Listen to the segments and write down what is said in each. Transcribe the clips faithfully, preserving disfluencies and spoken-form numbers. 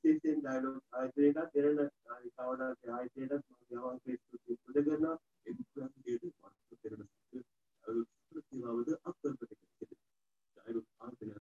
විශේෂයෙන් ඩයලොග් ආයතනයට දෙරණ කාවඩාගේ ආයතනයට මම Facebook උද කරනවා ඒ විදිහට WhatsApp දෙරණ ප්‍රතිවාවද අප්ලෝඩ් කරනවා ඩයලොග් ආයතනය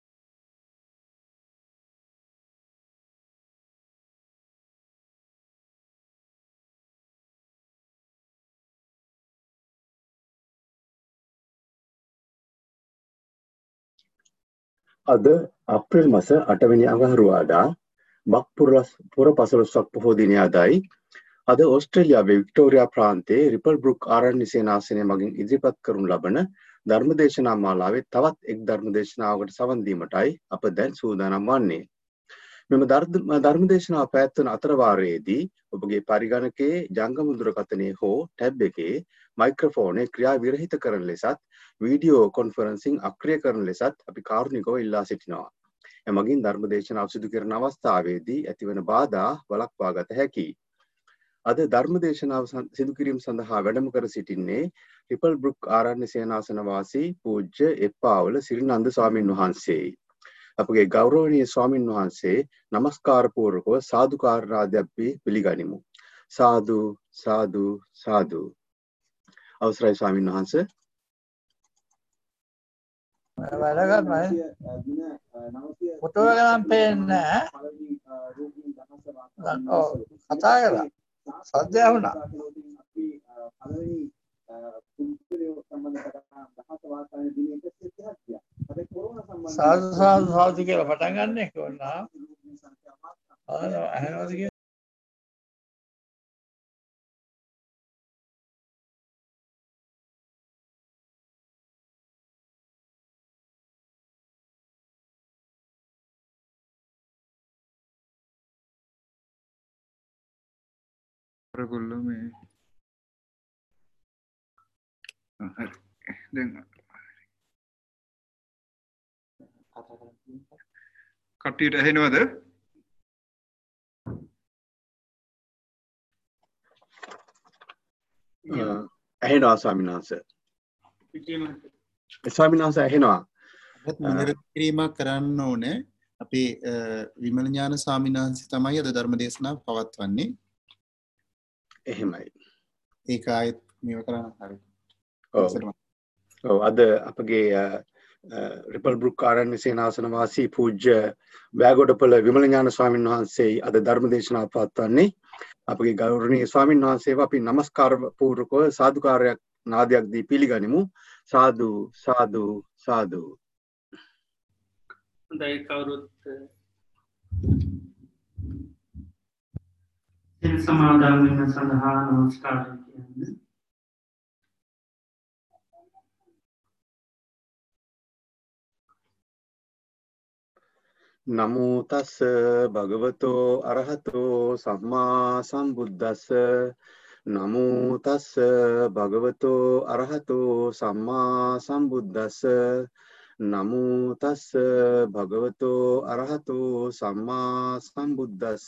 අද අප්‍රේල් මාස අට වෙනි අඟහරුවාදා බක් පුර පසළොස්වක පොහෝ දිනයදයි අද ඕස්ට්‍රේලියාවේ වික්ටෝරියා ප්‍රාන්තයේ රිපල් බ්‍රුක් ආරණ්‍ය සේනාසනය මගින් ඉදිරිපත් කරනු ලබන ධර්මදේශනා මාලාවේ තවත් එක් ධර්මදේශනාවකට සවන් දීමටයි අප දැන් සූදානම් වන්නේ. මෙම ධර්මදේශනාව පැවැත්වන අතර වාරයේදී ඔබගේ පරිගණකයේ ජංගම දුරකථනයේ හෝ ටැබ් එකේ මයික්‍රොෆෝනය ක්‍රියා විරහිත කරන ලෙසත් වීඩියෝ කොන්ෆරන්සිං අක්‍රිය කරන ලෙසත් අපි කාරුණිකව ඉල්ලා සිටිනවා. එමගින් ධර්මදේශනාව සිදු කරන අවස්ථාවේදී ඇතිවන බාධා වළක්වා ගත හැකියි. අද ධර්මදේශනාව සිදු කිරීම සඳහා වැඩම කර සිටින්නේ රිපල් බ්‍රුක් ආරණ්‍ය සේනාසන වාසී පූජ්‍ය එප්පාවල සිරිනන්ද ස්වාමින් වහන්සේයි. අපගේ ගෞරවනීය ස්වාමින් වහන්සේ නමස්කාර පූර්වකව සාදුකාර රාජ්‍යප්පි පිළිගනිමු. සාදු සාදු සාදු. අවසරයි ස්වාමින් වහන්සේ. වැඩ කරන්නේ ෆොටෝ එක නම් පේන්නේ නැහැ. ඔව් කතා කරා. සද්ද ඇහුණා. සාදු සාදු සාදු කියලා පටන් ගන්න එක වුණා. ආන අහනවාද කියලා. ප්‍රගොල්ල මේ දැන් කට්ටියට ඇහෙනවද? ඇහෙනවා ස්වාමීන් වහන්සේ. ස්වාමීන් වහන්සේ ඇහෙනවා. මෙහෙර කිරීමක් කරන්න ඕනේ. අපි විමල ඥාන ස්වාමීන් වහන්සේ තමයි අද ධර්ම දේශනාව පවත්වන්නේ. එහෙමයි. ඒක ආයෙත් මේව කරන්න හරි. ඔව් අද අපගේ රිපල් බ්‍රුක් ආරණ්‍ය සේනාසන වාසී පූජ්‍ය වැගොඩපොළ විමල ඥාන ස්වාමීන් වහන්සේ අද ධර්ම දේශනාව පවත්වන්නේ. අපගේ ගෞරවනීය ස්වාමීන් වහන්සේව අපි নমස්කාර පූර්වකව සාදුකාරයක් නාදයක් දී පිළිගනිමු. සාදු සාදු සාදු. හොඳයි කවුරුත් සිල් සමාදන් වෙන සඳහා නමස්කාර කියන්නේ. නමෝ තස් භගවතෝ අරහතෝ සම්මා සම්බුද්දස්ස. නමෝ තස් භගවතෝ අරහතෝ සම්මා සම්බුද්දස්ස. නමෝ තස් භගවතෝ අරහතෝ සම්මා සම්බුද්දස්ස.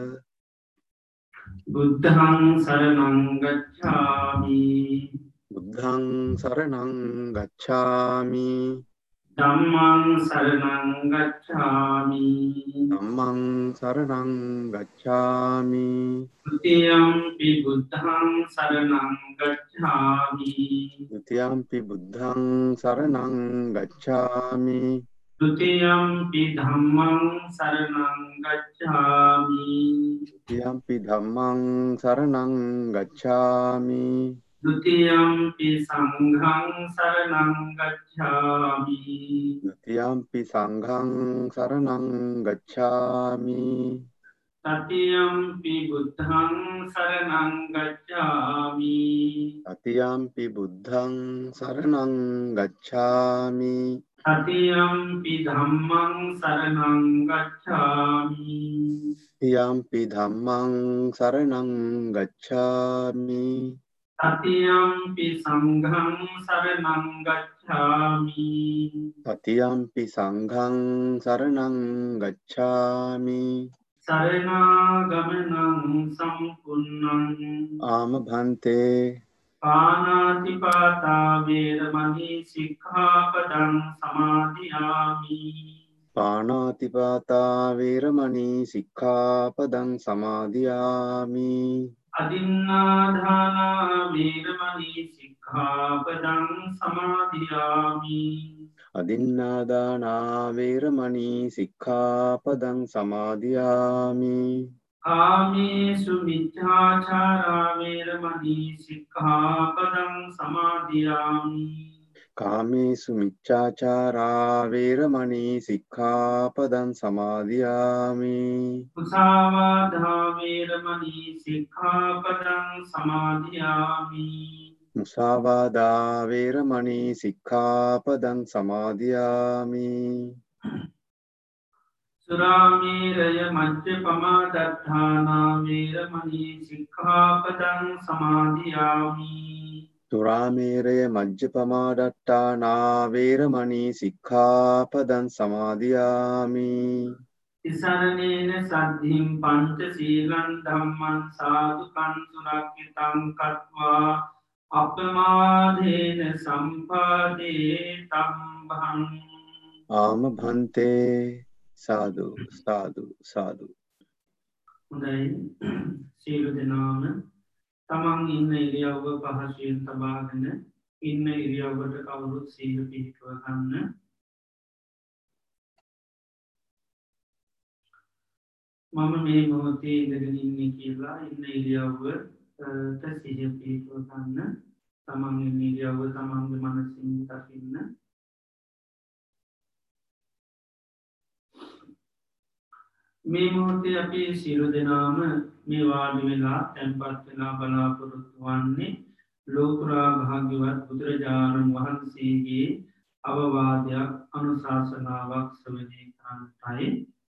බුද්ධං සරණං ගච්ඡාමි. බුද්ධං සරණං ගච්ඡාමි. ධම්මං සරණං ගච්ඡාමි. ධම්මං සරණං ගච්ඡාමි. ဒ ුතියම්පි බුද්ධං සරණං ගච්ඡාමි. ဒ ුතියම්පි බුද්ධං සරණං ගච්ඡාමි. ဒ ුතියම්පි ධම්මං සරණං ගච්ඡාමි. ဒ ුතියම්පි ධම්මං සරණං ගච්ඡාමි. ဒ ුතියම්පි සංඝං සරණං ගච්ඡාමි. ဒ ුතියම්පි සංඝං සරණං ගච්ඡාමි. තතියම්පි බුද්ධං සරණං ගච්ඡාමි. තතියම්පි බුද්ධං සරණං ගච්ඡාමි. තතියම්පි ධම්මං සරණං ගච්ඡාමි. තතියම්පි ධම්මං සරණං ගච්ඡාමි. තතියම්පි සංඝං සරණං ගච්ඡාමි. තතියම්පි සංඝං සරණං ගච්ඡාමි. සරණාගමනං සම්පුන්නං ආම භන්තේ. පානාතිපාතා වේරමණී සික්ඛාපදං සමාදියාමි. පාණාතිපාතා වේරමණී සික්ඛාපදං සමාදියාමි. අදින්නාදානා වේරමණී සික්ඛාපදං සමාදියාමි. අදින්නාදානා වේරමණී සික්ඛාපදං සමාදියාමි. කාමේසු මිච්ඡාචාරා වේරමණී සික්ඛාපදං සමාදියාමි. කාමේසු මිච්ඡාචාරා වේරමණී සික්ඛාපදං සමාදියාමි. මුසාවාදා වේරමණී සික්ඛාපදං සමාදියාමි. මුසාවාදා වේරමණී සික්ඛාපදං සමාදියාමි. සුරාමේරය මජ්ජපමා දත්තානා වේරමණී සික්ඛාපදං සමාදියාමි. සුරාමේරය මජ්ජපමාදට්ඨානා වේරමණී සික්ඛාපදං සමාදියාමි. තිසරණේන සද්ධින් පංච සීලං ධම්මං සාදුකං සුරක්ඛිතං කତ୍වා අපමාදේන සම්පාදේ තම්බං. ආම භන්තේ සාදු සාදු සාදු. හොඳයි, සියලු දෙනාම තමන් ඉන්න ඉරියව්ව පහසුවෙන් තබාගෙන ඉන්න ඉරියව්වට කවුරුත් සීල පිහිටුව ගන්න. මම මේ මොහොතේ ඉඳගෙන ඉන්නේ කියලා ඉන්න ඉරියව්වට සිහිය පිහිටුව ගන්න. තමන් ඉන්න ඉරියව්ව තමන්ගේ මනසින් දකින්න. මේ මොහොතේ අපි සියලු දෙනාම මේ වාඩි වෙලා තැන්පත් වෙලා බලාපොරොත්තු වන්නේ ලෝතුරා භාග්‍යවත් බුදුරජාණන් වහන්සේගේ අවවාදයක් අනුශාසනාවක් ශ්‍රවණය කරන්නටයි.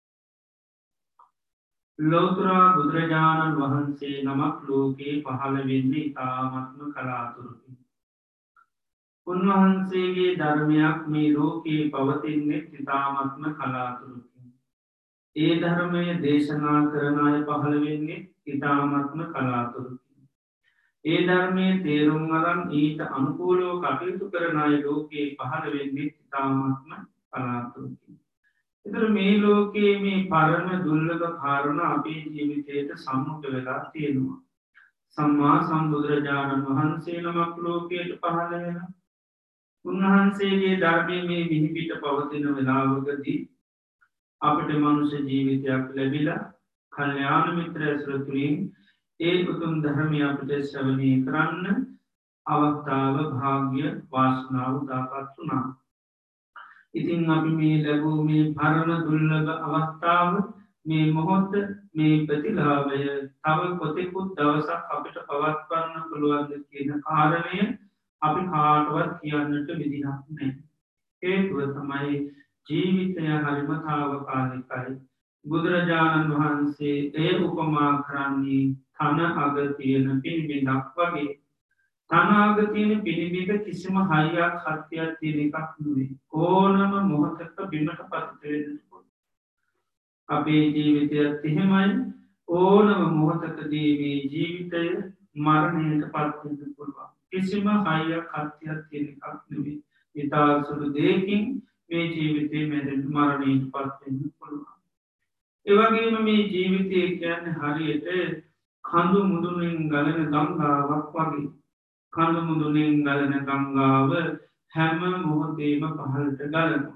ලෝතුරා බුදුරජාණන් වහන්සේ නමක් ලෝකේ පහළ වෙන්නේ ඉතාමත්ම කලාතුරකින්. උන්වහන්සේගේ ධර්මයක් මේ ලෝකයේ පවතින්නේ ඉතාමත්ම කලාතුරකින්. ඒ ධර්මය දේශනා කරන අය පහළ වෙන්නේ ඉතාමත්ම කලාතුරකින්. ඒ ධර්මය තේරුම් අරන් ඊට අනුකූලව කටයුතු කරන අය ලෝකයේ පහළ වෙන්නේ ඉතාමත්ම කලාතුරකින්. එතකොට මේ ලෝකයේ මේ පරම දුර්ලභ කාරණා අපේ ජීවිතයට සම්මුඛ වෙලා තියෙනවා. සම්මා සම්බුදුරජාණන් වහන්සේ නමක් ලෝකයට පහළ වෙලා උන්වහන්සේගේ ධර්මය මේ මිහිපිට පවතින වෙලාවකදී අපට මනුෂ්‍ය ජීවිතයක් ලැබිලා කල්යාණ මිත්‍ර ඇසුර තුළින් ඒ උතුම් ධර්මය අපට ශ්‍රවණය කරන්න අවස්ථාව භාග්‍ය වාසනාව උදාපත් වුණා. ඉතින් අපි මේ ලැබූ මේ පරම දුර්ලභ අවස්ථාව මේ මොහොත මේ ප්‍රතිලාභය තව කොතෙකුත් දවසක් අපිට පවත්වන්න පුළුවන්ද කියන කාරණය අපි කාටවත් කියන්නට විදිහක් නැහැ. හේතුව තමයි ජීවිතය හරිමතාවකාලිකයි. බුදුරජාණන් වහන්සේ ඒ උපමා කරන්නේ තන අග තියෙන පිළිබිඳක් වගේ. තන අග තියෙන පිළිබිඳ කිසිම හයියක් හත්තියක් තියෙන එකක් නෙවෙයි. ඕනම මොහොතක බිමට පතිත වෙන්න පුළුවන්. අපේ ජීවිතයත් එහෙමයි. ඕනම මොහොතකදී මේ ජීවිතය මරණයට පත් වෙන්න පුළුවන්. කිසිම හයියක් හත්තියක් තියෙන එකක් නෙවෙයි. ඉතා සුළු දෙයකින් මේ ජීවිතේ මැරෙන්න මරණයට පත් වෙන්න පුළුවන්. ඒ වගේම මේ ජීවිතය කියන්නේ හරියට කඳු මුදුනින් ගලන ගංගාවක් වගේ. කඳු මුදුනින් ගලන ගංගාව හැම මොහොතේම පහළට ගලනවා.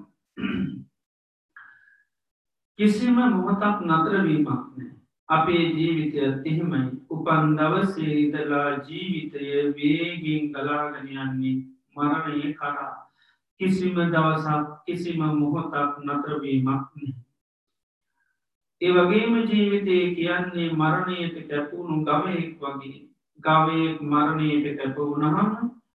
කිසිම මොහොතක් නතර වීමක් නැහැ. අපේ ජීවිතයත් එහෙමයි. උපන් දවසේ ඉඳලා ජීවිතය වේගයෙන් ගලාගෙන යන්නේ මරණය කරා. කිසිම දවසක් කිසිම මොහොතක් නතරවීමක් නැහැ. ඒ වගේම ජීවිතය කියන්නේ මරණයට කැපුණු ගවයෙක් වගේ. ගවයෙක් මරණයට කැපවුණහම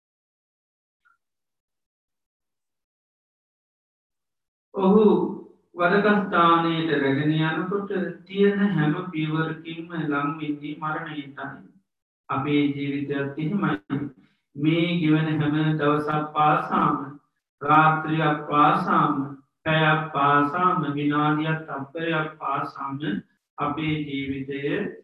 ඔහු වදගස්ථානයට රැගෙන යනකොට තියෙන හැම පියවරකින්ම ලං වෙන්නේ මරණයටයි. අපේ ජීවිතයත් එහෙමයි. මේ ගෙවන හැම දවසක් පාසාම රාත්‍රියක් පාසාම පැයක් පාසාම විනාඩියක් තත්පරයක් පාසාම අපේ ජීවිතය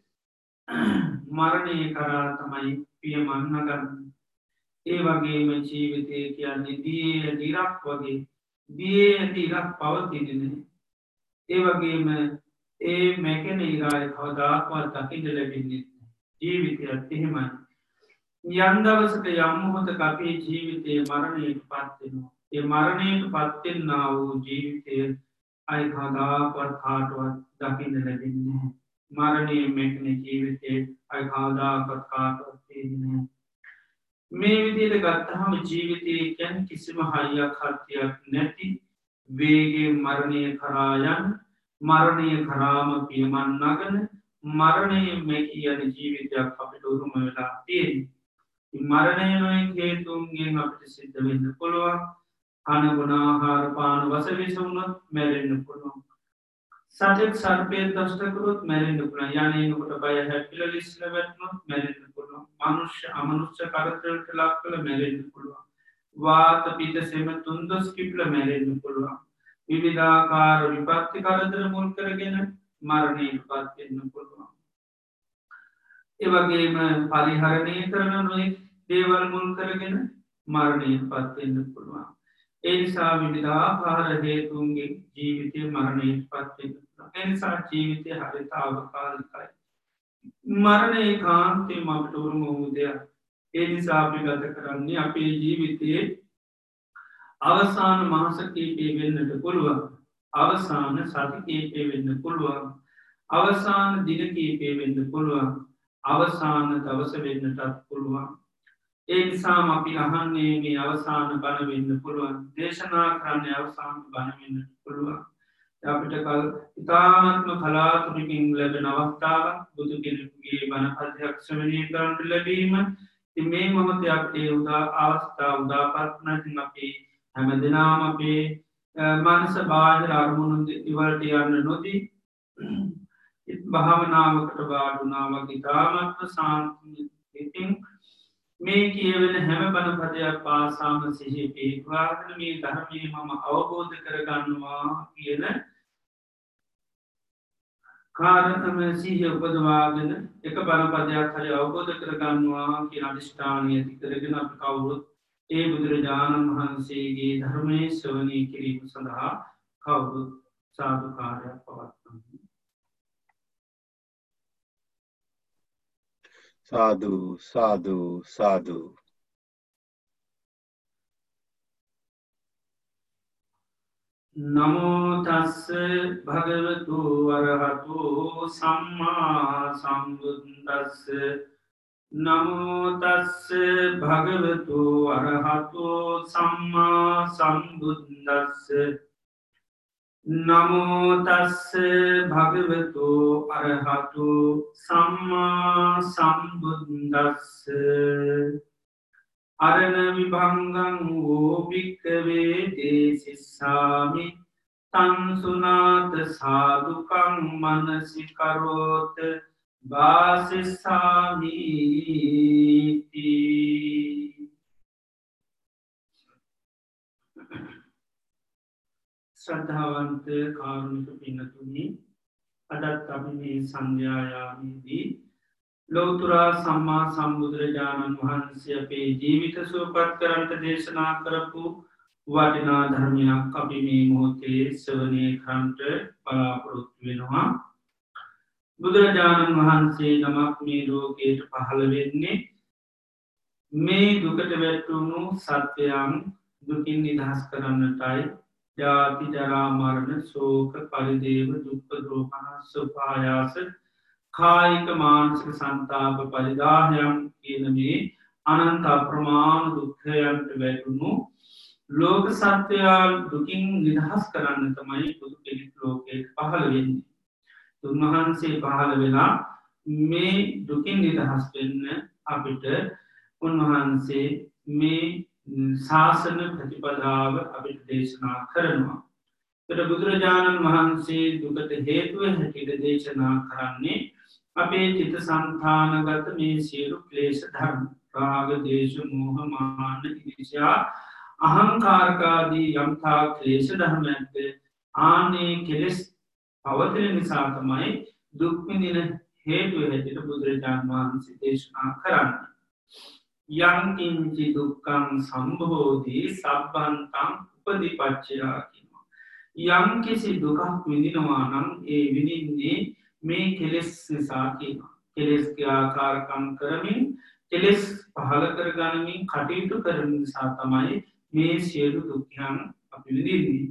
මරණය කරා තමයි පියමන්න ගන්න. ඒ වගේම ජීවිතය කියන්නේ දියේ දිරක් වගේ. දියේ දිරක් පවතිනෙන ඒ වගේම ඒ මැකෙන ඉරාය කවදාක්වත් දකින්න ලැබෙන්නේ ජීවිතයත් එහෙමයි. යම් දවසක යම් මොහොතක අපේ ජීවිතයේ මරණයට පත් වෙනවා. ඒ මරණයට පත් වෙන්නා වූ ජීවිතය අය කවදාකවත් කාටවත් දකින්න ලැබෙන්නේ නැහැ. මරණයෙන් මැකෙන ජීවිතේ අය කවදාකවත් කාටවත් පේන්නේ නැහැ. මේ විදිහට ගත්තහම ජීවිතයේ කියන්නේ කිසිම හයියක් හත්තියක් නැති වේගයෙන් මරණය කරා යන මරණය කරාම පියමන් නගන මරණයෙන් මැකී යන ජීවිතයක් අපිට උරුම වෙලා තියෙනවා. මරණය නොයෙක් හේතුන්ගෙන් අපිට සිද්ධ වෙන්න පුළුවන්. කනබුන ආහාර පාන වසවිස වුණොත් මැරෙන්න පුළුවන්. සතෙක් සර්පය දෂ්ට කරොත් මැරෙන්න පුළුවන්. යන්නේනකොට බය හැපිලා ලිස්සල වැටුනොත් මැරෙන්න පුළුවන්. මනුෂ්‍ය අමනුෂ්‍ය කරදරයට ලක් කළ මැරෙන්න පුළුවන්. වාත පිත සෙම තුන්දොස් කිපිලා මැරෙන්න පුළුවන්. විවිධාකාර විපත්ති කරදර මුල් කරගෙන මරණයට පත් වෙන්න පුළුවන්. ඒ වගේම පරිහරණය කරන නොයෙක් දේවල් මුල් කරගෙන මරණයට පත් වෙන්න පුළුවන්. ඒ නිසා විවිධාකාර හේතුන්ගේ ජීවිතය මරණයට පත් වෙන්න පුළුවන්. ඒ නිසා ජීවිතය හරිත අවකාලිකයි. මරණය කාන්තේම අපිට උරුම වූ දෙයක්. ඒ නිසා අපි ගත කරන්නේ අපේ ජීවිතයේ අවසාන මාස කීපය වෙන්නට පුළුවන්. අවසාන සති කීපය වෙන්න පුළුවන්. අවසාන දින කීපය වෙන්න පුළුවන්. අවසාන දවස වෙන්නටත් පුළුවන්. ඒ නිසාම අපි අහන්නේ මේ අවසාන බණ වෙන්න පුළුවන්. දේශනා කරන්නේ අවසාන බණ වෙන්නට පුළුවන්. අපිට කල් ඉතාමත්ම කලාතුරකින් ලැබෙන අවස්ථාවක් බුදු කෙනෙකුගේ බණ අධ්‍යක්ෂණය කරන්නට ලැබීම. මේ මොහොතේ අපේ උදා අවස්ථා උදාපත්නතින් අපි හැම දෙනාම අපේ මනස බාහිර අරමුණු ඉවලට යන්න නොදී භාවනාවකට වාඩුනා වගේ තාමත්ම සාන්තියෙන් මේ කියවෙන හැම බණපදයක් පාසාම සිහි පිහිටුවාගෙන මේ ධර්මය මම අවබෝධ කරගන්නවා කියන කාරණම සිහිය උපදවාගෙන එක බණපදයක් හරි අවබෝධ කරගන්නවා කියන අධිෂ්ඨානය ඇති කරගෙන අපි කවුරුත් ඒ බුදුරජාණන් වහන්සේගේ ධර්මයේ ශ්‍රවණය කිරීම සඳහා කවුරුත් සාදුකාරයක් පවත්වනවා. සාදු සාදු සාදු. නමෝ තස්ස භගවතු වරහතු සම්මා සම්බුද්දස්ස. නමෝ තස්ස භගවතු වරහතු සම්මා සම්බුද්දස්ස. නමෝ තස්ස භගවතු අරහතු සම්මා සම්බුද්දස්ස. අරණ විභංගං වූ භික්ඛවේ දේසිස්සාමි තංසුනාත සාදුකං මනසිකරෝත වාසිස්සාමීති. ශ්‍රද්ධාවන්ත කාරුණික පින්නතුනි, අදත් අපි මේ සංධ්‍යායාමේදී ලෝතුරා සම්මා සම්බුදුරජාණන් වහන්සේ අපේ ජීවිත සුවපත් කරන්ට දේශනා කරපු වටිනා ධර්මයක් අපි මේ මොහොතේ ශ්‍රවණය කරන්ට බලාපොරොත්තු වෙනවා. බුදුරජාණන් වහන්සේ නමක් මේ ලෝකයට පහළ වෙන්නේ මේ දුකට වැටුණු සත්වයන් දුකින් නිදහස් කරන්නටයි. ජාති ජරා මරණ ශෝක පරිදේව දුක්ඛ දෝමන සුපායාස කායික මානසික සංතාප පරිදාහයන් කියන මේ අනන්ත අප්‍රමාණ දුක්ඛයන්ට වැටුණු ලෝක සත්වයන් දුකින් නිදහස් කරන්න තමයි බුදු කෙනෙක් ලෝකයට පහළ වෙන්නේ. උන්වහන්සේ පහළ වෙලා මේ දුකින් නිදහස් වෙන්න අපිට උන්වහන්සේ මේ ශාසන ප්‍රතිපදාව අපිට දේශනා කරනවා. තොට බුදුරජාණන් වහන්සේ දුකට හේතුව හැටියට දේශනා කරන්නේ අපේ චිත සන්තානගත මේ සියලු ක්ලේශ ධර්ම රාග දේශ මෝහ මාන ඉරිෂා අහංකාරකාදී යම්තා ක්ලේශ ධර්ම ඇත්ත ආනේ කෙලෙස් පවතින නිසා තමයි දුක් විඳින හේතුව හැටියට බුදුරජාණන් වහන්සේ දේශනා කරන්නේ. යං කිංචි දුක්ඛං සම්භෝධි සබ්බන්තං උපදිපච්චයා කියනවා. යම් කිසි දුකක් විඳිනවා නම් ඒ විඳින්නේ මේ කෙලෙස් නිසා කියනවා. කෙලෙස්ගේ ආකාරකම් කරමින් කෙලෙස් පහළ කරගනිමින් කටයුතු කරන නිසා තමයි මේ සියලු දුක්ඛයන් අපි විඳින්නේ.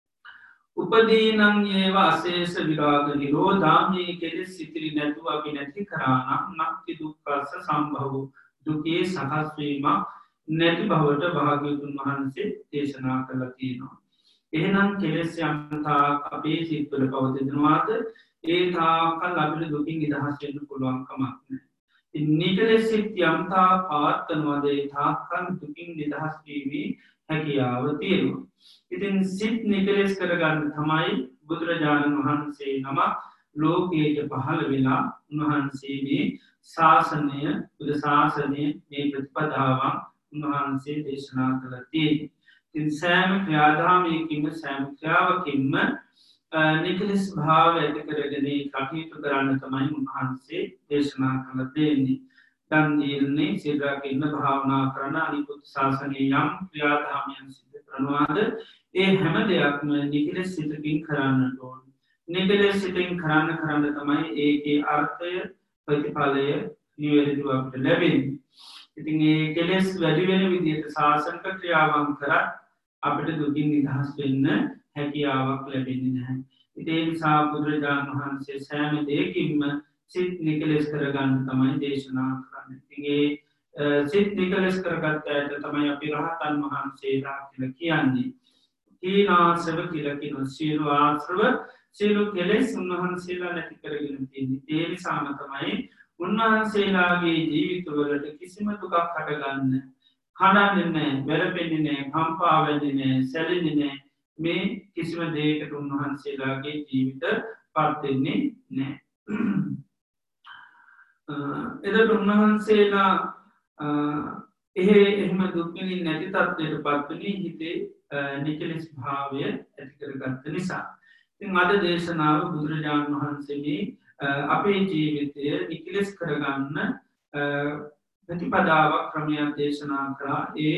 උපදීනං ඒව අශේෂ විරාග නිරෝධා මේ කෙලෙස් ඉතිරි නැතුව අපි නැති කරා නම් නක්ති දුක්ඛස්ස සම්භවෝ දුකේ සකස් වීම නැති බවට භාග්‍යවතුන් වහන්සේ දේශනා කළා තියෙනවා. එහෙනම් කෙලෙස් යම් තාක් අපේ සිත්වල පවතිනවාද ඒ තාකල් අපිට දුකින් නිදහස් වෙන්න පුළුවන් කමක් නැහැ. නිකලෙස් සිත් යම් තාක් පවත්වනවාද ඒ තාකල් දුකින් නිදහස් වීමේ හැකියාව තියෙනවා. ඉතින් සිත් නිකලෙස් කරගන්න තමයි බුදුරජාණන් වහන්සේ නමක් ලෝකයට පහළ වෙලා උන්වහන්සේගේ ශාසනය බුදු ශාසනය මේ ප්‍රතිපදාවන් උන්වහන්සේ දේශනා කළා තියෙන්නේ. ඉතින් සෑම ක්‍රියාදාමයකින්ම සෑම ක්‍රියාවකින්ම නිකලෙස් භාව ඇති කරගෙන කටයුතු කරන්න තමයි උන්වහන්සේ දේශනා කළා තියෙන්නේ. දන් දීන්නේ සිල් රැකීම භාවනා කරන අනිකුත් ශාසනීය යම් ක්‍රියාදාමයන් සිදු කරනවාද ඒ හැම දෙයක්ම නිකලෙස් සිතකින් කරන්නට ඕන. නිකලෙස් සිතකින් කරන්න කරන්න තමයි ඒකේ අර්ථය ප්‍රතිඵලය නිවැරදිව අපිට ලැබෙන්නේ. ඉතින් ඒ කෙලෙස් වැඩි වෙන විදිහට ශාසනික ක්‍රියාවන් කරත් අපිට දුකින් නිදහස් වෙන්න හැකියාවක් ලැබෙන්නේ නැහැ. ඉතින් ඒ නිසා බුදුරජාණන් වහන්සේ සෑම දෙයකින්ම සිත් නිකලෙස් කරගන්න තමයි දේශනා කරන්නේ. ඉතින් ඒ සිත් නිකලෙස් කරගත්ත අයට තමයි අපි රහතන් වහන්සේලා කියලා කියන්නේ. තීනාසව කියලා කියන සියලු ආශ්‍රව සියලු කෙලෙස් උන්වහන්සේලා නැති කරගෙන තියෙන්නේ. ඒ නිසාම තමයි උන්වහන්සේලාගේ ජීවිතවලට කිසිම දුකක් හටගන්න කඩන්නේ නැහැ, වැළපෙන්නේ නැහැ, කම්පා වෙන්නේ නැහැ, සැලෙන්නේ නැහැ. මේ කිසිම දෙයකට උන්වහන්සේලාගේ ජීවිත පත් වෙන්නේ නැහැ. එදට උන්වහන්සේලා එහෙ එහෙම දුක්විඳින් නැති තත්ත්වයට පත්වනේ හිතේ නිකලෙස් භාවය ඇති කරගත්ත නිසා. ඉතින් අද දේශනාව බුදුරජාණන් වහන්සේගේ අපේ ජීවිතය නිකලෙස් කරගන්න ප්‍රතිපදාවක් ක්‍රමයක් දේශනා කරා. ඒ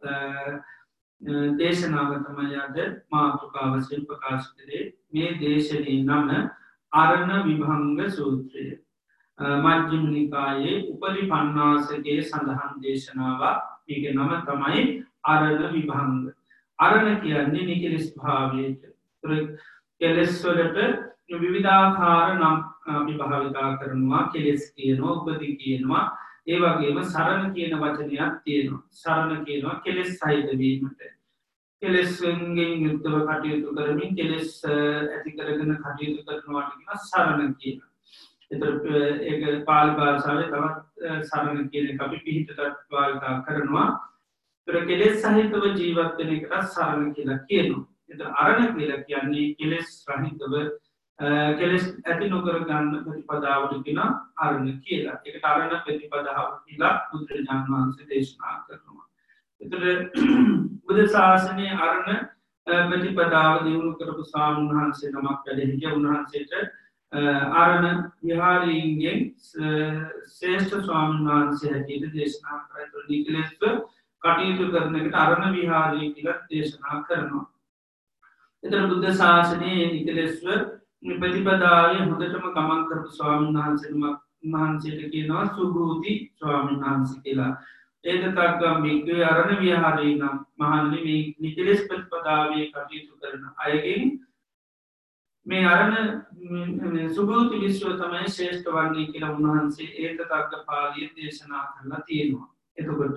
දේශනාව තමයි අද මාතෘකාව වශයෙන් ප්‍රකාශ කරේ. මේ දේශනේ නම අරණ විභංග සූත්‍රය. මජ්ක්‍ධිම නිකායේ උපරිපන්නාසකයේ සඳහන් දේශනාවක්. මේකේ නම තමයි අරණ විභංග. අරණ කියන්නේ නිකලෙස් භාවයට. කෙලෙස් වලට විවිධාකාර නම් අපි භාවිතා කරනවා. කෙලෙස් කියනවා, උපදි කියනවා. ඒ වගේම සරණ කියන වචනයක් තියෙනවා. සරණ කියනවා කෙලෙස් සහිත වීමට. කෙලෙස්ගෙන් යුක්තව කටයුතු කරමින් කෙලෙස් ඇති කරගෙන කටයුතු කරනවාට කියන සරණ කියනවා. එතකොට ඒක පාලි භාෂාවේ තවත් සරණ කියන එක අපි පිළිහිටට භාවිතා කරනවා. ඒතර කෙලෙස් සහිතව ජීවත් වෙන එකට සරණ කියලා කියනවා. එතන අරණ කියලා කියන්නේ කෙලෙස් රහිතව කෙලෙස් ඇති නොකර ගන්න ප්‍රතිපදාවට කියන අරණ කියලා. ඒකට අරණ ප්‍රතිපදාව කියලා බුදුරජාණන් වහන්සේ දේශනා කරනවා. ඒතර බුද්ධ ශාසනයේ අරණ ප්‍රතිපදාව දියුණු කරපු ස්වාමීන් වහන්සේ නමක් වැඩ හිටිය. උන්වහන්සේට අරණ විහාරීන්ගෙන් ශ්‍රේෂ්ඨ ස්වාමීන් වහන්සේ හැටියට දේශනා කරා. ඒතර නිකලෙස්ව කටයුතු කරන එකට අරණ විහාරී කියලා දේශනා කරනවා. එතන බුද්ධ ශාසනයේ නිකලෙස්ව ප්‍රතිපදාවේ හොඳටම ගමන් කරපු ස්වාමීන් වහන්සේට කියනවා සුභූති ස්වාමීන් වහන්සේ කියලා. ඒකතක්ගම් බික්කවේ අරණ විහාරී නම් මහණනි මේ නිකලෙස් ප්‍රතිපදාවේ කටයුතු කරන අයගෙන් මේ අරණ සුභූති විශ්ව තමයි ශ්‍රේෂ්ඨ වන්නේ කියලා උන්වහන්සේ ඒකතක්ග පාළියේ දේශනා කරලා තියෙනවා. එතකොට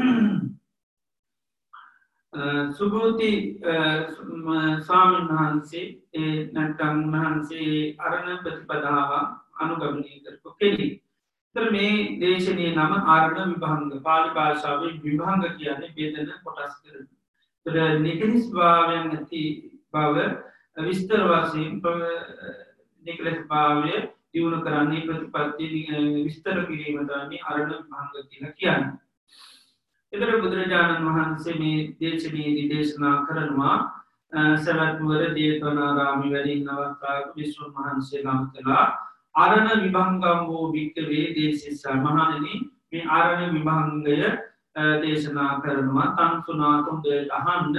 සුභූති ස්වාමීන් වහන්සේ නැත්නම් උන්වහන්සේ අරණ ප්‍රතිපදාව අනුගමනය කරපු කෙනෙක්. ඒතර මේ දේශනයේ නම අරණ විභංග. පාලි භාෂාවේ විභංග කියන්නේ බෙදෙන කොටස් කරන. ඒතර නිකලෙස් භාවයන් ඇති බව විස්තර වශයෙන් නිකලෙස් භාවය දියුණු කරන්නේ ප්‍රතිපත්ති විස්තර කිරීම තමයි අරණ විභංග කියලා කියන්නේ. එතර බුදුරජාණන් වහන්සේ මේ දේශනයේදී දේශනා කරනවා සවැත්නුවර ජේතවනාරාමයේ වැඩ ඉන්න අවස්ථාවක විසුණු වහන්සේ නම් කළා අරණ විභංගම් වූ භික්ඛවේ දේශිස්සා. මහණෙනි මේ අරණ විභංගය දේශනා කරනවා. තං සුනාතුම් දෙයට අහන්න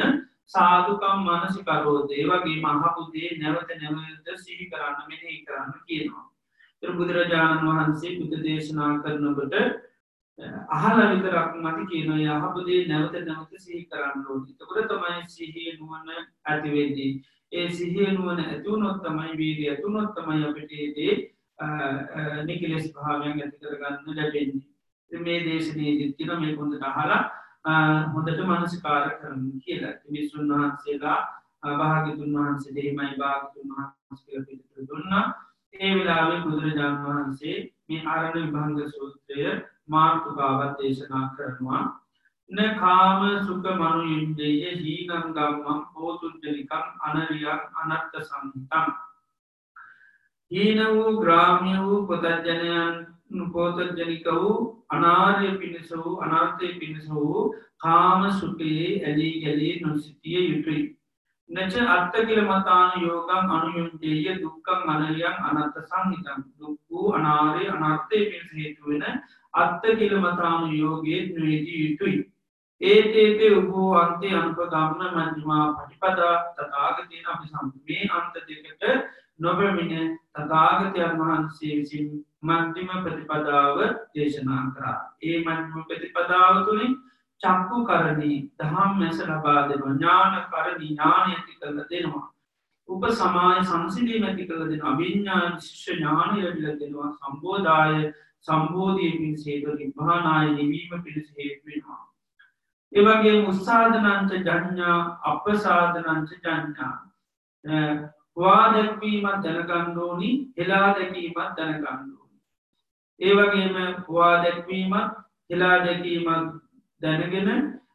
සාදුකම් මානසිකරෝධ ඒ වගේ මහපුදේ නැවත නැවත සිහි කරන්න මෙනෙහි කරන්න කියනවා. ඒතර බුදුරජාණන් වහන්සේ බුද්ධ දේශනා කරනකොට අහලා විතරක් මට කියනවා යහපුදේ නැවත නැවත සිහි කරන්න ඕනේ. එතකොට තමයි සිහිය නුවණ ඇති වෙන්නේ. ඒ සිහිය නුවණ ඇති වුණොත් තමයි වීර්යය ඇති වුණොත් තමයි අපිට ඒ දේ නිකලස් භාවයන් ඇති කරගන්න ලැබෙන්නේ. මේ දේශනයේදී තියෙන මේ හොඳට අහලා හොඳට මනසිකාර කරන්න කියලා. මිනිසුන් වහන්සේලා භාග්‍යතුන් වහන්සේ දෙහිමයි භාග්‍යතුන් වහන්සේ පිළිතුරු දුන්නා. ඒ වෙලාවේ බුදුරජාණන් වහන්සේ මේ ආරණ විභංග සූත්‍රය මාතෘකාවක් දේශනා කරනවා. න කාම සුඛ මනුයුඤ්ජය හීනං ගම්මං පෝතුජ්ජනිකං අනරියං අනත්ත සංහිතං. හීන වූ ග්‍රාම්‍ය වූ පොතජනයන් පෝතජනික වූ අනාර්ය පිණිස වූ අනාර්ථය පිණිස වූ කාම සුඛයේ ඇලී ගැලී නොසිතිය යුතුයි. නච අත්ත කියල මතාන යෝගං අනුයුන්ජේය දුක්කං අනරියං අනත්ත සංහිතං. දුක් වූ අනාර්ය අනර්ථය පිණිස හේතුවෙන අත්ත කියල මතාන යෝගයේ නොයදී යුතුයි. ඒතේතේ උබෝ අන්තේ අනුපගම්ම මජ්ජිමා පටිපදා තථාගතයන් අපි සම්මේ අන්ත දෙකට නොබමින තථාගතයන් වහන්සේ විසින් මධ්‍යම ප්‍රතිපදාව දේශනා කරා. ඒ මධ්‍යම ප්‍රතිපදාව තුළින් චක්කු කරණී දහම් මැස ලබා දෙනවා. ඥාන කරණී ඥානය ඇති කරලා දෙනවා. උප සමාය සංසිඳීම ඇති කරලා දෙනවා. අභිඥා විශේෂ ඥානය ලැබිලා දෙනවා. සම්බෝධාය සම්බෝධිය පිණිස හේතු නිබ්බානාය නිවීම පිණිස හේතු වෙනවා. ඒ වගේම උස්සාදනංච ජඤ්ඤා අපසාදනංච ජඤ්ඤා වා දැක්වීමත් දැනගන්න ඕනි, හෙලා දැකීමත් දැනගන්න ඕනි. ඒ වගේම වා දැක්වීමත් හෙලා දැකීමත් දැනගෙන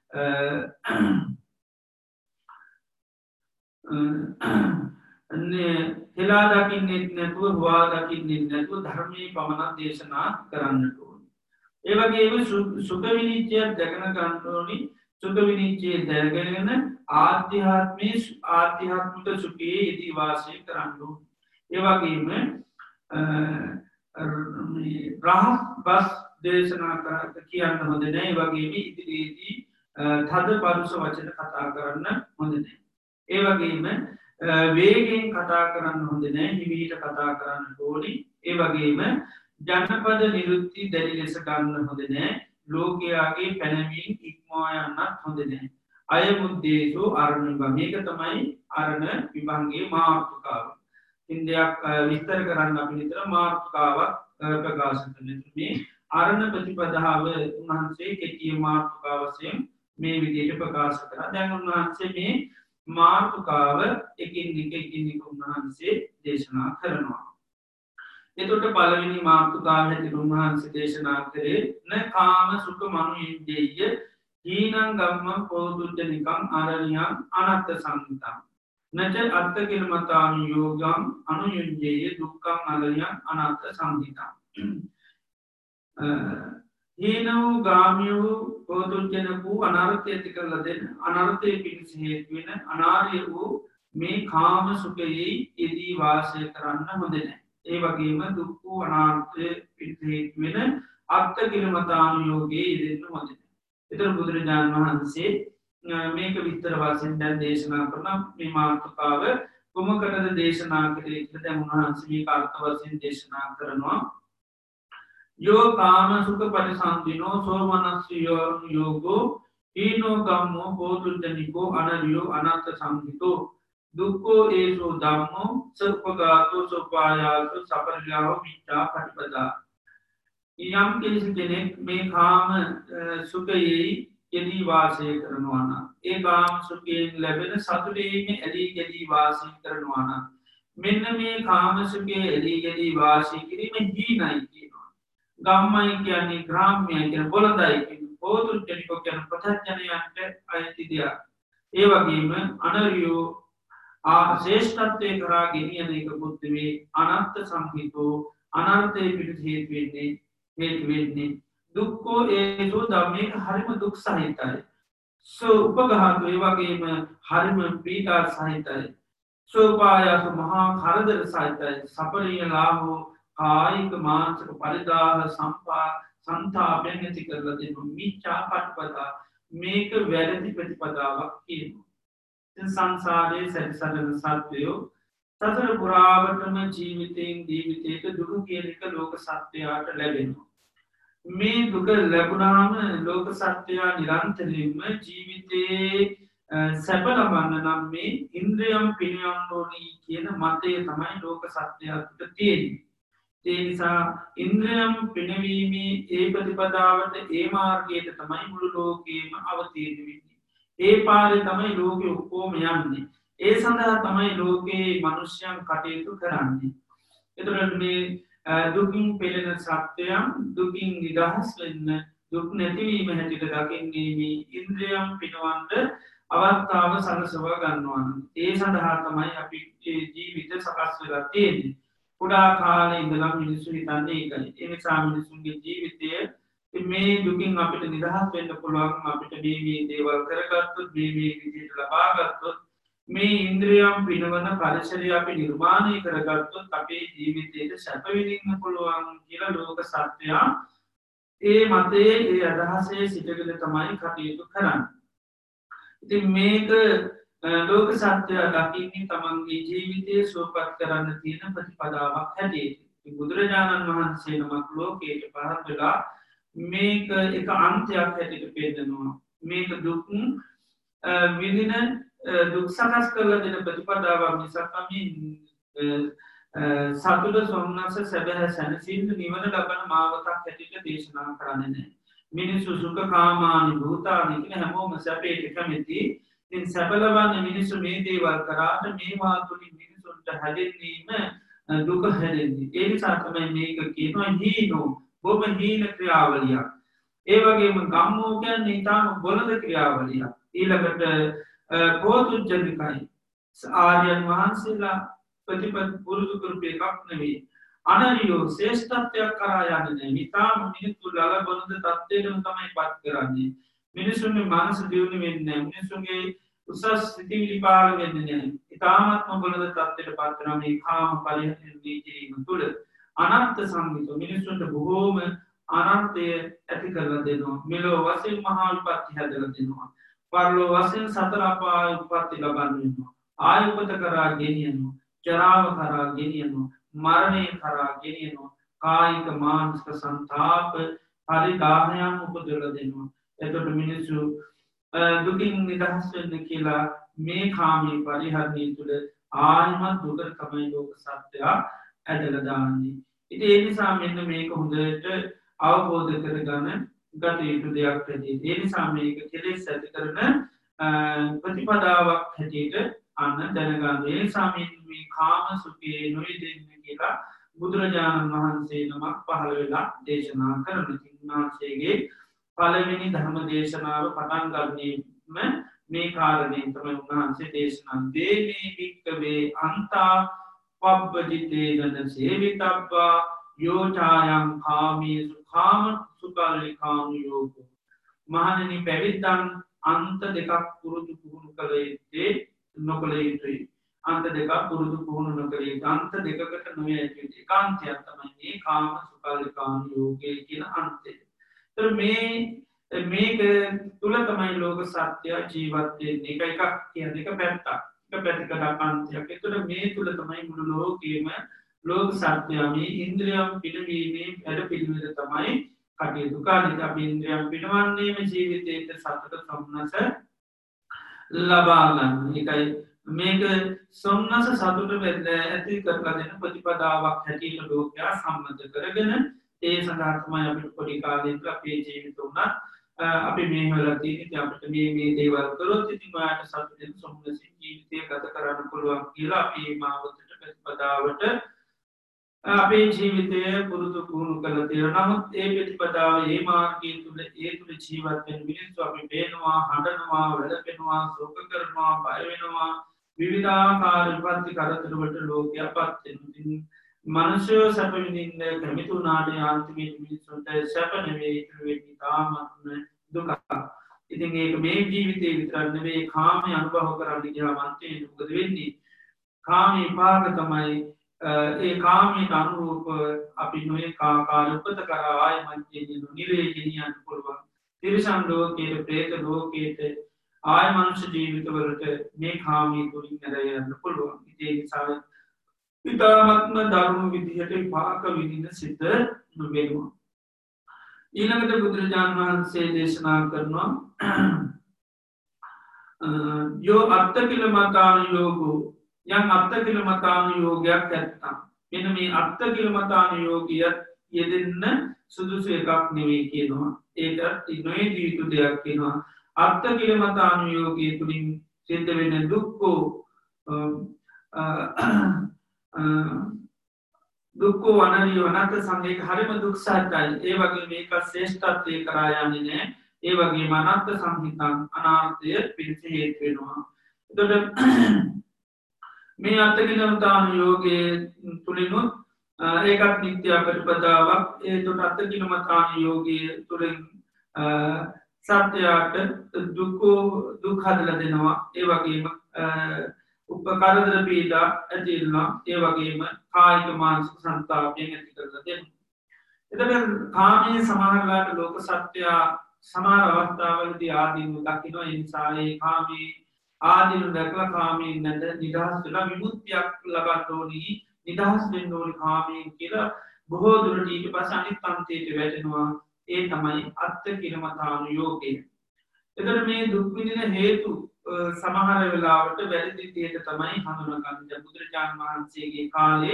හෙලා දකින්නෙත් නැතුව වා දකින්නෙත් නැතුව ධර්මයේ පමණක් දේශනා කරන්නට ඕනි. ඒ වගේම සුඛ විනිශ්චයක් දැකන ගන්න ඕනි. සුඛ විනිශ්චය දැනගෙන ආධ්‍යාත්මී ආධ්‍යාත්මික සුඛයේ යෙදී වාසය කරන්න ඕනි. ඒ වගේම රහස් බස් දේශනා කර කියන්න හොඳ නැහැ. ඒ වගේම ඉදිරියේදී තද පරුෂ වචන කතා කරන්න හොඳ නැහැ. ඒ වගේම වේගෙන් කතා කරන්න හොඳ නැහැ. හිමීට කතා කරන්න ඕනි. ඒ වගේම ජනපද නිරුක්ති දැඩි ලෙස ගන්න හොඳ නැහැ. ලෝකයාගේ පැනවීම් ඉක්මවා යන්නත් හොඳ නැහැ. අය මුද්දේශෝ අරණ විභංග. මේක තමයි අරණ විභංගයේ මාතෘකාව. ඉන් දෙයක් විස්තර කරන්න අපි නිතර මාතෘකාවක් ප්‍රකාශ කරනවා. මේ අරණ ප්‍රතිපදාව උන්වහන්සේ කෙටි මාතෘකාව වශයෙන් මේ විදිහට ප්‍රකාශ කරා. දැන් උන්වහන්සේ මේ මාතෘකාව එකින් එක එකින් එක උන්වහන්සේ දේශනා කරනවා. එතකොට පළවෙනි මාතෘකාව හැටියට උන්වහන්සේ දේශනා කරේ න කාම සුඛ මනුයුඤ්ජේය හීනං ගම්මං පෝදුජ්ජනිකං අරණියං අනත්ත සංහිතං. නච අත්ත කිල මතානු යෝගං අනුයුඤ්ජේය දුක්ඛං අරණියං අනත්ත සංහිතං. හීන වූ ගාම්‍ය වූ පෝදුජ්ජන වූ අනර්ථය ඇති කරලා දෙන අනර්ථය පිණිස හේතු වෙන අනාර්ය වූ මේ කාම සුඛයේ යෙදී වාසය කරන්න හොඳ නැහැ. ඒ වගේම දුක් වූ අනාර්ථය පිණිස හේතු වෙන අත්ත කිල මතානු යෝගයේ යෙදෙන්න හොඳ නැහැ. එතන බුදුරජාණන් වහන්සේ මේක විස්තර වශයෙන් දැන් දේශනා කරන මේ මාතෘකාව කොමකටද දේශනා කළේ කියලා දැන් උන්වහන්සේ මේක අර්ථ වශයෙන් දේශනා කරනවා. යෝ කාම සුඛ පරිසම්පිනෝ සෝමනස්සියෝ යෝගෝ හීනෝ ගම්මෝ පෝතුජ්ජනිකෝ අනරියෝ අනත්ත සංහිතෝ දුක්ඛෝ ඒසෝ ධම්මෝ සුප්පගාතෝ සුපායාසෝ සපරිලාහෝ මිච්ඡා පටිපදා. යම් කෙනෙක් මේ කාම සුඛයේ යෙදී වාසය කරනවා නම් ඒ කාම සුඛයෙන් ලැබෙන සතුටේම ඇලී ගැලී වාසය කරනවා නම් මෙන්න මේ කාම සුඛයේ ඇලී ගැලී වාසය කිරීම හීනයි කියනවා. ගම්මයි කියන්නේ ග්‍රාම්‍යයි කියන බොළඳයි කියන පෝතුජ්ජනිකෝ කියන ප්‍රත්‍යඥයන්ට අයිති දෙයක්. ඒ වගේම අනරියෝ ආ ශ්‍රේෂ්ඨත්වයේ කරා ගෙනියන එක බුද්ධ වේ අනත්ත සංහිතෝ අනර්ථයේ පිට හේතු වෙන්නේ හේතු වෙන්නේ දුක්ඛෝ ඒසෝ ධම්මේක හරිම දුක් සහිතයි. සෝ උපඝාතෝ ඒ වගේම හරිම පීඩා සහිතයි. සෝපායාස මහා කරදර සහිතයි. සපරියලාහෝ කායික මානසික පරිදාහ සම්පා සංතාපයෙන් ඇති කරලා දෙනවා. මිච්ඡා පටිපදා මේක වැරදි ප්‍රතිපදාවක් කියනවා. සංසාරයේ සැරිසරන සත්වයෝ සතර පුරාවටම ජීවිතයෙන් ජීවිතයට දුක කියන එක ලෝක සත්‍යයට ලැබෙනවා. මේ දුක ලැබුණාම ලෝක සත්‍යයා නිරන්තරයෙන්ම ජීවිතයේ සැප ලබන්න නම් මේ ඉන්ද්‍රියම් පිළියම් ඕනී කියන මතය තමයි ලෝක සත්‍යයට තියෙන්නේ. ඒ නිසා ඉන්ද්‍රියම් පිනවීමේ ඒ ප්‍රතිපදාවට ඒ මාර්ගයට තමයි මුළු ලෝකයේම අවතීර්ණ වෙන්නේ. ඒ පාරේ තමයි ලෝකෙ ඔක්කොම යන්නේ. ඒ සඳහා තමයි ලෝකයේ මනුෂ්‍යයන් කටයුතු කරන්නේ. එතකොට මේ දුකින් පෙළෙන සත්‍යයන් දුකින් නිදහස් වෙන්න දුක් නැතිවීම හැටියට දකින්නේ මේ ඉන්ද්‍රියම් පිනවන්න අවස්ථාව සලසවා ගන්නවා. ඒ සඳහා තමයි අපි ජීවිත සකස් වෙලා තියෙන්නේ. කුඩා කාලේ ඉඳලා මිනිස්සු හිතන්නේ ඒකයි. ඒ නිසා මිනිසුන්ගේ ජීවිතය මේ දුකින් අපිට නිදහස් වෙන්න පුළුවන්. අපිට මේ මේ දේවල් කරගත්තොත් මේ මේ විදිහට ලබා ගත්තොත් මේ ඉන්ද්‍රියම් පිනවන පරිසරය අපි නිර්මාණය කරගත්තොත් අපේ ජීවිතයට සැප විඳින්න පුළුවන් කියලා ලෝක සත්‍යයා ඒ මතයේ ඒ අදහසේ සිටගෙන තමයි කටයුතු කරන්නේ. ඉතින් මේක ලෝක සත්‍යය දකින්නේ තමන්ගේ ජීවිතය සුවපත් කරන්න තියෙන ප්‍රතිපදාවක් හැටියට. බුදුරජාණන් වහන්සේ නමක් ලෝකයට පහත් වෙලා මේක එක අන්තයක් හැටියට පෙන්නනවා. මේක දුක් විඳින දුක් සකස් කරලා දෙන ප්‍රතිපදාවක් මිසක්කම සතුට සොම්නස සැබැහැ සැනසිල්ල නිවන ලබන මාවතක් හැටියට දේශනා කරන්නේ නැහැ. මිනිස්සු සුඛ කාමානි භූතානි කියන හැමෝම සැපේට කැමති. ඉතින් සැප ලබන්න මිනිස්සු මේ දේවල් කරාට මේවා තුලින් මිනිසුන්ට හැදෙන්නේම දුක හැදෙන්නේ. ඒ නිසා තමයි මේක කියනවා හීනෝ බොහොම හීන ක්‍රියාවලියක්. ඒ වගේම ගම්මෝ කියන්නේ ඊටම බොළඳ ක්‍රියාවලියක්. ඊළඟට පොතුජනිකයි ආර්යයන් වහන්සේලා ප්‍රතිපද පුරුදු කරපු එකක් නෙවෙයි. අනරියෝ ශ්‍රේෂ්ඨත්වයක් කරා යන්නේ නිතාම මිනිත්තු ලල බොළඳ තත්ත්වයටම තමයි පත් කරන්නේ. මිනිසුන්ගේ මනස දියුණු වෙන්නේ නැහැ. මිනිසුන්ගේ උසස් සිතිවිලි පාල වෙන්නේ නැහැ. ඊටාත්ම බොළඳ තත්ත්වයට පත් කරන මේ කාම පරිහරණය කිරීම තුළ අනන්ත සංගීත මිනිසුන්ට බොහෝම අනන්තය ඇති කරලා දෙනවා. මෙලොව වශයෙන් මහා විපත්ති හැදලා දෙනවා. පරලොව වශයෙන් සතර අපාය උප්පත්ති ලබන්න වෙනවා. ආය උපත කරා ගෙනියනවා. ජරාව කරා ගෙනියනවා. මරණය කරා ගෙනියනවා. කායික මානසික සංතාප පරිදාහයන් උපදවලා දෙනවා. එතකොට මිනිස්සු දුකින් නිදහස් වෙන්න කියලා මේ කාමී පරිහරණය තුළ ආයමත් දුකට තමයි ලෝක සත්‍යයා ඇදලා දාන්නේ. ඉතින් ඒ නිසා මෙන්න මේක හොඳට අවබෝධ කරගන්න ගත යුතු දෙයක් හැටියට. ඒ නිසා මේක කෙලෙස් ඇති කරන ප්‍රතිපදාවක් හැටියට අන්න දැනගන්න. ඒ නිසා මේ කාම සුඛේ නොයෙදෙන්න කියලා බුදුරජාණන් වහන්සේ නමක් පහළ වෙලා දේශනා කරන උන්වහන්සේගේ පළවෙනි ධර්ම දේශනාව පටන් ගන්නේම මේ කාරණයෙන් තමයි උන්වහන්සේ දේශනා දේමේ වික්කවේ අන්තා පබ්බජිතේන සේවිතබ්බා යෝචායම් කාමීසු කාම සුකල්ලිකාම යෝගෝ. මහණෙනි පැවිද්දන් අන්ත දෙකක් පුරුදු පුහුණු කළ යුත්තේ නොකළ යුතුයි. අන්ත දෙකක් පුරුදු පුහුණු නොකළ යුතු අන්ත දෙකකට නොවිය යුතු ඒකාන්තයක් තමයි මේ කාම සුකල්ලිකාම යෝගය කියන අන්තය. මේ මේක තුළ තමයි ලෝක සත්‍යය ජීවත්වය එක එකක් කියන එක පැත්තක් එක පැතිකඩා පන්තියක්. එතුළ මේ තුළ තමයි මුළු ලෝකේම ලෝක සත්‍යයාම ඉන්ද්‍රියම් පිනවීමේ වැඩ පිළිවෙල තමයි කටයුතු කාලික අප ඉන්ද්‍රියම් පිනවන්නේම ජීවිතයට සතුට සොම්නස ලබාගන්න. එකයි මේක සොම්නස සතුට වෙද ඇති කරලා දෙන ප්‍රතිපදාවක් හැටියට ලෝකයා සම්මත කරගෙන ඒ සඳහාත්මයි අපිට පොඩි කාලෙක අපේ ජීවිත වුණත් අපි මේ වලදී අපිට මේ මේ දේවල් කරොත් ඉතින් ඔයාලට සතුටින් සොම්නසින් ජීවිතය ගත කරන්න පුළුවන් කියලා අපි මාවතට ප්‍රතිපදාවට අපේ ජීවිතය පුරුදු පුහුණු කළ තියෙනවා. නමුත් ඒ ප්‍රතිපදාව ඒ මාර්ගය තුළ ඒ තුළ ජීවත් වෙන මිනිස්සු අපි පේනවා, හඬනවා, වැළපෙනවා, ශෝක කරනවා, බය වෙනවා, විවිධාකාර විපත්ති කරදර වලට ලෝකයා පත් වෙනවා. මනුෂ්‍යෝ සැප විඳින්න කැමති වුණාට අන්තිමේට මිනිස්සුන්ට සැප නෙවෙයි ඉතුරු වෙන්නේ තාමත්ම දුකක්. ඉතින් ඒක මේ ජීවිතේ විතරක් නෙවෙයි කාමයේ අනුභව කරන්න ගියාම අන්තිමේට මොකද වෙන්නේ? කාමී විපාක තමයි ඒ කාමයට අනුරූප අපි නොයෙක් ආකාර උපත කරා ආයමත් ගෙනියන නිරේ ගෙනියන්න පුළුවන්. තිරිසන් ලෝකයේ, പ്രേත ලෝකයේ, ආය මනුෂ්‍ය ජීවිතවලට මේ කාමී තුළින් නැරයන්න පුළුවන් ඉතිේ නිසා ඉතාමත්ම දරුණු විදිහට පාක විදින සිත නොබෙනවා. ඊළඟට බුදුරජාණන් වහන්සේ දේශනා කරනවා යෝ අත්ත කිල මතාන යෝගෝ යන් අත්ත කිල මතාන යෝගයක් ඇත්තා මෙන මේ අත්ත කිල මතාන යෝගියත් යෙදෙන්න සුදුසු එකක් නෙවේ කියනවා ඒකත් නොේ ජීවිතු දෙයක් කියනවා අත්ත කිල මතාන යෝගී තුළින් සිද්ධ වෙන දුක්කෝ දුක්කෝ වනරී වනත සංගේක හරිම දුක්සාටයි ඒ වගේ මේක ශේෂ්ඨත්වය කරායන්නේ නෑ ඒ වගේ මනත්ත සංහිතන් අනාර්ථය පිරිස හේත් වෙනවා. එතොට මේ අත්තකිලමතාන යෝගයේ තුළිනුත් ඒකත් නිත්‍යයා ප්‍රතිපදාවක් ඒ තොට අත්තකිලමතාන යෝගයේ තුළින් සත්‍යයාට දුකෝ දුක් හදල දෙනවා ඒ වගේම උපකරදර පීඩා ඇතිල්ලා ඒ වගේම කායික මානසික සන්තාපයෙන් ඇති කරල දෙන්න. එතට කාමය සමහරලාට ලෝක සත්‍යයා සමාර අවස්ථාවලදී ආදීම දකිනවා එනිසායේ කාමී ආදිනු දැකල කාමී නැද නිදහස් වෙලා විමුත්තියක් ලබන්නෝනී නිදහස් වෙන්න ඕනි කාමයෙන් කියලා බොහෝ දුරට ඊට පස්ස අනිත් අන්තයට වැටෙනවා ඒ තමයි අත්ත කිලමතානු යෝගය. එතට මේ දුක්විදින හේතු සමහර වෙලාවට වැරදිතියට තමයි හඳුනගන්න බුදුරජාණන් වහන්සේගේ කාලේ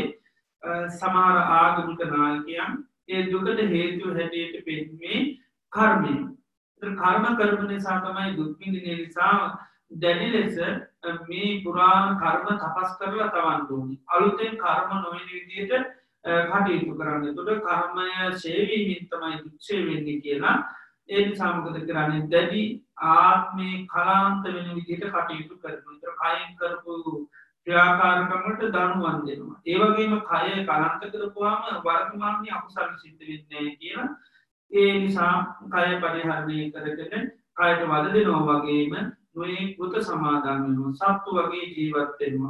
සමහර ආගමික නායකයන් ඒ දුකට හේතු හැටියට පෙන්වේ කර්මය. කර්ම කරපු නිසා තමයි දුක්විදින නිසා දැඩි ලෙස මේ පුරාණ කර්ම තපස් කරලා තවන් දෝනි අලුතෙන් කර්ම නොවෙන විදියට කටයුතු කරන්න තුට කර්මය සේවීමින් තමයි දුක්ෂය වෙන්නේ කියලා ඒ සාමකත කරන්නේ දැඩි ආත්මය කලාන්ත වෙන විදිට කටයුතු කරන තර කයින් කරපු ක්‍රියාකාරකමට දනුවන් දෙනවා ඒවගේම කය කලන්ත කරපුවාම වර්තමාන්‍ය අකුසල් සිද්ධ වෙන්නේ කියලා ඒ නිසා කය පරිහරණය කරගෙන කයට වද දෙනවා වගේම නොේ කෘත සමාධන් වෙනවා සත්තු වගේ ජීවත්වෙනවා.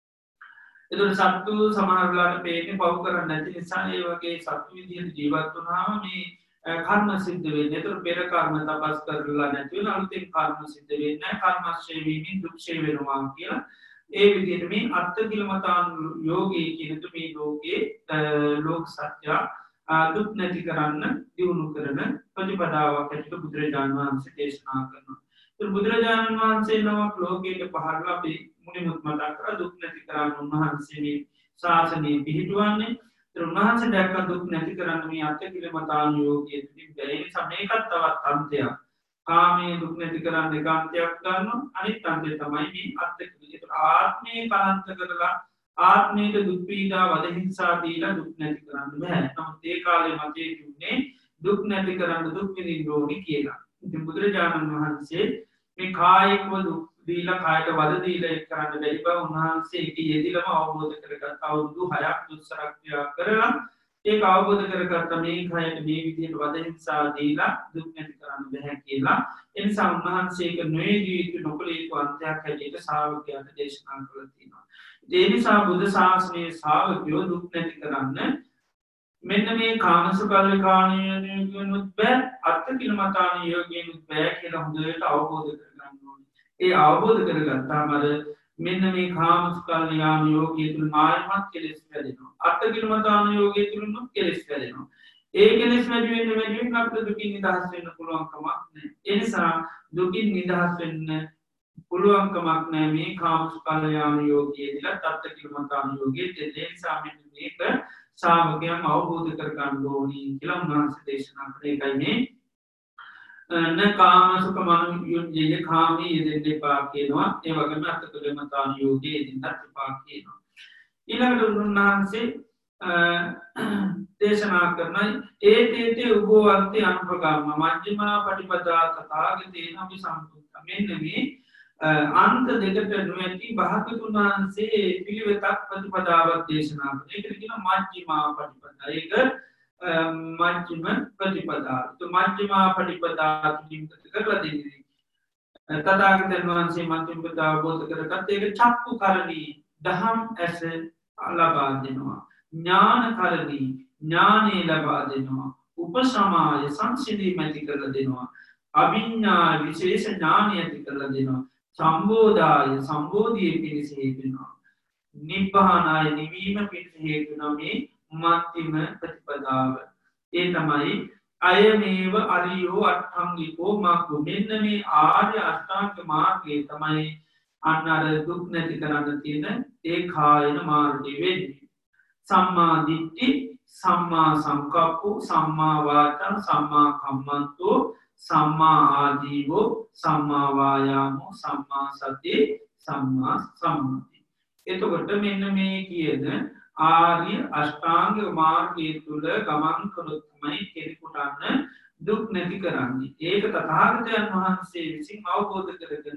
එතුට සත්තු සමහරලාට පේන පව් කරන්න නැති නිසා ඒ වගේ සත්තු විදිහට ජීවත්වනාම මේ කර්ම සිද්ධ වෙන්න එතුර පෙර කර්ම තපස් කරලා නැතිව අලුතෙන් කර්ම සිද්ධ වෙන්න කර්මශ්‍යවීමින් දුක්ෂය වෙනවා කියලා ඒ විදිහට මේ අත්ත කිලමතාන් යෝගී කියනතු මේ ලෝකයේ ලෝක සත්‍යයා දුක් නැති කරන්න දියුණු කරන ප්‍රතිපදාවක් ඇතික බුදුරජාණන් වහන්සේ දේශනා කරනවා. බුදුරජාණන් වහන්සේ නවක් ලෝකයට පහරලාපේ මුනිමුත් මතක් කර දුක් නැති කරන්න උන්වහන්සේ ශාසනය පිහිටුවන්නේ උන්වහන්ස දැක්ක දුක් නැති කරන්න මේ අත්ත කිලමතාන් යෝගය තුළින් බැරි සමයකත් තවත් අන්තයක් කාමේ දුක් නැති කරන්න ගාන්තයක් ගන්න අනිත් අන්තය තමයි මේ අත්ත ආත්මය කලන්ත කරලා ආත්මයට දුක්පීඩා වදහිංසා දීලා දුක් නැති කරන්න බැහැ නමුත් ඒ කාලේ මතය කිව්නේ දුක් නැති කරන්න දුක් විඳින් රෝණි කියලා ඉතින් බුදුරජාණන් වහන්සේ මේ කායෙක්ව දුක් දීලා කායට වද දීලා එක් කරන්න බැරි බව උන්වහන්සේ ඒක යෙදිලම අවබෝධ කරගත් අවුරුදු හයක් දුස්සරක්‍රියා කරලා ඒක අවබෝධ කරගත්ත මේ කයට මේ විදිහට වදහිංසා දීලා දුක් නැති කරන්න බැහැ කියලා එනිසා උන්වහන්සේක නොයේ ජීවිත නොකළ යුතු අන්තයක් හැටියට ශ්‍රාවකයන්ට දේශනා කළා තියෙනවා. ඒ නිසා බුද්ධ ශාසනයේ ශ්‍රාවකයෝ දුක් නැති කරන්න මෙන්න මේ කාමසුකල්ලිකානයනුත් බෑ අත්ත කිලමතාන යෝගයනුත් බෑ කියලා හොඳට අවබෝධ කරගන්න ඕනේ. ඒ අවබෝධ කරගත්තාම අර මෙන්න මේ කාමසුකල්ලිකාන යෝගය තුළ ආයමත් කෙලෙස් වැඩෙනවා. අත්ත කිලමතාන යෝගය තුළනුත් කෙලෙස් වැඩෙනවා. ඒ කෙලෙස් වැඩි වෙන්න වැඩි වෙන්න අපිට දුකින් නිදහස් වෙන්න පුළුවන් කමක් නැහැ. ඒ නිසා දුකින් නිදහස් වෙන්න පුළුවන්කමක් නෑ මේ කාමසුකල්ලිකාන යෝගයේදීලා අත්ත කිලමතාන යෝගයේ දෙලේ නිසා මෙන්න මේක සාමකයන් අවබෝධ කරගන්න ඕනී කියලා උන්වහන්සේ දේශනා කළේ. ඒකයි මේ න කාමසුක මනු යුජ්ජය කාමී යෙදෙන්න එපා කියනවා. ඒ වගේම අත්ත කිලමතාන යෝගයේ යෙදෙන්නත් එපා කියනවා. ඊළඟට උන්වහන්සේ දේශනා කරන ඒතේතේ උභෝ අර්ථේ අනුපගම්ම මජ්ක්‍ධිමා පටිපදා තථාගතේන අපි සම්පූර්ණ මෙන්න මේ අන්ත දෙකට නොඇති භාගතුන් වහන්සේ පිළිවෙතක් ප්‍රතිපදාවක් දේශනා කරන එකට කියන මජ්ක්‍ධිමා පටිපදා. ඒක මජ්ක්‍ධිම ප්‍රතිපදාව. તો මජ්ක්‍ධිමා පටිපදා තුලින් කරලා දෙන්නේ. තථාගතයන් වහන්සේ මජ්ක්‍ධිම ප්‍රතිපදාව අවබෝධ කරගත්ත ඒක චක්කු කරණී දහම් ඇස ලබා දෙනවා. ඥාන කරණී ඥානෙ ලබා දෙනවා. උපසමාය සංසිඳීම ඇති කරලා දෙනවා. අභිඥා විශේෂ ඥානය ඇති කරලා දෙනවා. සම්බෝධාය සම්බෝධිය පිණිස හේතුනවා. නිබ්බානාය නිවීම පිණිස හේතුනවා මේ මධ්‍යම ප්‍රතිපදාව. ඒ තමයි අය මේව අරියෝ අට්ඨංගිකෝ මග්ගෝ. මෙන්න මේ ආර්ය අෂ්ටාංග මාර්ගය තමයි අන්න අර දුක් නැති කරන්න තියෙන ඒ කායන මාර්ගය වෙන්නේ. සම්මා දිට්ඨි, සම්මා සංකප්පෝ, සම්මා වාචා, සම්මා කම්මන්තෝ, සම්මා ආජීවෝ, සම්මා වායාමෝ, සම්මා සති, සම්මා සම්මාධි. එතකොට මෙන්න මේ කියන ආර්ය අෂ්ටාංග මාර්ගය තුළ ගමන් කළොත් තමයි කෙනෙකුට දුක් නැති කරන්නේ. ඒක තථාගතයන් වහන්සේ විසින් අවබෝධ කරගෙන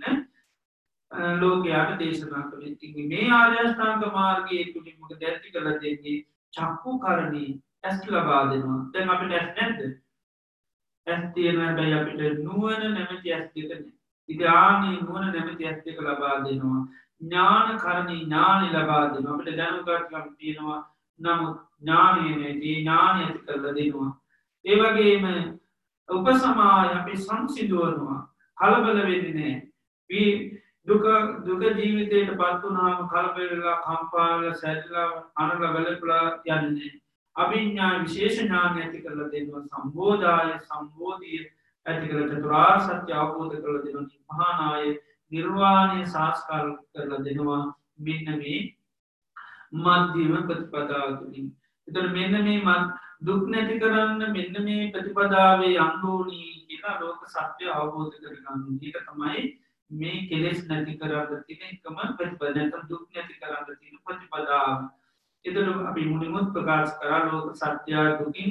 ලෝකයාට දේශනා කළේ. මේ ආර්ය අෂ්ටාංග මාර්ගයේ තුලින් මොකද ඇති කරලා දෙන්නේ? චක්කු කරණී ඇස් ලබා දෙනවා. දැන් අපිට ඇස් නැද්ද? ඇස් තියෙනවා, හැබැයි අපිට නුවණ නැමැති ඇස් දෙක නැහැ. ඉතින් ආනි නුවණ නැමැති ඇස් දෙක ලබා දෙනවා. ඥාන කරණී ඥානෙ ලබා දෙනවා. අපිට දැනුගත්කම් තියෙනවා, නමුත් ඥානෙ නැති ඥානෙ ඇති කරලා දෙනවා. ඒ වගේම උපසමාය අපි සංසිඳවනවා. කලබල වෙන්නේ නැහැ. මේ දුක දුක ජීවිතයට පත් වුණාම කලබල වෙලා කම්පා වෙලා සැදලා අනල වෙලපලා යන්නේ. අභිඥා විශේෂ ඥානය ඇති කරලා දෙනවා. සම්බෝධාය සම්බෝධිය ඇති කරලා චතුරාර්ය සත්‍ය අවබෝධ කරලා දෙනවා. මහානාය නිර්වාණය සාස්කාර කරලා දෙනවා. මෙන්න මේ මධ්‍යම ප්‍රතිපදාව තුළින්. එතකොට මෙන්න මේ දුක් නැති කරන්න මෙන්න මේ ප්‍රතිපදාවේ යන්න ඕනි කියලා ලෝක සත්‍ය අවබෝධ කරගන්න. ඒක තමයි මේ කෙලෙස් නැති කරන්න තියෙන එකම ප්‍රතිපදාව. නැත්නම් දුක් නැති කරන්න තියෙන ප්‍රතිපදාව. එතකොට අපි මුලින්ම ප්‍රකාශ කරා ලෝක සත්‍ය දුකින්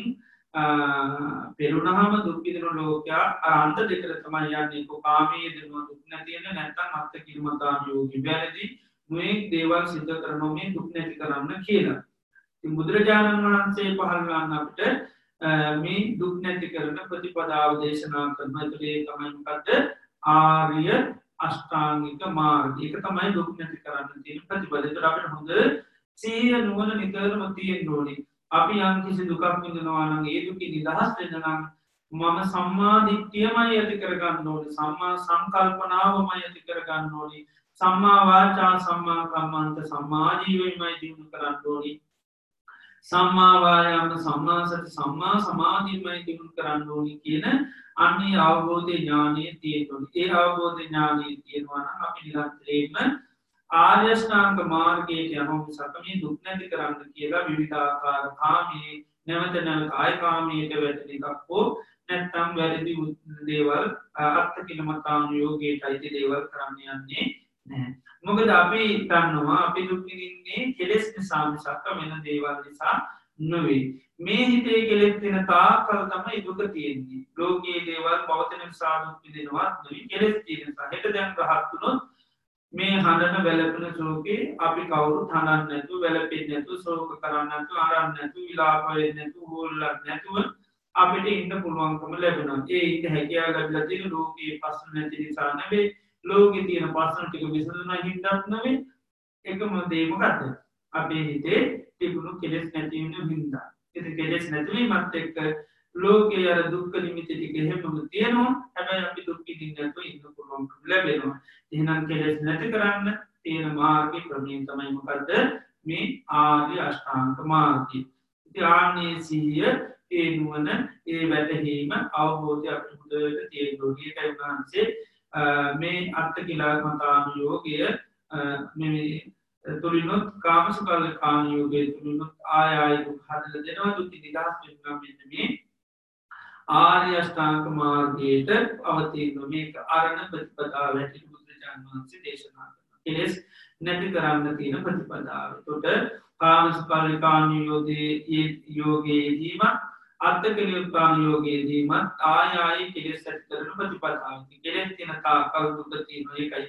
පෙරුණාම දුක් විඳින ලෝකයා අන්ත දෙකට තමයි යන්නේ. කාමයේ දෙනවා දුක් නැති වෙන, නැත්නම් අත්ත කිලමතාන් යෝගී වැරදි නොඑක් දේවල් සිද්ධ කරනවා මේ දුක් නැති කරන්න කියලා. ඉතින් බුදුරජාණන් වහන්සේ පහළ කරන අපිට මේ දුක් නැති කරන ප්‍රතිපදාව දේශනා කරන තුලේ තමයි මොකද්ද? ආර්ය අෂ්ටාංගික මාර්ගය. ඒක තමයි දුක් නැති කරන්න තියෙන ප්‍රතිපදාව. ඒතර අපිට හොඳ සීය නුවණ නිතරම තියෙන්න ඕනේ. අපි යම් කිසි දුකක් විඳිනවා නම් ඒ දුකින් නිදහස් වෙන්න නම් මම සම්මා දිට්ඨියමයි ඇති කරගන්න ඕනේ. සම්මා සංකල්පනාවමයි ඇති කරගන්න ඕනේ. සම්මා වාචා, සම්මා කම්මන්ත, සම්මා ජීවයමයි දිනු කරන්න ඕනේ. සම්මා වායාම, සම්මා සති, සම්මා සමාධියමයි දිනු කරන්න ඕනේ කියන අන්නේ අවබෝධ ඥානය තියෙනවා. ඒ අවබෝධ ඥානය තියෙනවා නම් අපි නිරන්තරයෙන්ම ආර්ය අෂ්ටාංග මාර්ගයට යනවා. සකමේ දුක් නැති කරන්න කියලා විවිධාකාර කාමයේ නැවත නැවත ආය කාමයට වැටෙන එකක් හෝ නැත්නම් වැරදි දේවල් අත්ති කිලමතාන් යෝගයට අයිති දේවල් කරන්න යන්නේ නැහැ. මොකද අපි දන්නවා අපි දුක් විඳින්නේ කෙලෙස් නිසා මිසක් වෙන දේවල් නිසා නෙවෙයි. මේ හිතේ කෙලෙස් වෙන තාක්කල් තමයි දුක තියෙන්නේ. ලෝකයේ දේවල් පවතින නිසා දුක් විඳිනවා නෙවෙයි, කෙලෙස් තියෙන නිසා. හෙට දැන් රහත් වුණොත් මේ හඬන වැළපෙන ශෝකේ අපි කවුරුත් හඬන්නේ නැතුව, වැළපෙන්නේ නැතුව, ශෝක කරන්නේ නැතුව, අරන්නේ නැතුව, විලාප වෙන්නේ නැතුව, හොල්ලන්නේ නැතුව අපිට ඉන්න පුළුවන්කම ලැබෙනවා. ඒ ඉන්න හැකියාව ලැබිලා තියෙන ලෝකයේ ප්‍රශ්න නැති නිසා නෙවෙයි, ලෝකේ තියෙන ප්‍රශ්න ටික විසඳුනා හින්දාත් නෙවෙයි. එකම දේ මොකද්ද? අපේ හිතේ තිබුණු කෙලෙස් නැති වෙන හින්දා. ඉතින් කෙලෙස් නැතිවීමත් එක්ක ලෝකයේ අර දුක්ඛ නිමිති ටික එහෙමම තියෙනවා. හැබැයි අපි දුක් විඳින්න නැතුව ඉන්න පුළුවන්කම ලැබෙනවා. එහෙනම් කෙලෙස් නැති කරන්න තියෙන මාර්ගය ක්‍රමයෙන් තමයි මොකද්ද? මේ ආර්ය අෂ්ටාංග මාර්ගය. ඉතින් ආන්නේ සිහිය, ඒ නුවණ, ඒ වැටහීම අවබෝධය අපිට හොඳට තියෙන්න ඕනේ. ඒකයි උන්වහන්සේ මේ අත්ති කිලමතාන් යෝගය මේ තුලිනුත් කාමසුකල්ල කාම යෝගයේ තුලිනුත් ආය ආය දුක් හදලා දෙනවා. දුක් නිදහස් වෙනවා. මෙන්න මේ ආර්ය අෂ්ටාංග මාර්ගයට අවතීන මේක අරණ ප්‍රතිපදාව හැටියට බුදුරජාණන් වහන්සේ දේශනා කරනවා. කෙලෙස් නැති කරන්න තියෙන ප්‍රතිපදාව. ඒකට කාමසුකල්ල කාම යෝගයේ යෝගයේදීම අත්කලියුත්පාන යෝගයේදීම ආය ආය කෙලෙස් ඇති කරන ප්‍රතිපදාව. කෙලෙස් තියෙන තාකල් දුක තියෙනවා. ඒකයි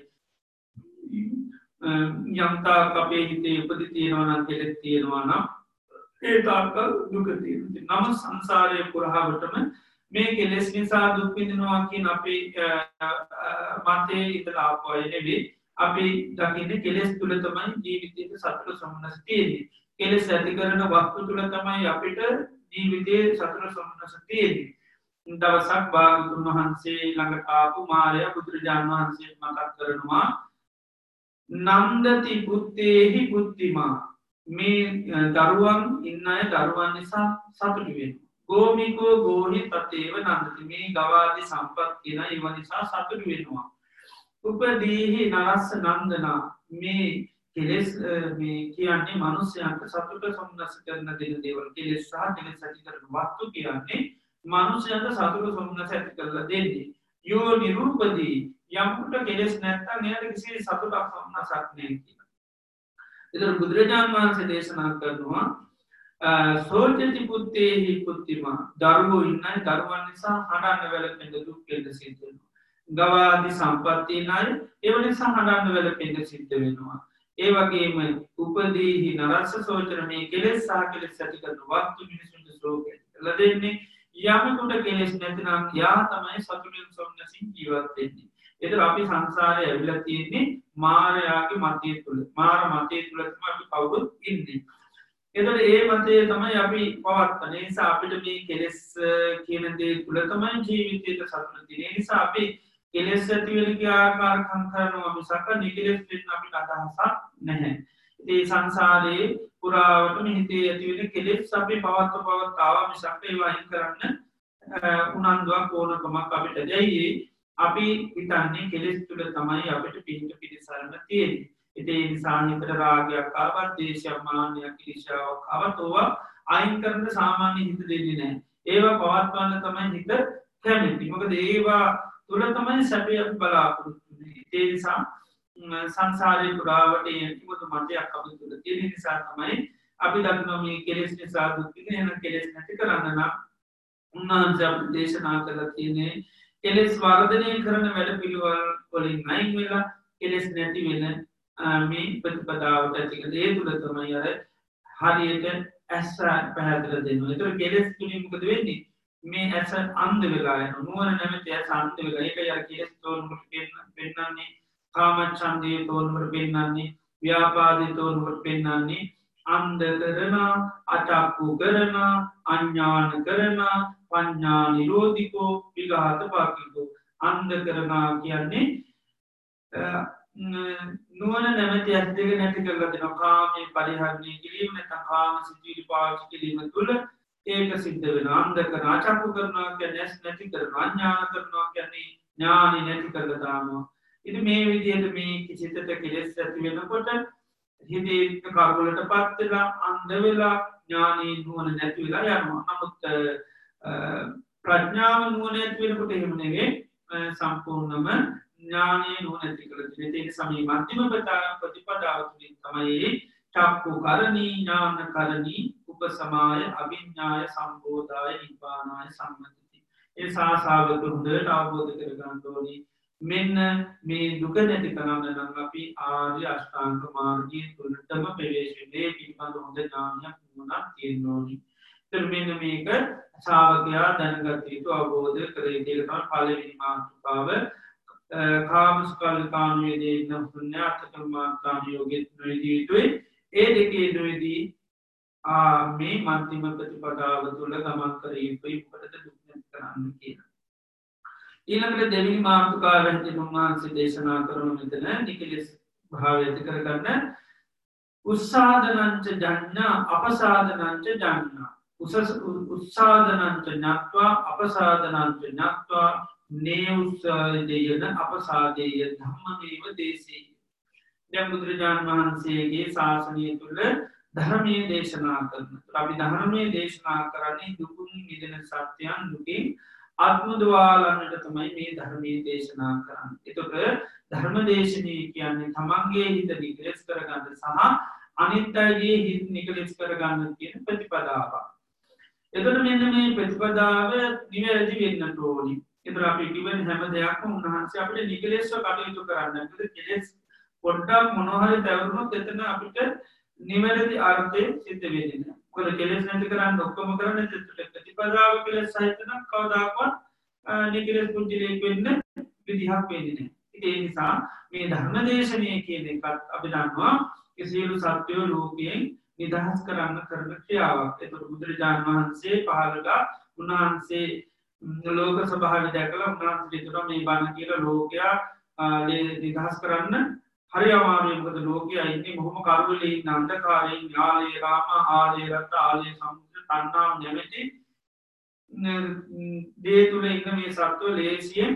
යම්තා අපේ හිතේ උපදී තියෙනවා නම් කෙලෙස් තියෙනවා නම් ඒ තාකල් දුක තියෙනවා. නම සංසාරයේ පුරාවටම මේ කෙලෙස් නිසා දුක් විඳිනවා කියන අපේ මතේ ඉඳලා ආපු අය නෙවෙයි. අපි දකින්නේ කෙලෙස් තුල තමයි ජීවිතයේ සතුට සම්මනස තියෙන්නේ. කෙලෙස් ඇති කරන වස්තු තුල තමයි අපිට ජීවිතයේ සතුට සම්මනස තියෙන්නේ. දවසක් භාගතුන් වහන්සේ ළඟට ආපු මාරයා බුදුරජාණන් වහන්සේ මතක් කරනවා නන්දති පුත්තේහි පුත්තිමා මේ දරුවන් ඉන්න අය දරුවන් නිසා සතුටු වෙනවා. ගෝමිකෝ ගෝහි තතේව නන්දති මේ ගවාදී සම්පත් කියන ඒව නිසා සතුටු වෙනවා. උපදීහි නරස්ස නන්දනා මේ කෙලෙස් මේ කියන්නේ මනුස්සයන්ට සතුට සොම්නස කරන දෙන දේවල් කෙලෙස් සහ කෙලෙස් ඇති කරන වස්තු කියන්නේ මනුස්සයන්ට සතුට සොම්නස ඇති කරලා දෙන්නේ. යෝ නිරූපදී යම්කුට කෙලෙස් නැත්තම් එයාට කිසි සතුටක් සොම්නසක් නැහැ කියලා. ඒතර බුදුරජාණන් වහන්සේ දේශනා කරනවා සෝචති පුත්තේහි පුත්තිමා දරුවෝ ඉන්නයි දරුවන් නිසා හඬන්න වැළපෙන්න දුක් වෙන්න සිද්ධ වෙනවා. ගවාදී සම්පත්තිය නයි ඒව නිසා හඬන්න වැළපෙන්න සිද්ධ වෙනවා. ඒ වගේම උපදීහි නරස්ස සෝචන මේ කෙලෙස් සහ කෙලෙස් ඇති කරන වස්තු මිනිසුන්ට ශෝකය කරලා දෙන්නේ. යමෙකුට කෙලෙස් නැතිනම් යා තමයි සතුටින් සොම්නසින් ජීවත් වෙන්නේ. ඒතර අපි සංසාරේ ඇවිල්ලා තියෙන්නේ මායාවේ මතය තුල. මාර මතය තුල තමයි අපි කවුරුත් ඉන්නේ. ඒතර ඒ මතය තමයි අපි පවත්වන්නේ. ඒ නිසා අපිට මේ කෙලෙස් කියන දේ තුල තමයි ජීවිතේට සතුට තියෙන්නේ. ඒ නිසා අපි කෙලෙස් ඇති වෙන ආකාරකම් කරනවා මිසක නිකලෙස් වෙන්න අපිට අදහසක් නැහැ. ඒ සංසාරේ පුරාවටම හිතේ ඇති වෙන කෙලෙස් අපි පවත්ව පවත්ව ආවා මිසක ඒවා අයින් කරන්න උනන්දුවක් ඕනකමක් අපිට දෙයි. අපි හිතන්නේ කෙලෙස් තුල තමයි අපිට පිහිට පිළිසරණ තියෙන්නේ. ඒ නිසා හිතට රාගයක් ආවත්, දේශයක්, මාන්නයක්, ඊර්ෂ්‍යාවක් ආවත් ඕවා අයින් කරන්න සාමාන්‍ය හිත දෙන්නේ නැහැ. ඒවා පවත්වන්න තමයි හිත කැමති. මොකද ඒවා තුල තමයි සැපය බලාපොරොත්තු වෙන්නේ. ඒ නිසා සංසාරේ පුරාවට යටිමුතු මතයක් අපිට තුල තියෙන නිසා තමයි අපි දන්නවා මේ කෙලෙස් නිසා දුක් විඳින කෙලෙස් නැති කරන්න නම් උන්වහන්සේ අපිට දේශනා කරලා තියෙන්නේ කෙලෙස් වර්ධනය කරන වැඩ පිළිවෙල වලින් අයින් වෙලා කෙලෙස් නැති වෙන මේ ප්‍රතිපදාවට ඇති කරලා ඒ තුල තමයි අර හරියට ඇස පැහැදිලා දෙනවා. ඒතර කෙලෙස් තුලින් මොකද වෙන්නේ? මේ ඇස අන්ධ වෙලා යනවා. නුවණ නැමැති ඇස අන්ධ වෙලා. ඒකයි අර කෙලෙස් තෝරනකොට පෙන්නන්නේ කාමච්ඡන්දේ තෝරනකොට පෙන්නන්නේ ව්‍යාපාදේ තෝරනකොට පෙන්නන්නේ අන්ධ කරන, අචක්කු කරන, අඥාන කරන, පඤ්ඤා නිරෝධිකෝ විඝාත පාකිකෝ. අන්ධ කරනා කියන්නේ නුවණ නැමැති ඇස් දෙක නැති කරලා දෙනවා. කාමයේ පරිහරණය කිරීම නැත්නම් කාම සිතුවිලි පාවිච්චි කිරීම තුළ ඒක සිද්ධ වෙනවා. අන්ධ කරන, අචක්කු කරනවා කියන්නේ ඇස් නැති කරනවා. අඥාන කරනවා කියන්නේ ඥානෙ නැති කරලා දානවා. ඉතින් මේ විදිහට මේ කිසිතට කෙලෙස් ඇති වෙනකොට හිතේ කර්මවලටපත් වෙලා අන්ධ වෙලා ඥානෙ නුවණ නැති වෙලා යනවා. නමුත් ප්‍රඥාව නුවණ ඇති වෙනකොට එහෙම නෙවෙයි සම්පූර්ණම ඥානෙ නුවණ ඇති කරලා තියෙන. ඒ සමේ මධ්‍යම ප්‍රතිපදාව තුළින් තමයි චක්කු කරණී ඥාන කරණී උපසමාය අවිඥාය සම්බෝධාය නිබ්බානාය සම්මතති. ඒ සාසාවක හොඳට අවබෝධ කරගන්න ඕනේ. මෙන්න මේ දුක නැති කරන්න නම් අපි ආර්ය අෂ්ටාංග මාර්ගයේ තුලටම ප්‍රවේශ වෙන්නේ පිළිබඳ හොඳ ඥානයක් නුවණක් තියෙන්න ඕනේ. ඒතර මෙන්න මේක ශ්‍රාවකයා දැනගත යුතු අවබෝධ කර යුතු තමයි පළවෙනි මාතෘකාව. කාමස්කල්කාණුවේ දෙන්න පුණ්‍යාර්ථකර්මාර්ථාන යෝගයේ නොයදී යුතුයි. ඒ දෙකේ නොයදී ආ මේ මධ්‍යම ප්‍රතිපදාව තුළ ගමන් කර යුතුයි. මොකටද දුක් නැති කරන්න කියලා. ඊළඟට දෙවෙනි මාතෘකාවෙන් උන්වහන්සේ දේශනා කරන මෙතන නිකලෙස් භාවය ඇති කරගන්න උස්සාදනංච ජඤ්ඤා අපසාදනංච ජඤ්ඤා. උස්සාදනංච ඤත්වා අපසාදනංච ඤත්වා නේඋස්සාදේයන අපසාදේය ධම්මමේව දේශේ. දැන් බුදුරජාණන් වහන්සේගේ ශාසනය තුළ ධර්මයේ දේශනා කරනවා. අපි ධර්මයේ දේශනා කරන්නේ දුකින් මිදෙන සත්‍යයන් දුකින් ආත්මදවාලන්නට තමයි මේ ධර්මයේ දේශනා කරන්නේ. එතකොට ධර්ම දේශනය කියන්නේ තමන්ගේ හිත නිකලෙස් කරගන්න සහ අනිත් අයගේ හිත නිකලෙස් කරගන්න කියන ප්‍රතිපදාවක්. එතකොට මෙන්න මේ ප්‍රතිපදාව නිවැරදි වෙන්න ඕනේ. ඒතර අපි කිව්වනේ හැම දෙයක්ම උන්වහන්සේ අපිට නිකලෙස්ව කටයුතු කරන්න. මොකද කෙලෙස් පොඩ්ඩක් මොනවා හරි තවරුනොත් එතන අපිට නිවැරදි අර්ථය සිද්ධ වෙන්නේ නැහැ. මොකද කෙලෙස් නැති කරන්න ඔක්කොම කරන්නේ ප්‍රතිපදාව කෙලෙස් සහිත නම් කවදාකවත් නිකලෙස් පුජ්‍යලයක් වෙන්න විදිහක් වෙන්නේ නැහැ. ඒ නිසා මේ ධර්මදේශනය කියන එකත් අපි දන්නවා ඒ සියලු සත්‍යෝ ලෝකයෙන් නිදහස් කරන්න කරන ක්‍රියාවක්. ඒතකොට බුදුරජාණන් වහන්සේ පහළට උන්වහන්සේ ලෝක සභාව දැකලා උන්වහන්සේ හිතුවා මේ බණ කියලා ලෝකයා නිදහස් කරන්න හරි අමාරුයි මොකද ලෝකයා ඉන්නේ මොහොම කරුවලේ ඉන්න අන්ධකාරයෙන් යාලේ රාම ආලේ රත ආලේ සමුද්‍ර තණ්හාව නැමැති දේ තුල ඉන්න මේ සත්ව ලේසියෙන්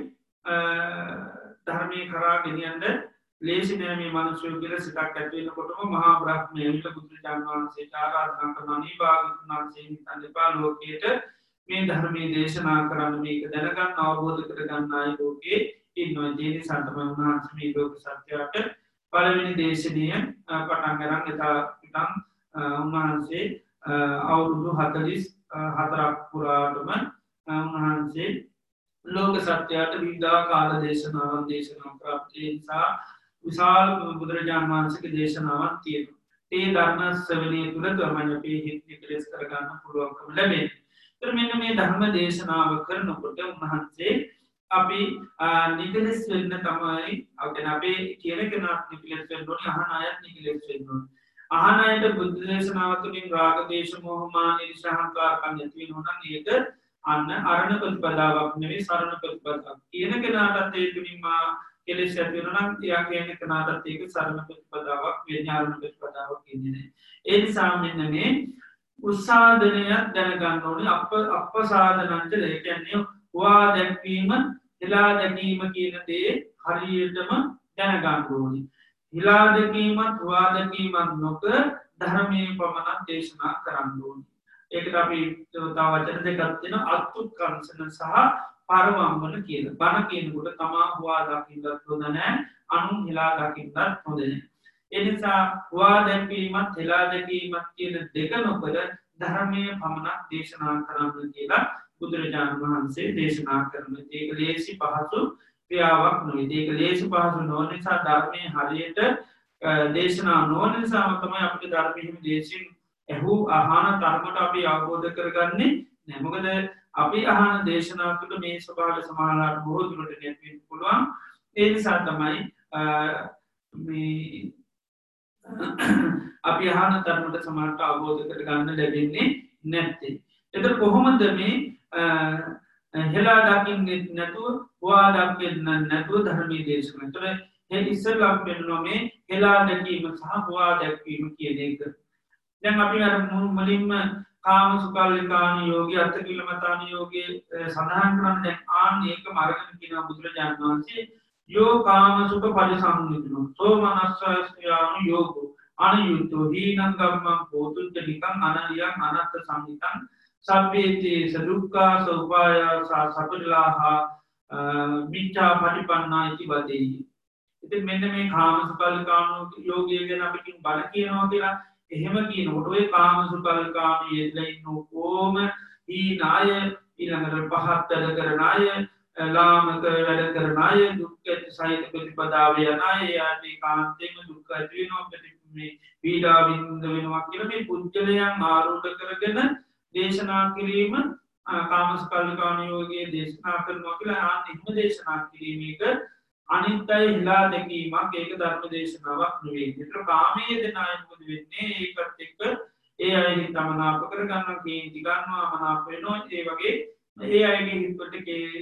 ධර්මයේ කරා ගෙනියන්න ලේසි නෑ මේ මිනිස්සු කියලා සිතක් ඇති වෙනකොටම මහා බ්‍රහ්මයාට බුදුරජාණන් වහන්සේට ආරාධනා කරන අනිභාගතුන් වහන්සේ හිතන්න එපා ලෝකයට මේ ධර්මයේ දේශනා කරන්න මේක දැනගන්න අවබෝධ කරගන්න අය ලෝකේ ඉන්නවා ඒ නිසා තමයි උන්වහන්සේ මේ ලෝක සත්‍යයට පළවෙනි දේශනය පටන් අරන් එදා ඉතින් උන්වහන්සේ අවුරුදු හතළිස් හතරක් පුරාටම උන්වහන්සේ ලෝක සත්‍යයට විවිධ කාල දේශනාවන් දේශනා කරා ඒ නිසා විශාල බුදුරජාණන් වහන්සේගේ දේශනාවක් තියෙනවා. ඒ ධර්ම ශ්‍රවණය තුළ තමයි අපි හිත නිකලස් කරගන්න පුළුවන්කම ලැබෙන්නේ. ඒතර මෙන්න මේ ධර්ම දේශනාව කරනකොට උන්වහන්සේ අපි නිකලස් වෙන්න තමයි අපිට අපේ කියන කෙනාත් නිකලස් වෙන්න ඕනේ අහන අයත් නිකලස් වෙන්න ඕනේ. අහන අයට බුද්ධ දේශනාව තුළින් රාග දේශ මොහ මාන ඊර්ෂ්‍යාහංකාරකම් නැති වෙනවා නම් ඒක අන්න අරණ ප්‍රතිපදාවක් නෙවෙයි සරණ ප්‍රතිපදාවක්. කියන කෙනාටත් ඒ තුලින්ම කෙලෙස් ඇති වෙනවා නම් එයා කියන කෙනාටත් ඒක සරණ ප්‍රතිපදාවක් විඥාන ප්‍රතිපදාවක් කියන්නේ නැහැ. ඒ නිසා මෙන්න මේ උසාදනයක් දැනගන්න ඕනේ අප අපසාදනන්ට ඒ කියන්නේ හොවා දැක්වීම හිලා දැකීම කියන දේ හරියටම දැනගන්න ඕනේ. හිලා දැකීමත් හොවා දැකීමත් නොකර ධර්මයේ පමණක් දේශනා කරන්න ඕනේ. ඒකට අපි තව වචන දෙකක් තියෙනවා අත්ුත්කංශන සහ පරවම්බන කියලා. බණ කියනකොට තමා හොවා දකින්නත් හොඳ නැහැ අනුන් හිලා දකින්නත් හොඳ නැහැ. ඒ නිසා හොවා දැකීමත් හිලා දැකීමත් කියන දෙක නොකර ධර්මයේ පමණක් දේශනා කරන්න කියලා බුදුරජාණන් වහන්සේ දේශනා කරනවා. ඒක ලේසි පහසු ක්‍රියාවක් නෙවෙයි. ඒක ලේසි පහසු නොවන නිසා ධර්මයේ හරියට දේශනා නොවන නිසා තමයි අපිට ධර්මයේ දේශින් එහු ආහන ධර්මයට අපි අවබෝධ කරගන්නේ නැහැ. මොකද අපි අහන දේශනා තුළ මේ ස්වභාවය සමානලාට බොහෝ දුරට නැති වෙන්න පුළුවන්. ඒ නිසා තමයි මේ අපි අහන ධර්මයට සමානට අවබෝධ කරගන්න ලැබෙන්නේ නැත්තේ. එතකොට කොහොමද මේ හෙලා දකින්නේ නැතුව හොවා දකින්න නැතුව ධර්මයේ දේශනා. එතකොට ඒ ඉස්සෙල්ලා පෙන්නනවා මේ හෙලා දැකීම සහ හොවා දැකීම කියන එක. දැන් අපි අර මුලින්ම කාම සුකල්ලිකාන යෝගී අත්තිකිලමතාන යෝගී සඳහන් කරන දැන් ආන් ඒක මාර්ගන කියන බුදුරජාණන් වහන්සේ යෝ කාම සුඛ පරිසංයුතනෝ සෝ මනස්සයාන යෝගෝ අනයුතෝ දීනං ගම්මං පෝතුච්චනිකං අනලියං අනත්ත සංහිතං සබ්බේතේ සදුක්ඛා සෝපායාසා සපරිලාහා මිච්ඡා පටිපන්නා ඉති වදෙයි. ඉතින් මෙන්න මේ කාම සුකල්ලිකාන යෝගී ගැන අපි කින් බල කියනවා කියලා එහෙම කියනකොට ඔය කාම සුකල්කාමී යෙදලා ඉන්න කොම ඊනාය ඊළඟට පහත් වැඩ කරන අය ලාමක වැඩ කරන අය දුක් ඇති සහිත ප්‍රතිපදාවේ යන අය යටි කාන්තේම දුක් ඇති වෙනවා ප්‍රතිමේ පීඩා විඳ වෙනවා කියලා මේ පුද්ගලයන් ආරූඪ කරගෙන දේශනා කිරීම කාම සුකල්කාමී යෝගයේ දේශනා කරනවා කියලා ආ නිම්ම දේශනා කිරීමේක අනිත්‍යය හිලා දැකීමක් ඒක ධර්ම දේශනාවක් නෙවෙයි. ඒතර කාමයේ දෙන අය මොකද වෙන්නේ? ඒකත් එක්ක ඒ අය හිතමනාප කර ගන්නවා, කේන්ති ගන්නවා, මනාප වෙනවා. ඒ වගේ ඒ අයගේ හිතවලට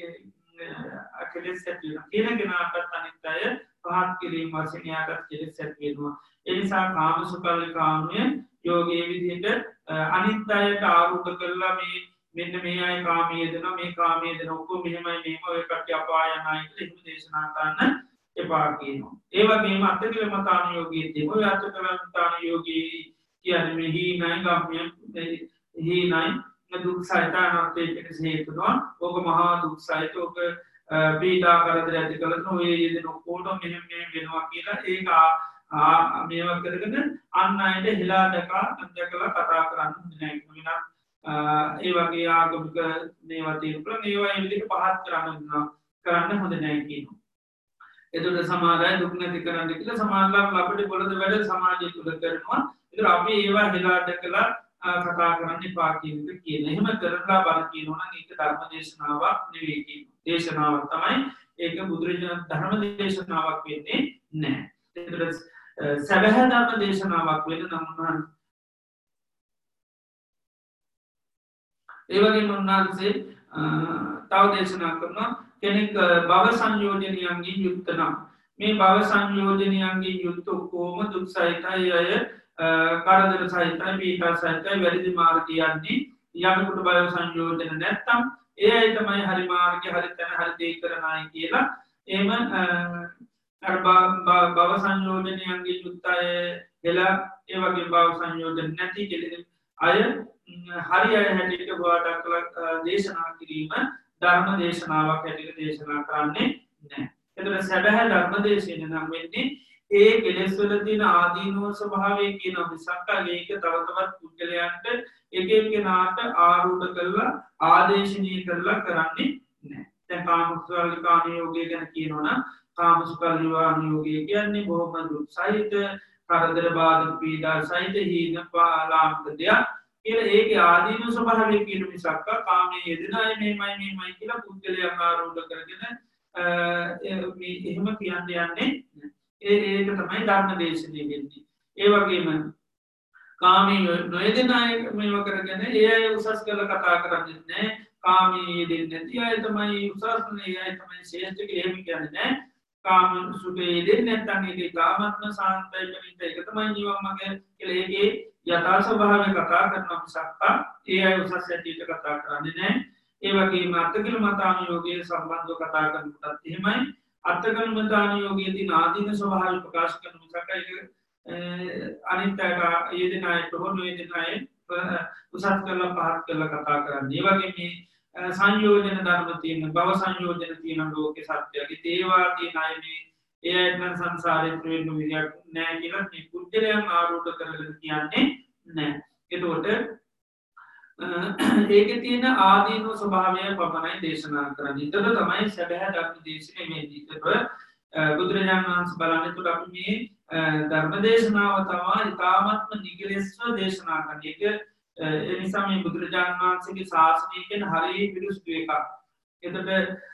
කෙලෙස් ඇති වෙනවා. කියන කෙනාටත් අනිත්‍යය පහත් කිරීම වශයෙන් යාටත් කෙලෙස් ඇති වෙනවා. ඒ නිසා කාමසුකල්ලිකාමයේ යෝගයේ විදිහට අනිත්‍යයට ආරූඪ කරලා මේ මෙන්න මේ අය කාමයේ දෙනවා මේ කාමයේ දෙන ඔක්කොම මෙහෙමයි මේම ඔය කට්ටිය අපාය යන අය කියලා එහෙම දේශනා කරන්න එපා කියනවා. ඒ වගේම අත්තිකිලමතාන යෝගීදී ඔය අත්තිකිලමතාන යෝගී කියන්නේ මේ හීනයි ගම්මිය හීනයි දුක් සහිතානත්තේ පිටස හේතුනවා. ඕක මහා දුක් සහිත ඕක පීඩා කරදර ඇති කරන ඔය යෙදෙන ඔක්කොම මෙහෙම මෙහෙම වෙනවා කියලා ඒක ආ මේවා කරගෙන අන් අයට හිලා දැකලා අන්දකලා කතා කරන්න නැහැ. වෙනත් ඒ වගේ ආගමික මේවා තියෙන පුළුවන් ඒවා ඒ විදිහට පහත් කරන්න කරන්න හොඳ නැහැ කියනවා. එතකොට සමාජය දුක් නැති කරන්න කියලා සමාජලම් අපිට පොළොද වැඩ සමාජය තුල කරනවා. ඒතර අපි ඒවා හිලා දැකලා කතා කරන්න එපා කියන එක කියන. එහෙම කරලා බල කියනවා නම් ඒක ධර්ම දේශනාවක් නෙවෙයි කියනවා. දේශනාවක් තමයි ඒක බුදුරජාණන් ධර්ම දේශනාවක් වෙන්නේ නැහැ. ඒතර සැබෑ ධර්ම දේශනාවක් වෙන නම් ඒ වගේම උන්වහන්සේ තව දේශනා කරනවා කෙනෙක් භව සංයෝජනයන්ගේ යුක්ත නම් මේ භව සංයෝජනයන්ගේ යුක්ත ඔක්කොම දුක් සහිතයි අය කරදර සහිතයි පීඩා සහිතයි වැරදි මාර්ගයේ යන්නේ යමෙකුට භව සංයෝජන නැත්තම් ඒ අය තමයි හරි මාර්ගයේ හරි තැන හරි දේ කරන අය කියලා එහෙම අර භව සංයෝජනයන්ගේ යුක්ත අය එලා ඒ වගේ භව සංයෝජන නැති කෙලෙන අය හරි අය හැටියට වාඩක් කළ දේශනා කිරීම ධර්ම දේශනාවක් හැටියට දේශනා කරන්නේ නැහැ. එතකොට සැබෑ ධර්ම දේශන නම් වෙන්නේ ඒ කෙලෙස් වල තියෙන ආදීනව ස්වභාවය කියන මිසක් ඒක තව තවත් පුද්ගලයන්ට එක එක්කෙනාට ආරූඪ කරලා ආදේශනීය කරලා කරන්නේ නැහැ. දැන් කාමසුඛ කාමයෝගය ගැන කියනවනම් කාමසුඛ විවාහයෝගය කියන්නේ බොහොම දුක් සහිත කරදර බාධක පීඩා සහිත හීන පාලාම්ක දෙයක්. කියලා ඒකේ ආදීන ස්වභාවය කියන මිසක් කාමයේ යෙදෙන අය මේමයි මේමයි කියලා පුද්ගලයන් ආරූඪ කරගෙන මේ එහෙම කියන්නේ යන්නේ ඒ ඒක තමයි ධර්ම දේශනේ වෙන්නේ. ඒ වගේම කාමයේ නොයෙදෙන අය මේව කරගෙන ඒ අය උසස් කරලා කතා කරන්නේ නැහැ. කාමයේ යෙදෙන්නේ නැති අය තමයි උසස් නේ අය තමයි ශ්‍රේෂ්ඨ කියලා එහෙම කියන්නේ නැහැ. කාම සුඛයේ යෙදෙන්නේ නැත්නම් ඒකේ කාමත්ම සාන්තයි වෙනිට ඒක තමයි ජීවම් මගේ කියලා ඒකේ යථා ස්වභාවය කතා කරනවා මිසක් ඒ අය උසස් ඇටියට කතා කරන්නේ නැහැ. ඒ වගේම අත්කල මතානුයෝගයේ සම්බන්ධව කතා කරනකොටත් එහෙමයි. අත්කල මතානුයෝගයේ තියෙන ආදීන ස්වභාවය ප්‍රකාශ කරන මිසක් ඒක අනිත් අයට යෙදෙන අයට හෝ නොයෙදෙන අය උසස් කරලා පහත් කරලා කතා කරන්නේ. ඒ වගේ මේ සංයෝජන ධර්ම තියෙන භව සංයෝජන තියෙන ලෝකේ සත්‍යයේ තේවා තියෙන අය මේ ඒ අයන සංසාරේ ප්‍රේම විදියක් නෑ කියලා මේ පුද්ගලයන් ආරූඪ කරගෙන කියන්නේ නෑ. ඒකට ඒකේ තියෙන ආදීනෝ ස්වභාවය පමණයි දේශනා කරන්නේ. ඒතර තමයි සැබෑ ධර්ම දේශනේ වෙන්නේ. ඒතර බුදුරජාණන් වහන්සේ බලන්නේ තුල අපි මේ ධර්ම දේශනාව තමයි ඉතාමත්ම නිගලස්ව දේශනා කරන්නේ. ඒක ඒ නිසා මේ බුදුරජාණන් වහන්සේගේ ශාසනය කියන හරිය විරුද්ධ එකක්. ඒතර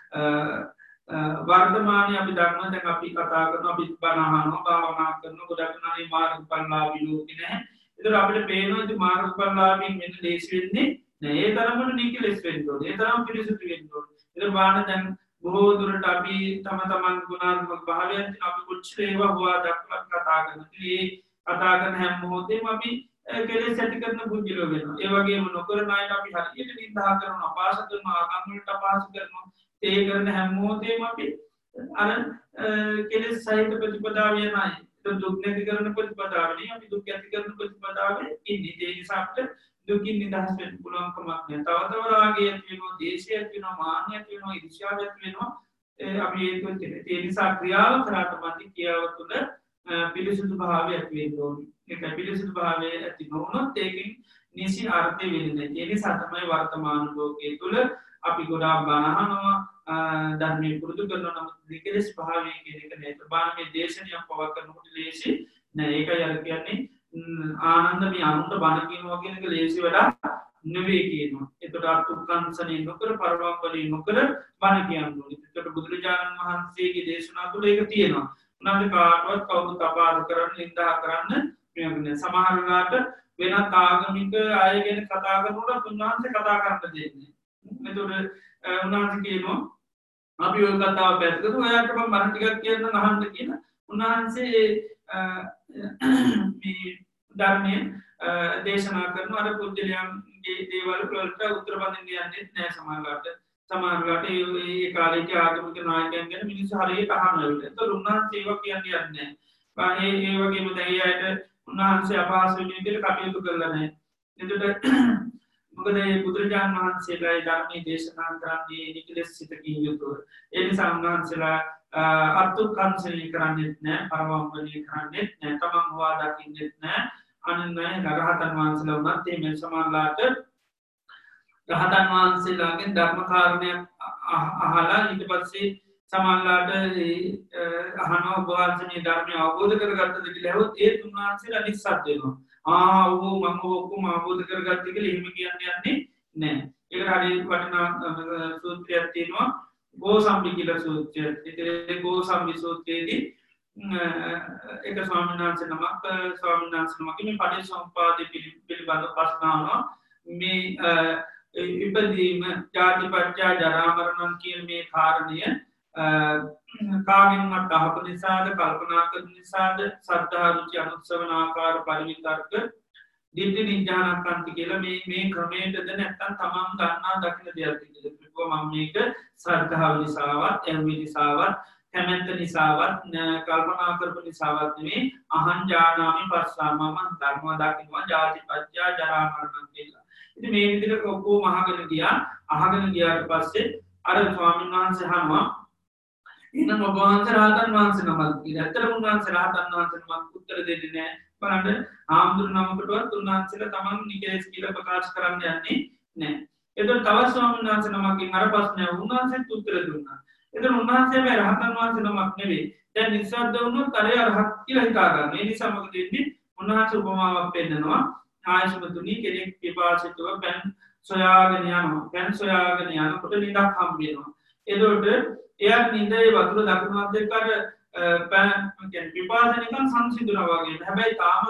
වර්තමානයේ අපි දන්නවා දැන් අපි කතා කරනවා අපි බණ අහනවා භාවනා කරනවා ගොඩක් නායි මාර්ගඵලලාභී ලෝකේ නැහැ. ඒතර අපිට පේනවා ඉතින් මාර්ගඵලලාභීන් මෙන්න දේශ වෙන්නේ නෑ. ඒ තරමට නිකලස් වෙන්න ඕනේ. ඒ තරම් පිළිසුදු වෙන්න ඕනේ. ඒතර බාන දැන් බොහෝ දුරට අපි තම තමන් ගුණාත්මක භාවයන් අපි කොච්චර ඒවා හොවා දක්වලා කතා කරනවා. ඒ කතා කරන හැම මොහොතේම අපි කෙලෙස් ඇති කරන පුද්ගලයෝ වෙනවා. ඒ වගේම නොකරන අයට අපි හරියට නිඳා කරනවා, අපහාස කරනවා, ආගම් වලට අපහාස කරනවා. ඒ කරන හැම මොහොතේම අපි අර කෙලෙස් සහිත ප්‍රතිපදාව යන අය. ඒක දුක් නැති කරන ප්‍රතිපදාවනේ අපි දුක් ඇති කරන ප්‍රතිපදාවේ ඉන්නේ. ඒ නිසා අපිට දුකින් නිදහස් වෙන්න පුළුවන් කමක් නැහැ. තව තව රාගය ඇති වෙනවා, දේශය ඇති වෙනවා, මාන්නය ඇති වෙනවා, ඊර්ෂ්‍යාව ඇති වෙනවා. අපි ඒක තියෙන්නේ. ඒ නිසා ක්‍රියාව කරාට මැදි ක්‍රියාව තුළ පිළිසුදු භාවය ඇති වෙන්න ඕනේ. ඒක පිළිසුදු භාවය ඇති නොවුනොත් ඒකෙන් නිසි අර්ථය වෙන්නේ නැහැ. ඒ නිසා තමයි වර්තමාන ලෝකයේ තුළ අපි ගොඩාක් බණ අහනවා ධර්මයේ පුරුදු කරනවා නම් නිකලස් භාවය කියන එක නේද බාහමේ දේශනියක් පව කරනකොට ලේසි නෑ. ඒකයි අර කියන්නේ ආනන්ද මේ අනුන්ට බණ කියනවා කියන එක ලේසි වැඩක් නෙවෙයි කියනවා. ඒකට අත්ුක්කංශනේ නොකර පරවම්පලී නොකර බණ කියනවා. ඒකට බුදුරජාණන් වහන්සේගේ දේශනා තුළ ඒක තියෙනවා. උනාට කාටවත් කවුරුත් අපහාස කරන්න නිඳා කරන්න මෙන්න සමහර වෙලාවට වෙනත් ආගමික අය ගැන කතා කරනකොට උන්වහන්සේ කතා කරන්න දෙන්නේ. එතකොට උන්වහන්සේ කියනවා අපි ඔය කතාව පැත්තකට ඔයාට මම බණ ටිකක් කියන්න අහන්න කියන උන්වහන්සේ මේ ධර්මයේ දේශනා කරන අර පුද්ගලයන්ගේ දේවල් වලට උත්තර බඳින්න යන්නේ නැහැ සමහරවිට. සමහරවිට ඒ කාලේ ආගමික නායකයන් ගැන මිනිස්සු හරියට අහනවා. ඒතකොට උන්වහන්සේ ඒවා කියන්නේ නැහැ. ඒ ඒ වගේම දැන් අයට උන්වහන්සේ අපහාස වෙන විදිහට කටයුතු කළා නැහැ. එතකොට මොකද මේ බුදුරජාණන් වහන්සේලා ධර්මයේ දේශනා කරන්නේ නිකලස් සිතකින් යුතුව. ඒ නිසා උන්වහන්සේලා අත්ුක්කංශනී කරන්නේත් නැහැ, පරමම්පණී කරන්නේත් නැහැ, තමන් හොවා දකින්නෙත් නැහැ. අනන්‍යයි රහතන් වහන්සේලා උනත් මේ සමානලාට රහතන් වහන්සේලාගෙන් ධර්ම කාරණයක් අහලා ඊට පස්සේ සමානලාට අහනවා ඔබ වහන්සේ ධර්මය අවබෝධ කරගත්තද කියලා ඇහුවොත් ඒ තුන් වහන්සේලා නිස්සද්ද වෙනවා. ආ ඔව් මම ඔක්කොම අවබෝධ කරගත්ත කියලා එහෙම කියන්නේ යන්නේ නැහැ. ඒකට හරි වටිනා සූත්‍රයක් තියෙනවා ගෝසම්බි කියලා සූත්‍රය. ඒ ගෝසම්බි සූත්‍රයේදී එක ස්වාමීන් වහන්සේ නමක් ස්වාමීන් වහන්සේ නමක් මේ පටිච්චසමුප්පාදේ පිළිබඳව ප්‍රශ්න අහනවා. මේ ඉපදීම ජාතිපච්චා ජරා මරණ කියන මේ කාරණය කාගෙන්වත් අහපු නිසාද කල්පනා කරන නිසාද සද්ධා රුචි අනුස්සවන ආකාර පරිවිතර්ක දිට්ඨි නිඥානකාන්ති කියලා මේ මේ ක්‍රමයටද නැත්තම් තමන් ගන්නා දකින්න දෙයක් විදිහට කිව්වා මම මේක සද්ධාව නිසාවත් එම්වි නිසාවත් කැමැත්ත නිසාවත් කල්පනා කරපු නිසාවත් නෙමෙයි අහං ඥානාමි පස්සාමම ධර්ම දකින්නවා ජාතිපච්චා ජරා මරණ කියලා. ඉතින් මේ විදිහට ඔක්කොම අහගෙන ගියා අහගෙන ගියාට පස්සේ අර ස්වාමීන් වහන්සේ අහනවා එහෙනම් ඔබ වහන්සේ රහතන් වහන්සේ නමක් කියලා. ඇත්තටම උන්වහන්සේ රහතන් වහන්සේ නමක් උත්තර දෙන්නේ නැහැ. බලන්න ආම්දුර නමකටවත් උන්වහන්සේලා තමන් නිකේස් කියලා ප්‍රකාශ කරන්න යන්නේ නැහැ. එතකොට තවත් ස්වාමීන් වහන්සේ නමකින් අර ප්‍රශ්නය උන්වහන්සේත් උත්තර දුන්නා. එතකොට උන්වහන්සේ මේ රහතන් වහන්සේ නමක් නෙවෙයි. දැන් නිස්සද්ද වුණොත් අර රහත් කියලා හිතා ගන්න. ඒ නිසා මොකද වෙන්නේ? උන්වහන්සේ උපමාවක් පෙන්නනවා. ආයසමතුනි කෙනෙක් පිපාසිතව පෙන් සොයාගෙන යනවා. පෙන් සොයාගෙන යනකොට නිදක් හම්බ වෙනවා. එතකොට එයා නිදේ වතුර දකුණත් එක්ක අර පෑන් කියන්නේ පිපාසනිකන් සංසිඳුණා වගේ. හැබැයි තාම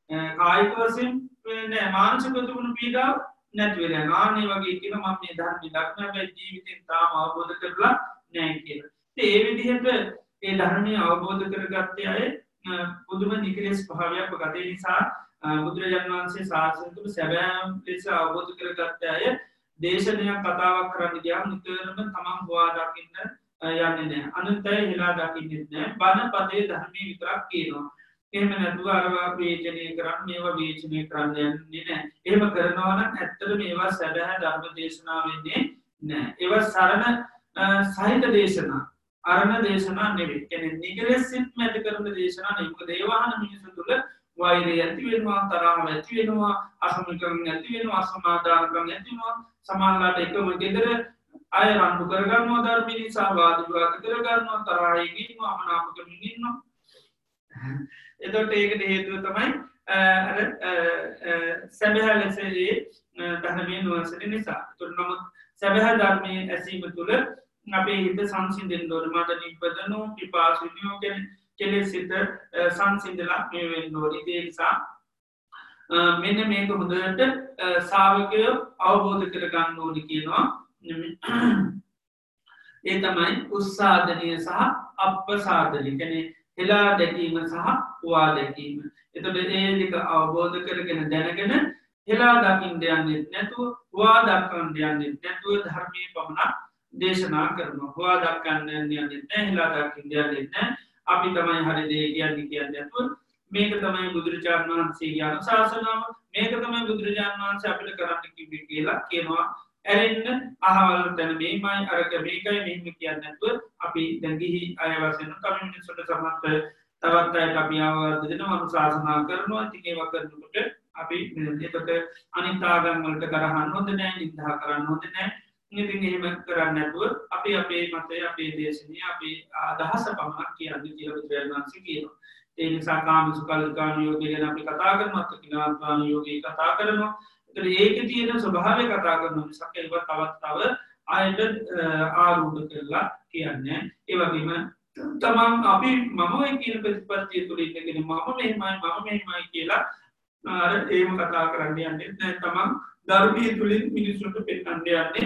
කායික වශයෙන් නෑ මානසික දුණු පීඩාව නැති වෙලා. ආන්නේ වගේ කියන මම මේ ධර්ම දක්න හැබැයි ජීවිතෙන් තාම අවබෝධ කරලා නෑ කියලා. ඉතින් ඒ විදිහට ඒ ධර්මය අවබෝධ කරගත්තේ අය පුදුම නිකලස් භාවයක් ගත නිසා බුදුරජාණන් වහන්සේ ශාසනය තුළ සැබෑම ලෙස අවබෝධ කරගත්ත අය දේශනයක් කතාවක් කරන්න ගියාම නිතරම තමන් හොවා දකින්න යන්නේ නැහැ. අනුත් අය හෙලා දකින්නෙත් නැහැ. බණ පදේ ධර්මයේ විතරක් කියනවා. එහෙම නැතුව අරවා වේචනය කරන්න මේවා වේචනය කරන්න යන්නේ නැහැ. එහෙම කරනවා නම් ඇත්තට මේවා සැබෑ ධර්ම දේශනා වෙන්නේ නැහැ. ඒවා සරණ සහිත දේශනා. අරණ දේශනා නෙවෙයි. කියන්නේ නිගලෙසින් මැද කරන දේශනා නෙවෙයි. මොකද ඒවා අහන මිනිස්සු තුළ වෛරය ඇති වෙනවා, තරහව ඇති වෙනවා, අසමකම් ඇති වෙනවා, අසමාදානකම් ඇති වෙනවා. සමානලාට එකම ගෙදර අය රණ්ඩු කරගන්නවා ධර්ම නිසා වාද විවාද කරගන්නවා, තරහින් ඉන්නවා, අමනාපකමින් ඉන්නවා. එතකොට ඒකට හේතුව තමයි අර සැබෑ ලෙසේ ධර්මයේ නොසල නිසා. ඒතර නමුත් සැබෑ ධර්මයේ ඇසීම තුළ අපේ හිත සංසිඳෙන්න ඕන. මට නිබ්බදනෝ පිපාසු විනෝ කියන්නේ කෙලෙස් සිත සංසිඳලා මේ වෙන්න ඕන. ඒ නිසා මෙන්න මේක හොඳට ශ්‍රාවකයෝ අවබෝධ කරගන්න ඕනි කියනවා. ඒ තමයි උස්සාදනීය සහ අප්පසාදනීය. කියන්නේ හෙලා දැකීම සහ හුවා දැකීම. එතකොට ඒ දෙක අවබෝධ කරගෙන දැනගෙන හෙලා දකින්න යන්නේ නැතුව හුවා දක්වන්න යන්නේ නැතුව ධර්මයේ පමණක් දේශනා කරනවා. හුවා දක්වන්න යන්නේ නැහැ, හෙලා දකින්න යන්නේ නැහැ. අපි තමයි හරි දේ කියන්නේ කියන්නේ නැතුව මේක තමයි බුදුරජාණන් වහන්සේගේ අනුශාසනාව. මේක තමයි බුදුරජාණන් වහන්සේ අපිට කරන්න කිව්වේ කියලා කියනවා. ඇරෙන්න අහවල් තැන මේමයි අරක මේකයි මෙහෙම කියන්නේ නැතුව අපි දැන් ගිහි අය වශයෙන් තමයි මිනිස්සුන්ට සමත් තවත් අයට අපි ආවර්ද දෙනවා, අනුශාසනා කරනවා. ඉතින් ඒවා කරනකොට අපි එතකොට අනිත් ආගම් වලට කරහන්න හොඳ නැහැ, නිඳා කරන්න හොඳ නැහැ. ඉතින් එහෙම කරන්නේ නැතුව අපි අපේ මතය, අපේ දේශනීය, අපේ අදහස පමණක් කියන්නේ කියලා බුදුරජාණන් වහන්සේ කියනවා. ඒ නිසා කාම සුඛල්කාණ යෝගය ගැන අපි කතා කරනවා, අත්කිනාත්වාන යෝගය කතා කරනවා. ඒතර ඒකේ තියෙන ස්වභාවය කතා කරනවා. මිසක් ඒක තවත් තව ආයත ආරූඪ කරලා කියන්නේ. ඒ වගේම තමන් අපි මම ඔය කියන ප්‍රතිපත්තිය තුළ ඉඳගෙන මම මෙහෙමයි මම මෙහෙමයි කියලා අර ඒම කතා කරන්න යන්නේ නැහැ. තමන් ධර්මයේ තුලින් මිනිස්සුන්ට පෙන්නන්න යන්නේ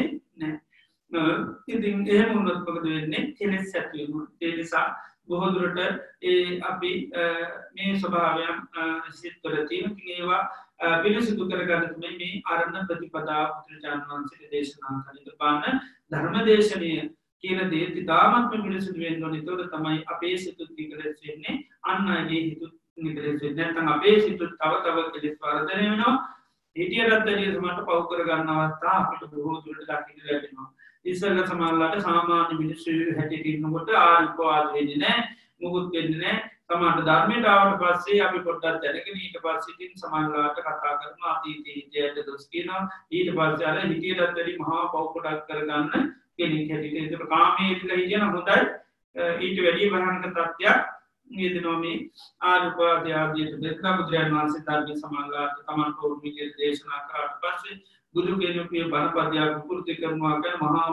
නැහැ. ඉතින් එහෙම වුණොත් මොකද වෙන්නේ? කෙලෙස් ඇති වෙනවා. ඒ නිසා බොහෝ දුරට ඒ අපි මේ ස්වභාවයන් සිත් තුළ තියෙන ඒවා පිළිසිදු කරගන්න තමයි මේ අරණ ප්‍රතිපදා පුත්‍රජාන වහන්සේ දේශනා කරන පාන ධර්ම දේශනය කියන දේ ඉතාමත්ම පිළිසිදු වෙන්න ඕනේ. ඒතකොට තමයි අපේ සිතුත් නිකලෙස් වෙන්නේ, අන් අයගේ හිතුත් නිකලෙස් වෙන්නේ. නැත්නම් අපේ සිතුත් තව තව කෙලෙස් වර්ධනය වෙනවා. හිතියටත් ඇරිය සමහරට පව් කර ගන්න අවස්ථා අපිට බොහෝ දුරට දකින්න ලැබෙනවා. ඉස්සෙල්ල සමහරලාට සාමාන්‍ය මිනිස්සු හැටියට ඉන්නකොට ආල්පවාද වෙන්නේ නැහැ, මුකුත් වෙන්නේ නැහැ. සමහරට ධර්මයට ආවට පස්සේ අපි පොඩ්ඩක් දැනගෙන ඊට පස්සේ ඉතින් සමහරලාට කතා කරනවා අතීතයේ හිතයට දොස් කියනවා. ඊට පස්සේ අර හිතියටත් ඇරි මහා පව් කොටක් කරගන්න කෙනෙක් හැටියට. ඒක කාමයේ ඉඳලා හිටියන හොඳයි. ඊට වැඩි භයානක තත්ත්වයක් නියදනවා මේ ආල්පවාද ආදියට දෙකම බුදුරජාණන් වහන්සේ ධර්මයේ සමහරලාට තමන් තෝරන විදිහට දේශනා කරාට පස්සේ බුදු කෙනෙකුගේ බණපදයක් විකෘති කරනවා කියන මහා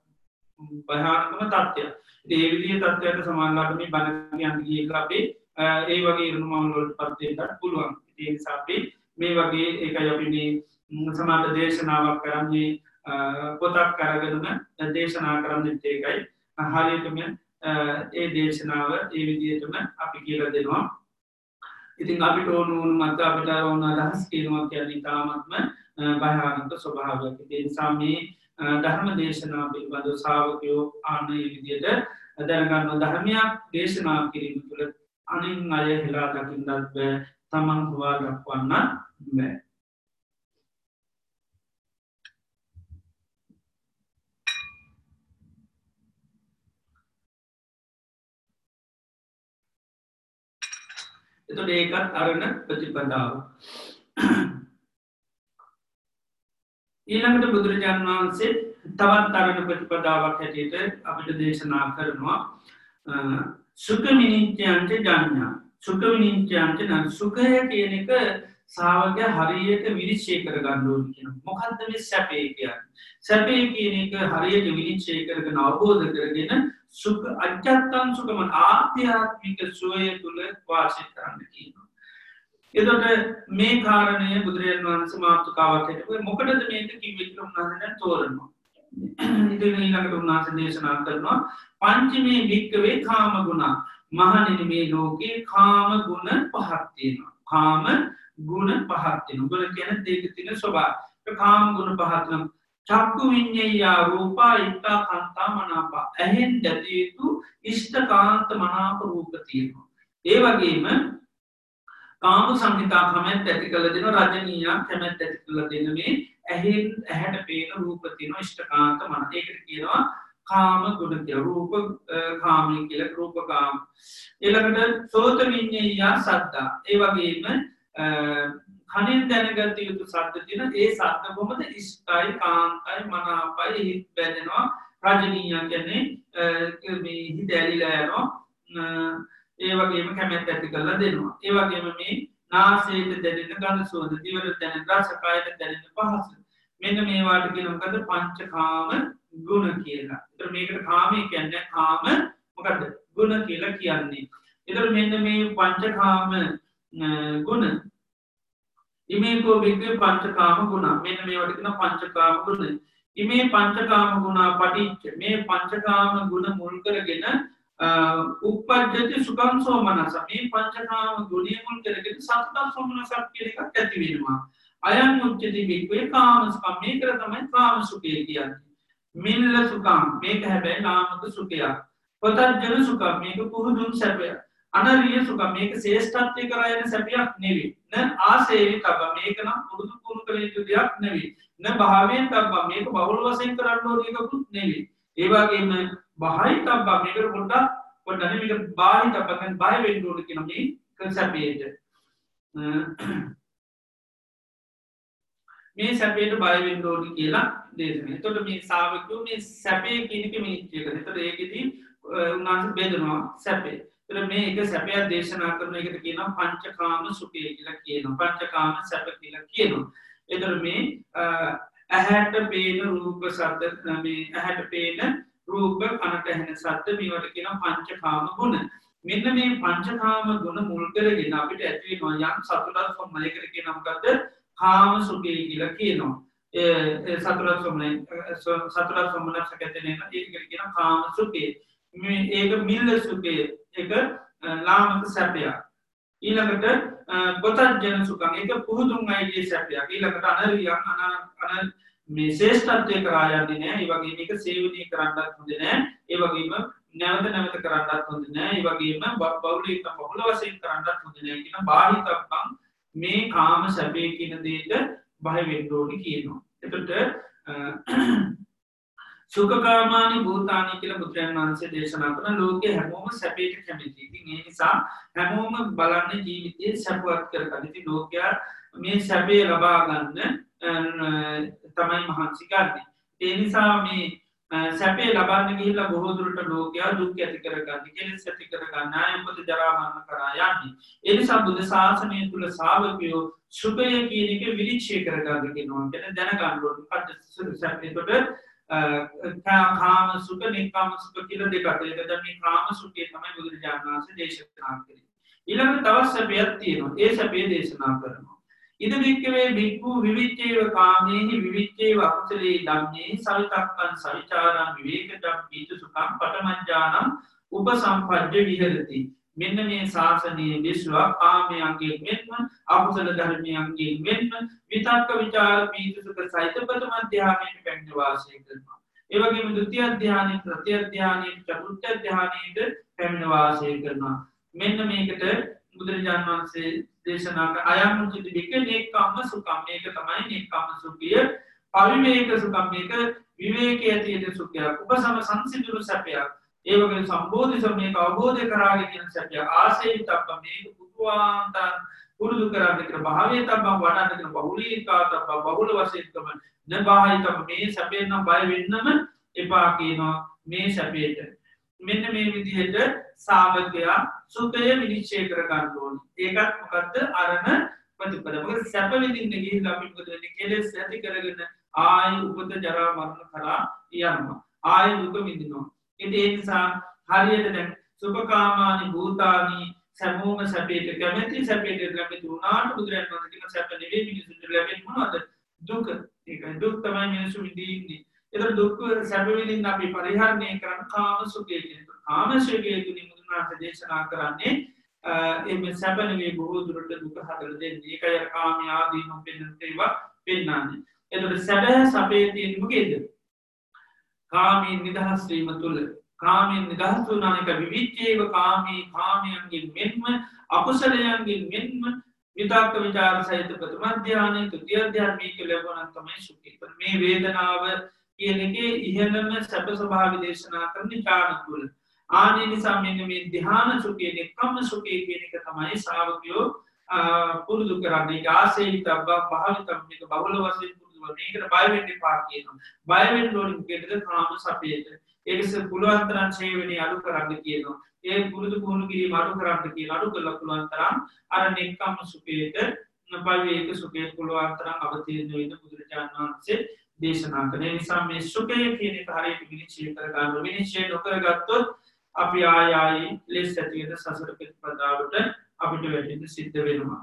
භයානකම තත්ත්වයක්. ඉතින් ඒ විදිහේ තත්ත්වයකට සමානලාට මේ බණ කියන්නේ ගියක අපි ඒ වගේ ඉරුණුමවල වලටපත් වෙන්නත් පුළුවන්. ඒ නිසා අපි මේ වගේ ඒකයි අපි මේ සමාත දේශනාවක් කරන්නේ පොතක් කරගෙනම දේශනා කරන්නෙත් ඒකයි. හරියටම ඒ දේශනාව ඒ විදිහටම අපි කියලා දෙනවා. ඉතින් අපිට ඕන ඕන මත අපිට ඕන අදහස් කියනවා කියන්නේ තාමත්ම භයානක ස්වභාවයක්. ඒ නිසා මේ ධර්ම දේශනා පිළිබඳව ශ්‍රාවකයෝ ආන මේ විදිහට දැනගන්න ධර්මයක් දේශනා කිරීම තුළ අනින් අය හිලා දකින්නත් බෑ, තමන් හොවා දක්වන්න බෑ. එතකොට ඒකත් අරණ ප්‍රතිපදාව. ඊළඟට බුදුරජාණන් වහන්සේ තවත් අරණ ප්‍රතිපදාවක් හැටියට අපිට දේශනා කරනවා සුඛ විනිච්ඡයන්ච ජඤ්ඤා. සුඛ විනිච්ඡයන්ච නම් සුඛය කියන එක ශ්‍රාවකය හරියට විනිශ්චය කරගන්න ඕනේ කියනවා. මොකද්ද මේ සැපේ කියන්නේ? සැපේ කියන එක හරියට විනිශ්චය කරගෙන අවබෝධ කරගෙන සුඛ අජත්තං සුඛම ආධ්‍යාත්මික සුවය තුල වාසය කරන්න කියනවා. එතකොට මේ කාරණය බුදුරජාණන් වහන්සේ මාතෘකාවක් හැටියට මොකටද මේක කිව්වේ කියලා උන්වහන්සේ තෝරනවා. ඉතින් ඊළඟට උන්වහන්සේ දේශනා කරනවා පංචමේ භික්ඛවේ කාම ගුණ. මහණෙනි මේ ලෝකේ කාම ගුණ පහක් තියෙනවා. කාම ගුණ පහක් තියෙනවා. ගුණ කියන්නේ දෙක තියෙන ස්වභාවය. කාම ගුණ පහක් නම් චක්කු විඤ්ඤයා රූපා ඉත්තා කාන්තා මනාපා. ඇහෙන් දැතිය යුතු ඉෂ්ඨකාන්ත මනාප රූප තියෙනවා. ඒ වගේම කාම සංහිතා කැමැත්ත ඇති කළ දෙන රජනීය කැමැත්ත ඇති කළ දෙන මේ ඇහෙන් ඇහැට පේන රූප තියෙනවා ඉෂ්ඨකාන්ත මන. ඒකට කියනවා කාම ගුණ කියලා. රූප කාමී කියලා රූපකාම. ඊළඟට සෝත විඤ්ඤයා සද්දා. ඒ වගේම කනින් දැනගත යුතු ශබ්ද තියෙන ඒ ශබ්ද කොහොමද ඉෂ්ටයි කාන්තයි මනාපයි හිත බැඳෙනවා. රජනීය කියන්නේ මේ හිත ඇලිලා යනවා. ඒ වගේම කැමැත්ත ඇති කරලා දෙනවා. ඒ වගේම මේ නාසයට දැනෙන ගඳ සුවඳ, දිවට දැනෙන රස, කායට දැනෙන පහස. මෙන්න මේවාට කියන මොකද පංචකාම ගුණ කියලා. ඒතර මේකට කාමී කියන්නේ කාම මොකද්ද? ගුණ කියලා කියන්නේ. ඒතර මෙන්න මේ පංචකාම ගුණ ඉමේකෝ විග්ගේ පංචකාම ගුණ. මෙන්න මේවට කියන පංචකාම ගුණ. ඉමේ පංචකාම ගුණ පටිච්ච. මේ පංචකාම ගුණ මුල් කරගෙන උප්පජ්ජති සුඛං සෝමනස. මේ පංචකාම ගුණය මුල් කරගෙන සතුටක් සෝමනසක් කියන එකක් ඇති වෙනවා. අයං උච්චති විග්ගේ කාම සුඛං. මේක තමයි කාම සුඛය කියන්නේ. මිල්ල සුඛං. මේක හැබැයි නාමක සුඛයක්. පතජ්ජන සුඛං. මේක පුහුදුන් සැපයක්. අනරිය සුඛං. මේක ශ්‍රේෂ්ඨත්වයේ කරා යන සැපයක් නෙවෙයි. න ආසේවිතබ්බ. මේක නම් පුරුදු පුරුදු කළ යුතු දෙයක් නෙවෙයි. න භාවයෙන් තබ්බ. මේක බහුල වශයෙන් කරන්න ඕන එකකුත් නෙවෙයි. ඒ වගේම බහයි තබ්බ. මේක පොඩ්ඩක් පොඩ්ඩක් නෙවෙයි. මේක බාහි තබ්බ. කියන්නේ බය වෙන්න ඕන කියන මේ සැපේට. මේ සැපේට බය වෙන්න ඕනි කියලා දේශනා. එතකොට මේ ශාවකයෝ මේ සැපේ කියන එක මිනිච්චය කරා. එතකොට ඒකෙදි උන්වහන්සේ බෙදනවා සැපේ. එතකොට මේ එක සැපයක් දේශනා කරන එකට කියනවා පංචකාම සුඛය කියලා කියනවා. පංචකාම සැප කියලා කියනවා. එතකොට මේ ඇහැට පේන රූප ශබ්ද මේ ඇහැට පේන රූප කනට ඇහෙන ශබ්ද මේවට කියනවා පංචකාම ගුණ. මෙන්න මේ පංචකාම ගුණ මුල් කරගෙන අපිට ඇති වෙනවා යම් සතුටක් සම්මයකට කියන මොකද්ද? කාම සුඛය කියලා කියනවා. ඒ සතුටක් සම්මය සතුටක් සම්මනක් සැකතෙන ඒකට කියනවා කාම සුඛය. මේ ඒක මිල්ල සුඛය. ඒක ලාමක සැපයක්. ඊළඟට පතජ්ජන සුඛං. ඒක පුහුදුන් අයගේ සැපයක්. ඊළඟට අනරියං අන මේ ශ්‍රේෂ්ඨත්වයේ කරා යන්නේ නැහැ. ඒ වගේම මේක සේවනීය කරන්නත් හොඳ නැහැ. ඒ වගේම නැවත නැවත කරන්නත් හොඳ නැහැ. ඒ වගේම බෞලික බහුල වශයෙන් කරන්නත් හොඳ නැහැ කියන බාහිතබ්බං. මේ කාම සැපේ කියන දෙයට බය වෙන්න ඕනි කියනවා. එතකොට සුඛකාමානි භූතානි කියලා බුදුරජාණන් වහන්සේ දේශනා කරන ලෝකේ හැමෝම සැපේට කැමතියි. ඉතින් ඒ නිසා හැමෝම බලන්නේ ජීවිතයේ සැපවත් කරගන්න. ඉතින් ලෝකයා මේ සැපේ ලබා ගන්න තමයි මහන්සි ගන්න. ඒ නිසා මේ සැපේ ලබන්න ගිහිල්ලා බොහෝ දුරට ලෝකයා දුක් ඇති කරගන්න, කෙලෙස් ඇති කරගන්න, ආයම්පත ජරා මරණ කරා යන්නේ. ඒ නිසා බුද්ධ ශාසනය තුල ශ්‍රාවකයෝ සුඛය කියන එක විනිශ්චය කරගන්න කියනවා. කියන්නේ දැනගන්න ඕනේ. මොකද සැපේකට කාම සුඛ, නිකාම සුඛ කියලා දෙකක්. ඒකද මේ කාම සුඛය තමයි බුදුරජාණන් වහන්සේ දේශනා කරේ. ඊළඟ තවත් සැපයක් තියෙනවා. ඒ සැපේ දේශනා කරනවා. ඉද වික්කවේ බික්කු විවිච්චේව කාමයෙහි විවිච්චේව අකුසලේ ධම්මේ සවිතක්කන් සවිචාරං විවේකජම් පීති සුඛං පඨමඥානං උපසම්පජ්ජ විහෙරති. මෙන්න මේ ශාසනයේ විශ්වා කාමයන්ගේ මෙන්ම අකුසල ධර්මයන්ගේ මෙන්ම විතක්ක විචාර පීති සුඛ සහිත ප්‍රථම ධ්‍යානයේ පැමිණ වාසය කරනවා. ඒ වගේම ද්විතිය ධ්‍යානයේ තෘතිය ධ්‍යානයේ චතුර්ථ ධ්‍යානයේ පැමිණ වාසය කරනවා. මෙන්න මේකට බුදුරජාණන් වහන්සේ දේශනා කර අයම් චිති බික නේක්ඛම්ම සුඛම් මේක තමයි නේක්ඛම්ම සුඛය. පවිවේක සුඛම් මේක විවේකයේ තියෙන සුඛය. උපසම සංසිඳුණු සැපයක්. ඒ වගේ සම්බෝධි සමයක අවබෝධ කරාගෙන යන සත්‍ය ආසේවිතබ්බ මේක පුදුවාන්තන් පුරුදු කරන්න කියලා භාවේතබ්බ වඩන්න කියලා බහුලීකාතබ්බ බහුල වශයෙන් කම නබාහිතබ්බ මේ සැපෙන් නම් බය වෙන්නම එපා කියනවා මේ සැපේට. මෙන්න මේ විදිහට ශ්‍රාවකයා සුඛය විනිශ්චය කර ගන්න ඕනේ. ඒකත් මොකද්ද අරණ ප්‍රතිපද. මොකද සැප විඳින්න ගිහිල්ලා අපි මොකද වෙන්නේ කෙලෙස් ඇති කරගෙන ආයි උපත ජරා මරණ කරා යනවා. ආයි දුක විඳිනවා. ඒ නිසා හරියට දැන් සුභකාමානි භූතානි සමෝම සැපේට කැමැති සැපේට කැමැති වුණාට බුදුරජාණන් වහන්සේ කියන සැප නෙවෙයි මිනිසුන්ට ලැබෙන්නේ මොනවද? දුක. ඒකයි දුක් තමයි මිනිසු විඳින්නේ. ඒතර දුක් සැප විඳින්න අපි පරිහරණය කරන කාම සුඛය කියනවා. කාම සුඛය තුලින් බුදුනාථ දේශනා කරන්නේ එමෙ සැප නෙවෙයි බොහෝ දුරට දුක හදලා දෙන්නේ. ඒකයි අර කාම ආදී නොපෙන්නන ඒවා පෙන්නන්නේ. ඒතර සැබෑ සැපේ තියෙන්නේ මොකේද? කාමීන් නිදහස් වීම තුළ කාමීන් නිදහස් වුණානික විවිච්චේව කාමී කාමයන්ගෙන් මෙන්ම අකුසලයන්ගෙන් මෙන්ම විතක්ක විචාර සහිත ප්‍රථම ධ්‍යානයේ ත්‍ෘතිය ධ්‍යානයේ ලැබුණා තමයි සුඛය. මේ වේදනාව කියන එකේ ඉහළම සැප ස්වභාවය දේශනා කරන ඥාන තුළ ආනේ නිසා මෙන්න මේ ධ්‍යාන සුඛයේ නික්කම්ම සුඛයේ කියන එක තමයි ශ්‍රාවකයෝ පුරුදු කරන්නේ. ආසේවිතබ්බ භාවිතබ්බ මේක බහුල වශයෙන් මේකට බය වෙන්න එපා කියනවා. බය වෙන්න ඕනේ මොකේද? කාම සැපේට. ඒකස පුළුවන් තරම් සේවනයේ අඩු කරන්න කියනවා. ඒ පුරුදු පුහුණු කිරීම අඩු කරන්න කියන අඩු කළා පුළුවන් තරම් අර නෙක්කම් සුඛේට නපවේක සුඛේ පුළුවන් තරම් අවතීර්ණ වෙන්න බුදුරජාණන් වහන්සේ දේශනා කරන නිසා මේ සුඛය කියන එක හරියට විනිශ්චය කර ගන්න. විනිශ්චය නොකර ගත්තොත් අපි ආය ආයි ලෙස් ඇති වෙන සසර ප්‍රතිපදාවට අපිට වැටෙන්න සිද්ධ වෙනවා.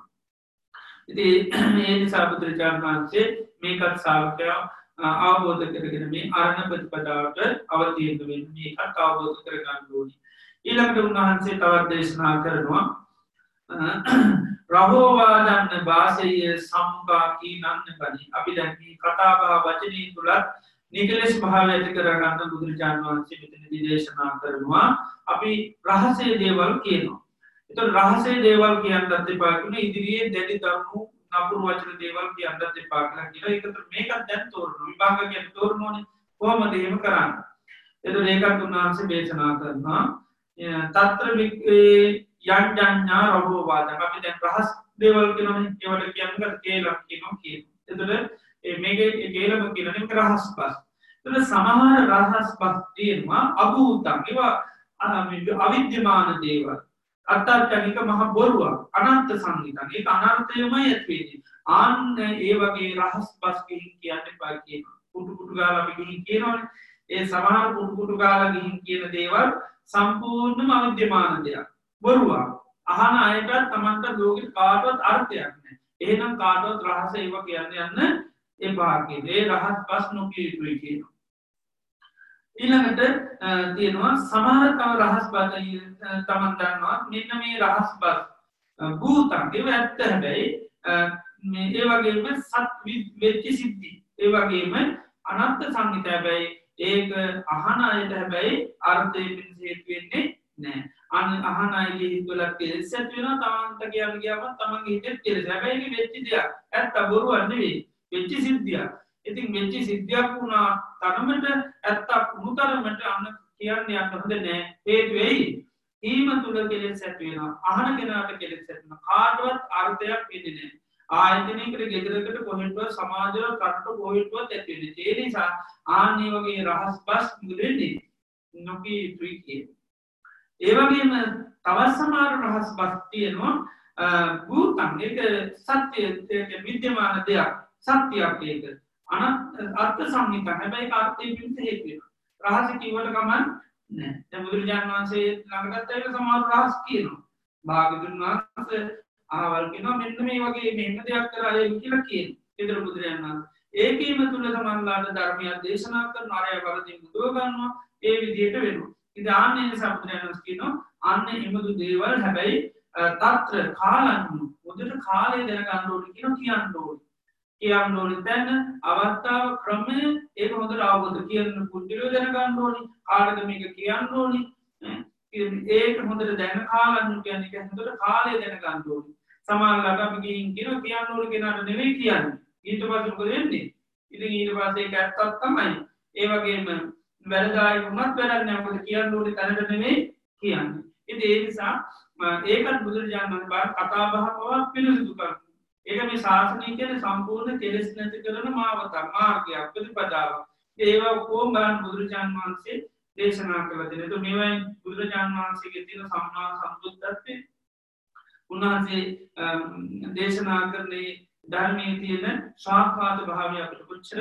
ඉතින් මේ නිසා බුදුරජාණන් වහන්සේ මේකත් ශ්‍රාවකයා අවබෝධ කරගෙන මේ අරණ ප්‍රතිපදාවට අවතීර්ණ වෙන්න මේකත් අවබෝධ කර ගන්න ඕනේ. ඊළඟට උන්වහන්සේ තවත් දේශනා කරනවා රහෝවාදන්න වාසය සම්කා කීනන්න බණි. අපි දැන් මේ කතා බහ වචනේ තුලත් නිකලස් භාවය ඇති කර ගන්න බුදුරජාණන් වහන්සේ මෙතනදී දේශනා කරනවා. අපි රහසේ දේවල් කියනවා. ඒතර රහසේ දේවල් කියන්නත් එපා කියන ඉදිරියේ දැඩි දරුණු නපුරු වචන දේවල් කියන්නත් එපා කියලා කියලා. ඒකට මේකත් දැන් තෝරනවා. විභාග කියන තෝරනෝනේ කොහොමද එහෙම කරන්නේ? ඒතර ඒකත් උන්වහන්සේ දේශනා කරනවා. తත්‍ර වික්‍රේ යඤ්ඤඤ්ඤා රහෝවාද. අපි දැන් රහස් දේවල් කියනවනේ. ඒවට කියන්නේ කේලම් කියනවා කියනවා. ඒතර මේකේ කේලම් කියන්නේ මේක රහස් බස්. ඒතර සමහර රහස් බස් තියෙනවා අභූතං. ඒවා අවිද්‍යමාන දේවල්. අත්තාර්ථනික මහ බොරුවක් අනන්ත සංගීතං. ඒක අනර්ථයමයි ඇතිවෙන්නේ. ආන්න ඒ වගේ රහස් බස් ගිහින් කියන්න එපා කියනවා. කුටු කුටු ගාලා අපි ගිහින් කියනවනේ. ඒ සමහර කුටු කුටු ගාලා ගිහින් කියන දේවල් සම්පූර්ණම අවිද්‍යමාන දෙයක්. බොරුවක්. අහන අයට තමන්ට ලෝකෙ කාටවත් අර්ථයක් නැහැ. එහෙනම් කාටවත් රහස ඒව කියන්න යන්න එපා කියන. ඒ රහස් බස් නොකිය යුතුයි කියනවා. ඊළඟට තියෙනවා සමහර තව රහස් බස් තමන් දන්නවා මෙන්න මේ රහස් බස් භූතං ඒව ඇත්ත. හැබැයි මේ ඒ වගේම සත් වෙච්ච සිද්ධි ඒ වගේම අනන්ත සංගීත. හැබැයි ඒක අහන අයට හැබැයි අර්ථයෙන් හේතු වෙන්නේ නැහැ. අන අහන අයගේ හිතවල කෙලෙස් ඇති වෙනවා. තමන්ට කියන්න ගියාම තමන්ගේ හිතේ කෙලෙස්. හැබැයි ඒක වෙච්ච දෙයක්. ඇත්ත බොරුවක් නෙවෙයි. වෙච්ච සිද්ධියක්. ඉතින් වෙච්ච සිද්ධියක් වුණා තරමට ඇත්තක් වුණු තරමට අන්න කියන්න යන්න හොඳ නෑ. හේතු වෙයි ඊම තුල කෙලෙස් ඇති වෙනවා. අහන කෙනාට කෙලෙස් ඇති වෙනවා. කාටවත් අර්ථයක් වෙන්නේ නෑ. ආයතනයකට ගෙදරකට කොහෙන්වත් සමාජවල රටට කොහෙන්වත් ඇති වෙන්නේ. ඒ නිසා ආන්නේ වගේ රහස් බස් මුදෙන්නේ නොකී යුතුයි කියන්නේ. ඒ වගේම තවත් සමහර රහස් බස් තියෙනවා භූතං. ඒක සත්‍ය විද්‍යමාන දෙයක්. සත්‍යයක් ඒක. අර්ථ සංහිත. හැබැයි කාර්යයෙන් විරුද්ධ හේතු වෙනවා. රහස කිව්වට කමක් නැහැ. දැන් බුදුරජාණන් වහන්සේ ළඟටත් ඒක සමහර රහස් කියනවා. භාගතුන් වහන්සේ ආවල් කියනවා මෙන්න මේ වගේ මෙන්න දෙයක් කරලා ඒ කියලා කියන. ඒතර බුදුරජාණන් වහන්සේ ඒකීම තුල සමන්ලාට ධර්මයක් දේශනා කරන අරය වරදින් බුදුව ගන්නවා ඒ විදිහට වෙනවා. ඉතින් ආන්නේ සම්බුදුරජාණන් වහන්සේ කියනවා අන්න එමුදු දේවල් හැබැයි තත්ත්‍ර කාලන්නු මුදට කාලය දැනගන්න ඕනේ කියන කියන්න ඕනේ. කියන්න ඕනේ දැන් අවස්ථාව ක්‍රමය ඒක හොඳට අවබෝධ කියන්න පුදුලිය දැනගන්න ඕනේ. කාටද මේක කියන්න ඕනේ. ඒක හොඳට දැන කාලන්නු කියන්නේ ඒක හොඳට කාලය දැනගන්න ඕනේ. සමහරවිට අපි ගිහින් කියන කියන්න ඕනේ කෙනාට නෙවෙයි කියන්නේ. ඊට පස්සේ මොකද වෙන්නේ? ඉතින් ඊට පස්සේ ඒක ඇත්තක් තමයි. ඒ වගේම වැරදායි වුණත් වැඩක් නැහැ. මොකද කියන්න ඕනේ තැනට නෙවෙයි කියන්නේ. ඉතින් ඒ නිසා ඒකත් බුදුරජාණන් වහන්සේ කතා බහ පවා පිළිසුදු කරනවා. ඒක මේ ශාසනය කියන්නේ සම්පූර්ණ කෙලෙස් නැති කරන මාවත මාර්ගයක් ප්‍රතිපදාවක්. ඒවා කොහොම බලන්න බුදුරජාණන් වහන්සේ දේශනා කළා දෙන. તો මේවෙන් බුදුරජාණන් වහන්සේගේ තියෙන සම්මා සම්බුද්ධත්වයේ උන්වහන්සේ දේශනා කරන්නේ ධර්මයේ තියෙන සාක්කාත භාවය අපිට කොච්චර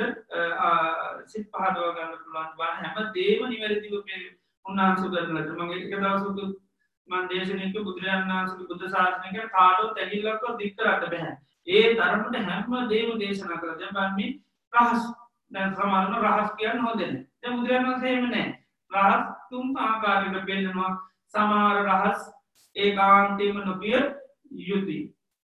සිත් පහදව ගන්න පුළුවන් බව හැම දෙයක්ම නිවැරදිව උන්වහන්සේ කරලා මම ඒක දවසක මම දේශනා කළ බුදුරජාණන් වහන්සේගේ බුද්ධ ශාසනය කියන කාටවත් ඇගිල්ලක්වත් දික් කරන්න බෑ. ඒ තරමට හැම දෙයක්ම දේශනා කළා. දැන් මම මේ රහස් දැන් සමහරවල් රහස් කියන්න හොඳ නැහැ. දැන් බුදුරජාණන් වහන්සේ එහෙම නැහැ. රහස් තුන් ආකාරයකට බෙදනවා. සමහර රහස් ඒකාන්තයෙන්ම නොකිය යුතුයි.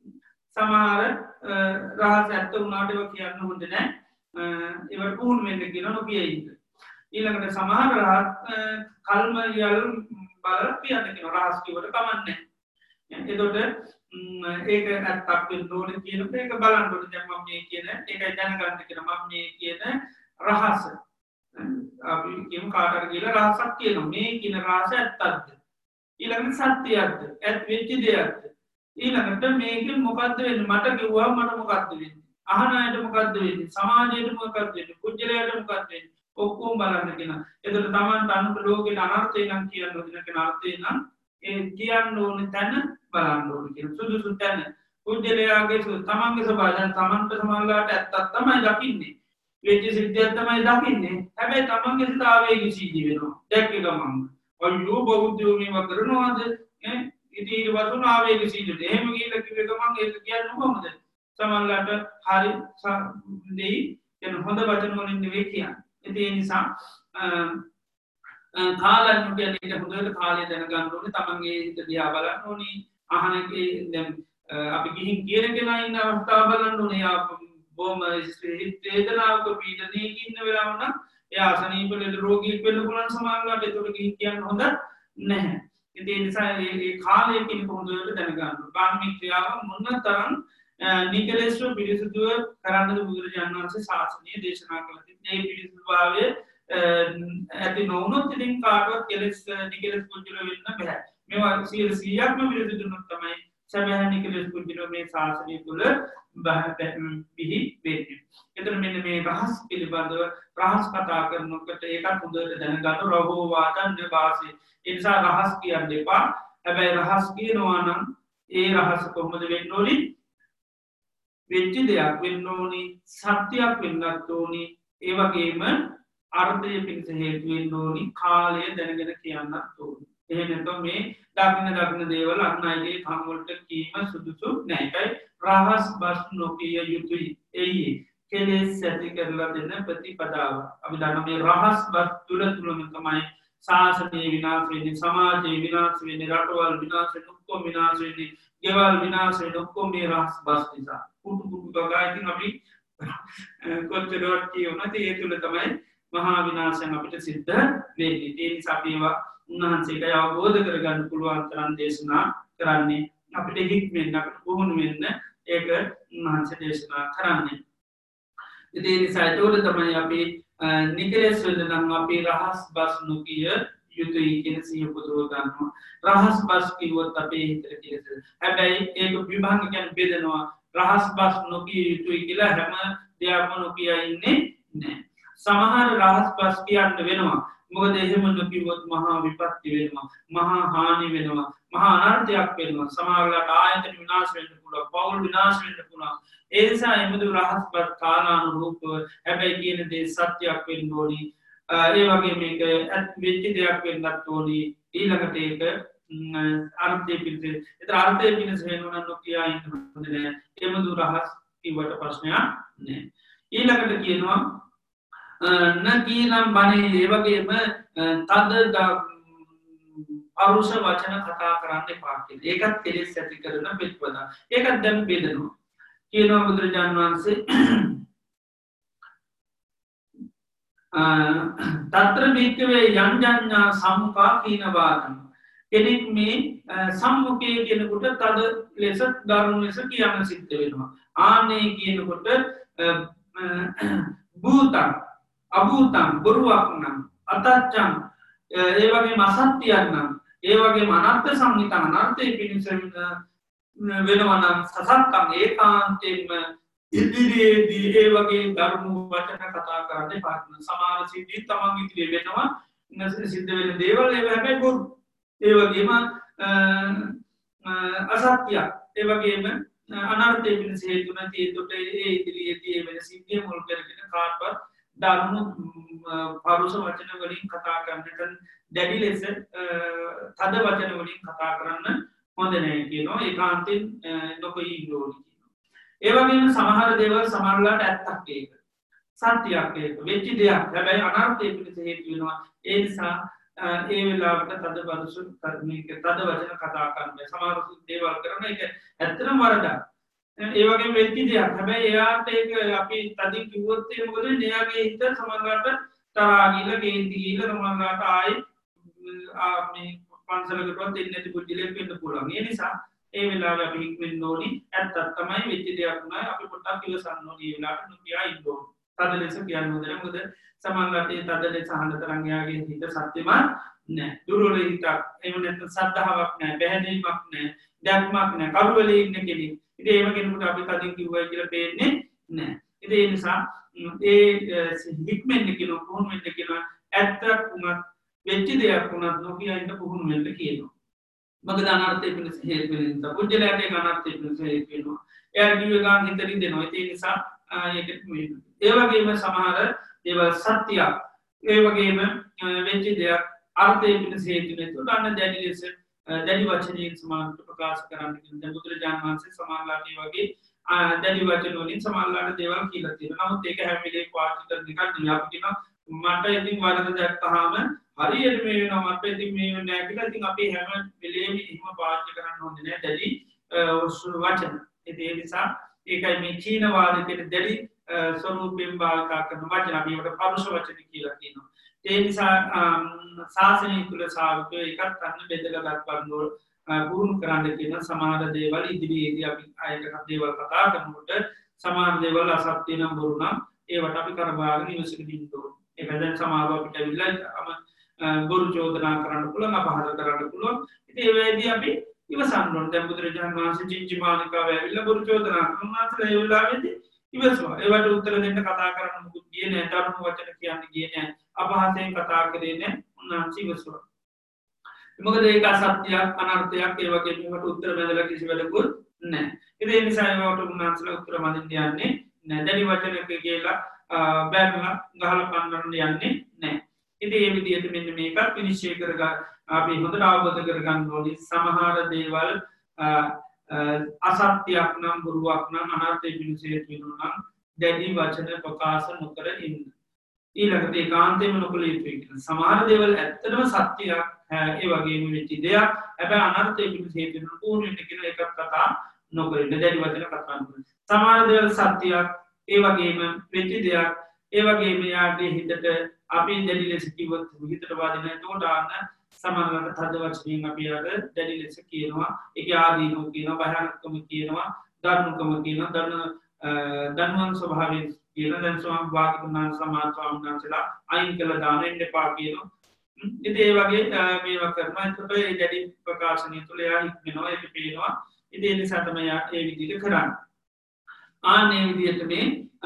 සමහර රහස් ඇත්ත වුණාට ඒවා කියන්න හොඳ නැහැ. ඒවට පුහුණු වෙන්න කියන නොකිය ඉන්න. ඊළඟට සමහර රහස් කල්ම යල් බලලා කියන්න කියන රහස් කිව්වට කමන්නේ නැහැ. එතකොට ඒක ඇත්තක් වෙන්න ඕනේ කියනකොට ඒක බලන්න ඕනේ. දැන් මම මේ කියන ඒකයි දැනගන්න කියන මම මේ කියන රහස අපි කියමු කාටද කියලා රහසක් කියනවා. මේ කියන රහස ඇත්තක්ද? ඊළඟට සත්‍යයක්ද? ඇත් වෙච්ච දෙයක්ද? ඊළඟට මේකෙන් මොකද්ද වෙන්නේ? මට කිව්වම මට මොකද්ද වෙන්නේ? අහන අයට මොකද්ද වෙන්නේ? සමාජයට මොකද්ද වෙන්නේ? කුජලයට මොකද්ද වෙන්නේ? ඔක්කොම බලන්න කියනවා. එතකොට Taman අනුක ලෝකේ අනර්ථය නම් කියන්න දෙන කෙනා අර්ථය නම් ඒ කියන්න ඕනේ තැන බලන්න ඕනේ කියන සුදුසු තැන. කුජලයාගේ තමන්ගේ ස්වභාවයෙන් තමන්ට සමානලාට ඇත්තක් තමයි දකින්නේ. වෙච්ච සිද්ධියක් තමයි දකින්නේ. හැබැයි තමන්ගේ සිත ආවේගී සිද්ධි වෙනවා. දැක්ක ගමන් අයියෝ බෞද්ධයෝ මේව කරනවාද? ඈ ඉතින් ඊට පස්සේ ආවේගී සිද්ධි. එහෙම කියලා කිව්ව ගමන් ඒක කියන්නේ කොහොමද? සමානලාට හරි දෙයි කියන හොඳ වචන වලින් නෙවෙයි කියන්නේ. ඒ නිසා කාලන්න කියන්නේ හොඳට කාලය දැනගන්න ඕනේ. තමන්ගේ හිත දිහා බලන්න ඕනේ. අහන එකේ දැන් අපි ගිහින් කියන කෙනා ඉන්න අවස්ථාව බලන්න ඕනේ. යා බොම වේදනාවක පීඩනයේ ඉන්න වෙලාව නම් එයා අසනීපලෙද රෝගීෙක් වෙන්න පුළුවන් සමහරවිට. ඒකට ගිහින් කියන්න හොඳ නැහැ. ඒ නිසා මේ කාලය කියන හොඳට දැනගන්න ඕනේ. බාහිර ක්‍රියාව මොනතරම් නිකලෙස්ව පිළිසුදුව කරන්නද බුදුරජාණන් වහන්සේ ශාසනීය දේශනා කළා. මේ පිළිසුදුභාවය ඇති නොවුනොත් ඉතින් කාටවත් කෙලෙස් නිකලෙස් කුජල වෙන්න බෑ. මේවා සියයට සීයක්ම පිළිසුදුනොත් තමයි සැබෑ නිකලෙස් කුජල මේ ශාසනය තුළ බිහි වෙන්නේ. එතන මෙන්න මේ රහස් පිළිබඳව රහස් කතා කරනකොට ඒකත් හොඳට දැනගන්න රහෝ වාදන් වාසේ. ඒ නිසා රහස් කියන්න එපා. හැබැයි රහස් කියනවා නම් ඒ රහස කොහොමද වෙන්න ඕනේ? වෙච්ච දෙයක් වෙන්න ඕනේ, සත්‍යයක් වෙන්නත් ඕනේ. ඒ වගේම අර්ථය පිණිස හේතු වෙන්න ඕනේ, කාලය දැනගෙන කියන්නත් ඕනේ. එහෙම නැත්නම් මේ දකින්න දකින්න දේවල් අන් අයගේ කම් වලට කීම සුදුසු නැහැ. රහස් බස් නොකිය යුතුයි. එයි කෙලෙස් ඇති කරලා දෙන ප්‍රතිපදාව. අපි දන්නා මේ රහස් බස් තුල තුලම තමයි ශාසනය විනාශ වෙන්නේ, සමාජය විනාශ වෙන්නේ, රටවල් විනාශ වෙන්නේ, ඔක්කොම විනාශ වෙන්නේ, ගෙවල් විනාශ වෙන්නේ ඔක්කොම මේ රහස් බස් නිසා. කුටු කුටු ගගා ඉතින් අපි කොච්චරවත් කියවනද ඒ තුල තමයි මහා විනාශයන් අපිට සිද්ධ වෙන්නේ. ඒ නිසා අපි ඒවා උන්වහන්සේට අවබෝධ කරගන්න පුළුවන් තරම් දේශනා කරන්නේ. අපිට හික්මෙන්න අපිට පුහුණු වෙන්න ඒක උන්වහන්සේ දේශනා කරන්නේ. ඒ නිසා ඒක තමයි අපි නිකලෙස් වෙනනම් අපි රහස් බස් නොකිය යුතුයි කියන සිහිය පුදව ගන්නවා. රහස් බස් කිව්වොත් අපේ හිතට කෙලෙස. හැබැයි ඒක විභංග කියන්නේ බෙදනවා. රහස් බස් නොකිය යුතුයි කියලා හැම දෙයක්ම නොකිය ඉන්නේ නැහැ. සමහර රහස් බස් කියන්න වෙනවා. මොකද එහෙම නොකියවොත් මහා විපත්ති වෙනවා, මහා හානි වෙනවා, මහා අනර්ථයක් වෙනවා. සමහරවිට ආයතන විනාශ වෙන්න පුළුවන්, පෞල් විනාශ වෙන්න පුළුවන්. ඒ නිසා එමුදු රහස් බස් කාලානුරූපව හැබැයි කියන දේ සත්‍යයක් වෙන්න ඕනි. ඒ වගේ මේක ඇත් වෙච්ච දෙයක් වෙන්නත් ඕනි. ඊළඟට ඒක අර්ථය පිළිසේ එත අර්ථය පිණිස වෙනුන නොකයා ඉන්න හොඳන එමදු රහස් කිවට ප්‍රශ්නයක් නෑ ඊළඟට කියනවා නකීනම් බනේ ඒවගේම තද අරුෂ වචන කතා කරන්න පාකිල් ඒකත් කෙලෙස් ඇති කරන පිත්වද ඒකත් දැම් බෙදනවා කියනවා බුදුරජාණන් වහන්සේ තත්‍ර භික්කවේ යන්ජඥා සම්කා කීනවාදම කෙනෙක් මේ සම්මුකය කියනකොට තද ලෙස දරුණු ලෙස කියන්න සිද්ධ වෙනවා ආනේ කියනකොට භූතන් අභූතන් බොරුවක් නම් අතච්චන් ඒවගේ මසත්තියන්නම් ඒවගේ මනත්ත සංහිතා අනර්ථය පිණිස වෙනවනම් සසත්තම් ඒකාන්තයෙන්ම ඉදිරියේදී ඒ වගේ ධර්ම වචන කතා කරන්න පාටන සමාන සිද්ධී තමන් ඉදිරියේ වෙනවා සිද්ධ වෙන දේවල් ඒ හැබැයි බොරු ඒ වගේම අසත්‍යයක් ඒ වගේම අනර්ථය පිණිස හේතු නැති ඒකට ඒ ඉදිරියේදී ඒ වෙන සිද්ධිය මුල් කරගෙන කාටවත් ධර්ම පරුෂ වචන වලින් කතා කරන්නට දැඩි ලෙස තද වචන වලින් කතා කරන්න හොඳ නෑ කියනවා ඒකාන්තයෙන් නොකී ඉන්නෝනි ඒවගේම සමහර දේවල් සමහරලාට ඇත්තක් ඒක සත්‍යයක් ඒක වෙච්චි දෙයක් හැබැයි අනර්ථය පිණිස හේතු වෙනවා ඒ නිසා ඒ වෙලාවට තද පරුෂ මේක තද වචන කතා කරන්න සමහර දේවල් කරන එක ඇත්තටම වරදක් ඒ වගේ වෙච්චි දෙයක් හැබැයි එයාට ඒක අපි තදින් කිව්වොත් ඒ මොකද එයාගේ හිත සමහරලාට තරහා ගිහලා කේන්ති ගිහලා සමහරලාට ආයි මේ පන්සලකටවත් දෙන්නේ නැති පුජ්‍යලයක් වෙන්න පුළුවන් ඒ නිසා ඒ වෙලාවේ අපි හික්මෙන්න ඕනි ඇත්තක් තමයි වෙච්ච දෙයක් නෑ අපි පොඩ්ඩක් ඉවසන්න ඕනි ඒ වෙලාවට නොකියා ඉන්න ඕනි තද ලෙස කියන්න හොඳ නෑ මොකද සමහරවිට ඒ තද ලෙස අහන්න තරම් යාගේ හිත සත්‍යමත් නෑ දුර්වල හිතක් එහෙම නැත්නම් සද්ධාාවක් නෑ පැහැදීමක් නෑ දැක්මක් නෑ කරුවලේ ඉන්න කෙනෙක් ඉතින් ඒව කෙනෙකුට අපි තදින් කිව්වයි කියලා පේන්නේ නෑ ඉතින් ඒ නිසා ඒ හික්මෙන්න කියන පුහුණු වෙන්න කියන ඇත්තක් උනත් වෙච්ච දෙයක් උනත් නොකියා ඉන්න පුහුණු වෙන්න කියනවා මග අනර්ථය පිණිස හේතු වෙන නිසා පුජ්‍යලයට ඒක අනර්ථය පිණිස හේතු වෙනවා එයාට කිව්ව ගාන හිතරින් දෙනවා ඒ නිසා ඒකත් මේ ඒ වගේම සමහර දේවල් සත්‍යයක් ඒ වගේම වෙච්ච දෙයක් අර්ථය පිණිස හේතු වෙනවා අන්න දැඩි ලෙස දැඩි වචනයෙන් සමාන්ත ප්‍රකාශ කරන්න කියන දැන් බුදුරජාණන් වහන්සේ සමානලාට ඒ වගේ දැඩි වචන වලින් සමානලාට දේවල් කියලා තියෙනවා නමුත් ඒක හැම වෙලේම පාවිච්චි කරන එක නෙවෙයි අපි කියනවා මට ඉතින් වරද දැක්කහම හරියට මේ වෙනවා මට ඉතින් මේ වෙන්නේ නැහැ කියලා ඉතින් අපි හැම වෙලේම එහෙම පාවිච්චි කරන්න හොඳ නෑ දැඩි වචන ඒ නිසා ඒකයි මේ චීන වාදයේ තියෙන දැඩි ස්වරූපයෙන් භාවිත කරන වචන අපි ඒකට පරුෂ වචන කියලා කියනවා ඒ නිසා ශාසනය තුල ශාවකයෝ එකත් අන්න බෙදලා ගන්න පුහුණු කරන්න කියන සමහර දේවල් ඉදිරියේදී අපි ආයතන දේවල් කතා කරනකොට සමහර දේවල් අසත්‍ය නම් බොරු නම් ඒවට අපි කරබාගෙන ඉවසගෙන ඉන්න ඕනේ ඒක දැන් සමහරව අපිට ඇවිල්ලා බොරු චෝදනා කරන්න පුළුවන් අපහාස කරන්න පුළුවන් ඉතින් ඒ වෙලේදී අපි ඉවසන්න ඕනේ දැන් බුදුරජාණන් වහන්සේ චින්චිමානිකාව ඇවිල්ලා බොරු චෝදනා කරනවා ඒ වෙලාවේදී ඉවසුවා ඒවට උත්තර දෙන්න කතා කරන්න මොකුත් ගියේ නෑ ධර්ම වචන කියන්න ගියේ නෑ අපහාසයෙන් කතා කරේ නෑ උන්වහන්සේ ඉවසුවා මොකද ඒක අසත්‍යයක් අනර්ථයක් ඒ වගේ මේකට උත්තර බඳලා කිසි වැඩකුත් නෑ ඉතින් ඒ නිසා ඒවට උන්වහන්සේලා උත්තර මදින්න යන්නේ නෑ දැඩි වචනක කියලා බැලුවා ගහලා පන්නන්න යන්නේ නෑ ඉතින් මේ විදිහට මෙන්න මේකත් විනිශ්චය කරගන්න අපි හොඳට අවබෝධ කරගන්න ඕනේ සමහර දේවල් අසත්‍යයක් නම් බොරුවක් නම් අනර්ථය පිණිස හේතු වෙනවා නම් දැඩි වචන ප්‍රකාශ නොකර ඉන්න ඊළඟට ඒකාන්තයෙන්ම නොකළ යුතුයි කියන සමහර දේවල් ඇත්තටම සත්‍යයක් ඒ වගේම වෙච්ච දෙයක් හැබැයි අනර්ථය පිණිස හේතු වෙනවා ඕන වෙන කියන එකක් කතා නොකර ඉන්න දැඩි වචන කතා නොකර සමහර දේවල් සත්‍යයක් ඒ වගේම වෙච්ච දෙයක් ඒ වගේම යාගේ හිතට අපි දැඩි ලෙස කිව්වොත් හිතට වාදින එතකොට ආන්න සමහරවිට තද වචනින් අපි යාට දැඩි ලෙස කියනවා ඒක ආදීනෝ කියනවා භයානකම කියනවා ධර්මකම කියනවා ධර්ම ධර්මං ස්වභාවයෙන් කියන දැන් සෝම් වාග්ගුණාන් සමාන ස්වාමීන්වහන්සේලා අයින් කළ දාන එන්න එපා කියනවා ඉතින් ඒ වගේ මේවා කරනවා එතකොට ඒ දැඩි ප්‍රකාශනය තුළ යා හික්මනවා ඒක පේනවා ඉතින් ඒ නිසා තමයි යා ඒ විදිහට කරන්නේ ආන්නේ විදිහට මේ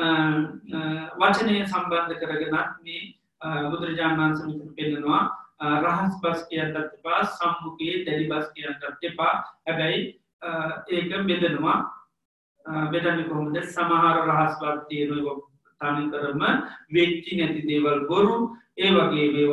වචනය සම්බන්ධ කරගෙන මේ බුදුරජාණන් වහන්සේ මෙතන පෙන්නනවා රහස් බස් කියන්නත් එපා සම්මුඛයේ දැඩි බස් කියන්නත් එපා හැබැයි ඒක බෙදනවා බෙදන්නේ කොහොමද සමහර රහස් බස් තියෙනවා තනි කරම වෙච්චි නැති දේවල් බොරු ඒ වගේ ඒවා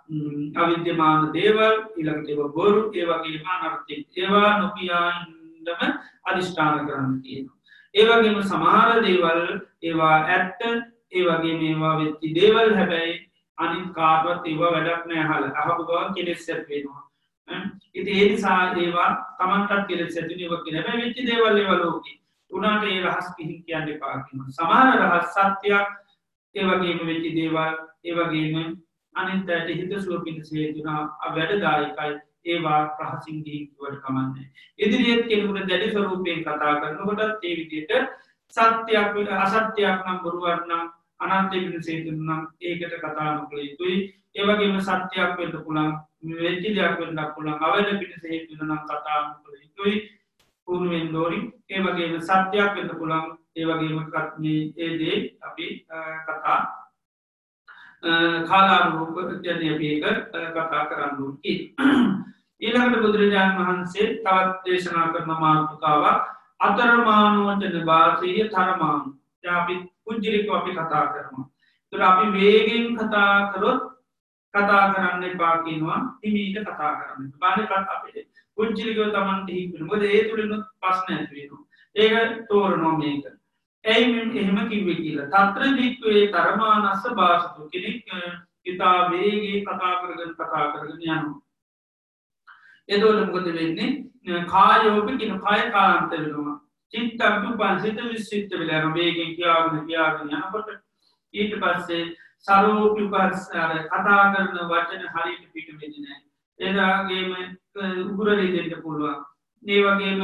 අවිද්‍යමාන දේවල් ඊළඟට ඒවා බොරු ඒ වගේම අනර්ථික ඒවා නොකියා ඉන්නම අදිෂ්ඨාන කරන්න තියෙනවා. ඒ වගේම සමහර දේවල් ඒවා ඇත්ත ඒ වගේම ඒවා වෙච්චි දේවල් හැබැයි අනිත් කාටවත් ඒවා වැඩක් නෑ අහලා අහපු ගමන් කෙලෙස් ඇති වෙනවා. ඉතින් ඒ නිසා ඒවා Tamanටත් කෙලෙස් ඇති වෙනවා කියන හැබැයි වෙච්ච දේවල් ඒවා ලෝකේ උනාට ඒ රහස් කිහින් කියන්න එපා කියනවා. සමහර රහස් සත්‍යයක් ඒ වගේම වෙච්ච දේවල් ඒ වගේම අනිත් ඇයට හිතසුව පිණිස හේතුනා වැඩදායකයි ඒවා රහසින් ගිහින් කිව්වට කමන්නේ. ඉදිරියට කෙනෙකුට දැඩි ස්වරූපයෙන් කතා කරනකොටත් ඒ විදිහට සත්‍යයක් අසත්‍යයක් නම් බොරුවක් නම් අනන්තය පිණිස හේතුන නම් ඒකට කතා නොකළ යුතුයි. ඒ වගේම සත්‍යයක් වෙන්න පුළුවන් වෙච්ච දෙයක් වෙන්න පුළුවන් අවැඩ පිණිස හේතුන නම් කතා නොකළ යුතුයි. පුරුවෙන් දෝරින් ඒ වගේම සත්‍යයක් වෙන්න පුළුවන් ඒ වගේම මේ ඒ දේ අපි කතා කාලානුරූප කියන්නේ අපි ඒක කතා කරන්න ඕනේ. ඊළඟට බුදුරජාණන් වහන්සේ තවත් දේශනා කරන මාතෘකාවක් අතරමානුවචන වාසීය තරමානු. දැන් අපි කුජිරිකව අපි කතා කරනවා. ඒතර අපි වේගෙන් කතා කරොත් කතා කරන්න එපා කියනවා. හිමීට කතා කරන්න. බාහිර අපිට කුජිරිකව Tamanට හිතෙනවා. මොකද ඒ තුලිනුත් ප්‍රශ්න ඇති වෙනවා. ඒක තෝරනවා මේක. ඇයි එහෙම කිව්වේ කියලා. తත්‍ර දික්වේ තරමානස්ස භාසතු කෙනෙක් ඉතා වේගයෙන් කතා කරගෙන කතා කරගෙන යනවා. එතකොට මොකද වෙන්නේ? කායෝප කියන කාය කාන්ත වෙනවා. චිත්තක්ඛ සිත විසිට වෙලා යන වේගයෙන් කියාගෙන කියාගෙන යනකොට ඊට පස්සේ සරෝපිපස්සාර කතා කරන වචන හරියට පිට වෙන්නේ නැහැ. එදාගේම උගුර දෙන්න පුළුවන්. ඒ වගේම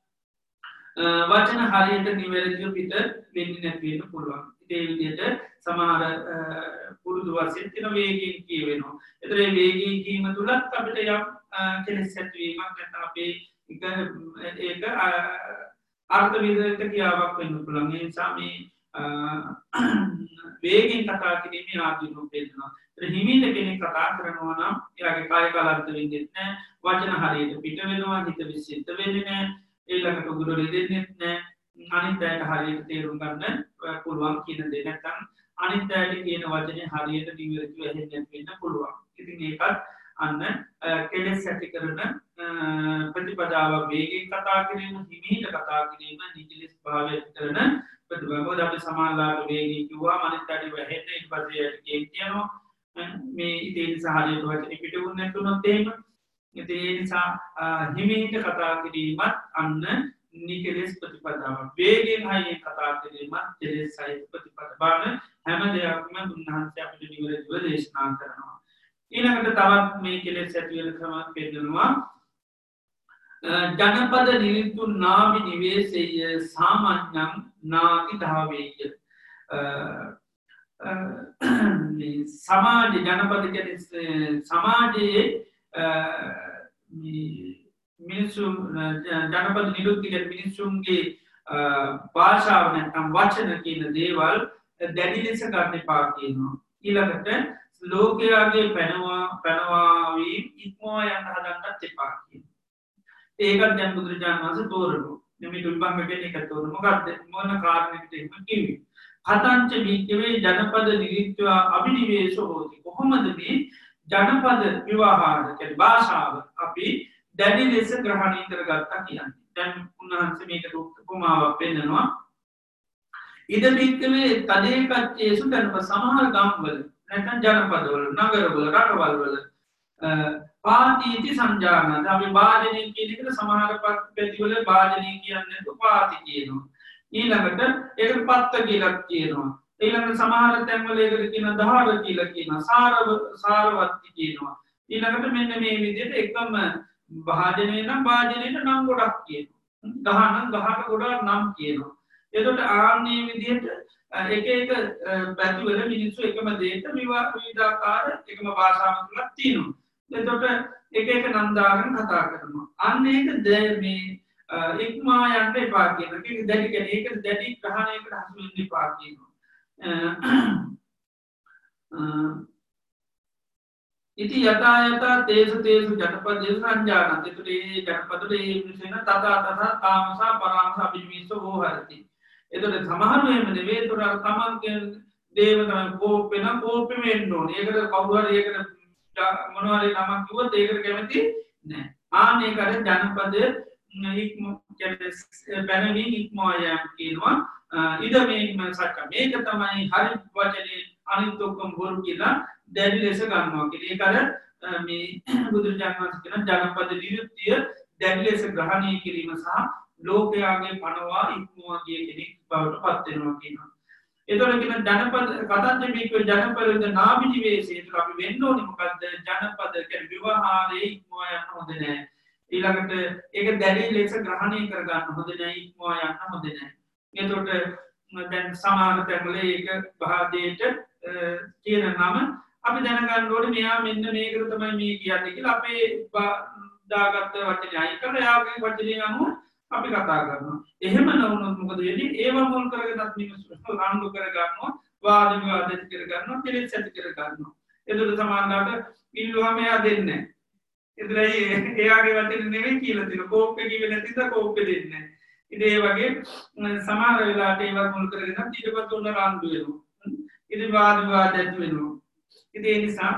වචන හරියට නිවැරදිව පිට වෙන්නේ නැති වෙන්න පුළුවන්. ඒ විදිහට සමහර පුරුදු වශයෙන් තියෙන වේගයෙන් කියවෙනවා. ඒතර මේ වේගයෙන් කීම තුලත් අපිට යම් කෙලෙස් ඇතිවීමක් නැත්නම් අපේ එක ඒක අර්ථ විදිහට කියාවක් වෙන්න පුළුවන්. ඒ නිසා මේ වේගයෙන් කතා කිරීමේ ආදීනෝ පෙන්නනවා. ඒතර හිමිට කෙනෙක් කතා කරනවා නම් එයාගේ කාය කලාන්ත වෙන්නේ නැහැ. වචන හරියට පිට වෙනවා, හිත විසිට වෙන්නේ නැහැ. ඒලකට උගුර දෙන්නෙත් නෑ. අනිත් අයට හරියට තේරුම් ගන්න පුළුවන් කියන දේ නැත්නම් අනිත් අයට කියන වචනේ හරියට නිවැරදිව ඇහෙන්න වෙන්න පුළුවන්. ඉතින් ඒකත් අන්න කෙලෙස් ඇති කරන ප්‍රතිපදාව වේගයෙන් කතා කිරීම, හිමීට කතා කිරීම, නිකලස් භාවය ඇති කරන ප්‍රතිපදාව. මොකද අපි සමානලාට වේගයෙන් කිව්වම අනිත් අයට වැහෙන්න ඊට පස්සේ යට කියනවා මේ ඉතින් සහාරයට වචනේ පිටුුන් නැතුනොත් එහෙම. ඉතින් ඒ නිසා හිමීට කතා කිරීමත් අන්න නිකලස් ප්‍රතිපදාවක්. වේගයෙන් හයියෙන් කතා කිරීමත් කෙලෙස් සහිත ප්‍රතිපදාවක්. හැම දෙයක්ම උන්වහන්සේ අපිට නිවැරදිව දේශනා කරනවා. ඊළඟට තවත් මේ කෙලෙස් ඇති වෙන ක්‍රම පෙන්නනවා. ජනපද නිරිතු නාමි නිවේසෙය සාමාන්‍යං නාති ධාවේය. සමාජ ජනපද කියන්නේ සමාජයේ මිනිසු ජනපද නිරුක්තික මිනිසුන්ගේ භාෂාව නැත්නම් වචන කියන දේවල් දැඩි ලෙස ගන්න එපා කියනවා. ඊළඟට ලෝකයාගේ පැනවා පැනවාවී ඉක්මවා යන්න හදන්නත් එපා කියනවා. ඒකත් දැන් බුදුරජාණන් වහන්සේ තෝරනවා. මේ දුල්බංග කියන්නේ ඒක තෝරන මොකක්ද මොන කාරණයකට එහෙම කිව්වේ? හතංච වික්කවේ ජනපද නිරිත්වා අභිනිවේෂෝ හෝති. කොහොමද මේ ජනපද විවාහාර කියන්නේ භාෂාව අපි දැඩි ලෙස ග්‍රහණය කරගත්තා කියන්නේ. දැන් උන්වහන්සේ මේකට උපමාවක් පෙන්නනවා. ඉද බික්කවේ තදේ කච්චේසු ජනපද සමහර ගම්වල නැත්නම් ජනපදවල නගරවල රටවල් වල පාතිති සංජානන අපි වාදනය කියන එකට සමහර පැතිවල වාදනය කියන්නේ පාති කියනවා. ඊළඟට ඒකට පත්ත කියලා කියනවා. ඊළඟට සමහර තැන්වල ඒකට කියන දහර කියලා කියනවා. සාරව සාරවත්ති කියනවා. ඊළඟට මෙන්න මේ විදිහට එකම භාජනය නම් භාජනයට නම් ගොඩක් කියනවා. ගහ නම් ගහට ගොඩක් නම් කියනවා. එතකොට ආන්නේ විදිහට එක එක පැතිවල මිනිස්සු එකම දේට විවිධාකාර එකම භාෂාවක් තුලක් තියෙනවා. එතකොට එක එක නම් දාගෙන කතා කරනවා. අන්න ඒක මේ ඉක්මා යන්න එපා කියන එක දැඩි කියන්නේ ඒක දැඩි ග්‍රහණයකට හසු වෙන්න එපා කියනවා. ඉති යතා යතා තේසු තේසු ජනපදේසු සංජානන්ති. එතකොට මේ ජනපදවල මේ විශේෂණ තථා තථා තාමසා පරාමසා අභිනිවේෂෝ හෝහරති. එතකොට සමහර වෙම නෙවෙයි. එතකොට තමන්ගේ දේව තමයි කෝපෙන කෝපෙ වෙන්න ඕනේ. ඒකට කවුරු හරි ඒකට මොනවරි නමක් කිව්වොත් ඒකට කැමති නෑ. ආන් ඒකට ජනපද ඉක්ම පැනවීම ඉක්මවා යාම කියනවා. ඉද මේ සක්ක මේක තමයි හරි වචනේ අනිත් ඔක්කොම බොරු කියලා දැඩි ලෙස ගන්නවා කියලා. ඒකට මේ බුදුරජාණන් වහන්සේ කියන ජනපද විරුද්ධිය දැඩි ලෙස ග්‍රහණය කිරීම සහ ලෝකයාගේ පනවා ඉක්මවා ගිය කෙනෙක් බවට පත් වෙනවා කියනවා. එතකොට කියන ජනපද කතන්දමේක ජනපද නාමිනිවේශය ඒක අපි වෙන්න ඕනේ මොකද්ද? ජනපද කියන්නේ විවාහාරේ ඉක්මවා යන්න හොඳ නෑ. ඊළඟට ඒක දැඩි ලෙස ග්‍රහණය කර ගන්න හොඳ නෑ, ඉක්මවා යන්න හොඳ නෑ. එතකොට දැන් සමහර තැන්වල ඒක භාදයට කියන නම අපි දැනගන්න ඕනේ මෙයා මෙන්න මේකට තමයි මේ කියන්නේ කියලා අපේ දාගත්ත වචනේ අයින් කරලා එයාගේ වචනේ අනුව අපි කතා කරනවා. එහෙම නොවුනොත් මොකද වෙන්නේ? ඒව මුල් කරගෙනත් මිනිස්සු රණ්ඩු කර ගන්නවා, වාද විවාද ඇති කර ගන්නවා, කෙලෙස් ඇති කර ගන්නවා. එතකොට සමානලාට ඉල්ලුවාම එයා දෙන්නේ නැහැ. එතනයි එයාගේ වචනේ නෙවෙයි කියලා තියෙන. කෝප්පේ කිව්වේ නැතිද කෝප්පේ දෙන්නේ නැහැ. ඉතින් ඒ වගේ සමහර වෙලාවට ඒව මුල් කරගෙන ඊටපස්සේ උන රණ්ඩු වෙනවා. ඉතින් වාද විවාද ඇති වෙනවා. ඉතින් ඒ නිසා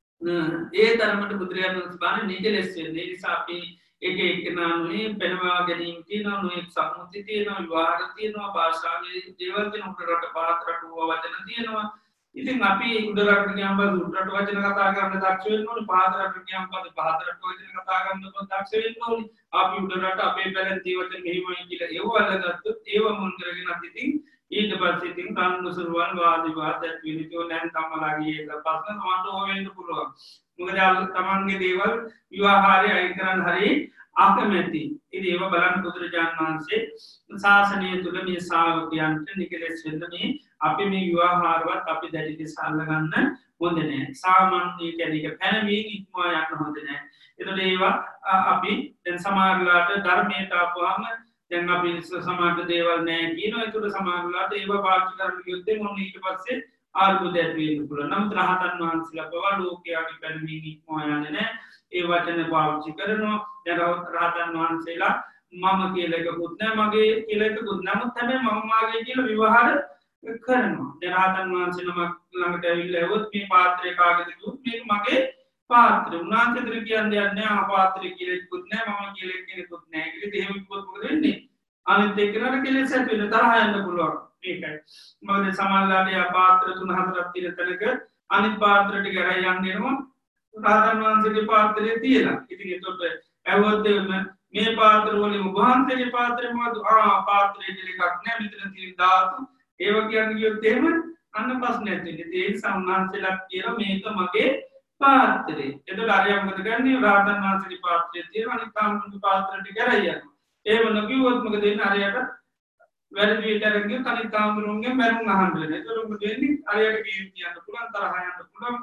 ඒ තරමට බුදුරජාණන් වහන්සේ නිදලස් වෙන්නේ. ඒ නිසා අපි එක එක්කෙනානුයි පෙනවා ගැනීම තියෙනවා, නොයෙක් සම්මුති තියෙනවා, විවාහ තියෙනවා, භාෂාවේ දේවල් තියෙනවා, උඩරට පහතරට වචන තියෙනවා. ඉතින් අපි උඩරට ගියාම උඩරට වචන කතා කරන්න දක්ෂ වෙන්න ඕනේ, පහතරට ගියාම පහතරට වචන කතා කරන්න දක්ෂ වෙන්න ඕනේ. අපි උඩරට අපේ පැලෙන්ති වචන මෙහිමයි කියලා ඒව අල්ලගත්තොත් ඒව මුල් කරගෙන ඉතින් ඊට පස්සේ ඉතින් කානුසරුවන් වාද විවාද ඇති වෙන ඉතින් දැන් තමලාගේ ඒක ප්‍රශ්න තමන්ට ඕ වෙන්න පුළුවන්. මොකද තමන්ගේ දේවල් විවාහාරය අයින් කරන්න හරි අකමැති. ඉතින් ඒව බලන්න බුදුරජාණන් වහන්සේ ශාසනය තුල මේ ශ්‍රාවකයන්ට නිකලෙස් වෙන්න මේ අපි මේ විවාහාරවත් අපි දැඩි ලෙස අල්ලගන්න හොඳ නෑ. සාමාන්‍ය කියන්නේ පැනවීම ඉක්මවා යන්න හොඳ නෑ. ඒතකොට ඒවා අපි දැන් සමහරලාට ධර්මයට ආපුවාම දැන් අපි සමාජ දේවල් නෑ කියනවා. ඒතකොට සමහරලාට ඒවා පාවිච්චි කරන්න ගියොත් මොන ඊට පස්සේ ආර්බුද ඇති වෙන්න පුළුවන්. නමුත් රහතන් වහන්සේලා පවා ලෝකයාගේ පැනවීම ඉක්මවා යන්නේ නෑ. ඒ වචන පාවිච්චි කරනවා. දැන් රහතන් වහන්සේලා මම කියලා එකකුත් නෑ, මගේ කියලා එකකුත් නෑ. නමුත් හැබැයි මම මාගේ කියලා විවහාර කරනවා. දැන් රහතන් වහන්සේ නමක් ළඟට ඇවිල්ලා ඇහුවොත් මේ පාත්‍රය කාගේද කිව්වොත් මේක මගේ පාත්‍රය. උන්වහන්සේතර කියන්නේ නැහැ ආ පාත්‍රය කියලා එකකුත් නෑ, මම කියලා කෙනෙකුත් නෑ කියලා. එහෙම කිව්වොත් මොකද වෙන්නේ? අනිත් එක්කනට කෙලෙස් ඇති වෙන තරහ යන්න පුළුවන්. ඒකයි. මොකද සමහරවිට යා පාත්‍ර තුන හතරක් තියෙන තැනක අනිත් පාත්‍ර ටික ගරයි යන්න එනවා. රහතන් වහන්සේගේ පාත්‍රය තියලා. ඉතින් ඒකට ඇහුවොත් මේ පාත්‍ර වලින් වහන්සේගේ පාත්‍රය මොකද? ආ පාත්‍රය කියලා එකක් නෑ, මෙතන තියෙන ධාතු ඒව කියන්නේ කිව්වොත් එහෙම අන්න ප්‍රශ්නයක් තියෙන්නේ. ඒ සම්මානසලක් කියලා මේක මගේ පාත්‍රය. එතකොට අරයා මොකද කරන්නේ? රහතන් වහන්සේගේ පාත්‍රය තියෙනවා, අනිත් කාමතුන්ගේ පාත්‍ර ටික ගරයි යනවා. එහෙම නොකියුවොත් මොකද වෙන්නේ? අරයට වැරදි විතරකින් කනිත් කාමරුන්ගෙන් බැරුම් අහන්න වෙනවා. ඒතකොට මොකද වෙන්නේ? අරයට කීම් කියන්න පුළුවන්, තරහ යන්න පුළුවන්.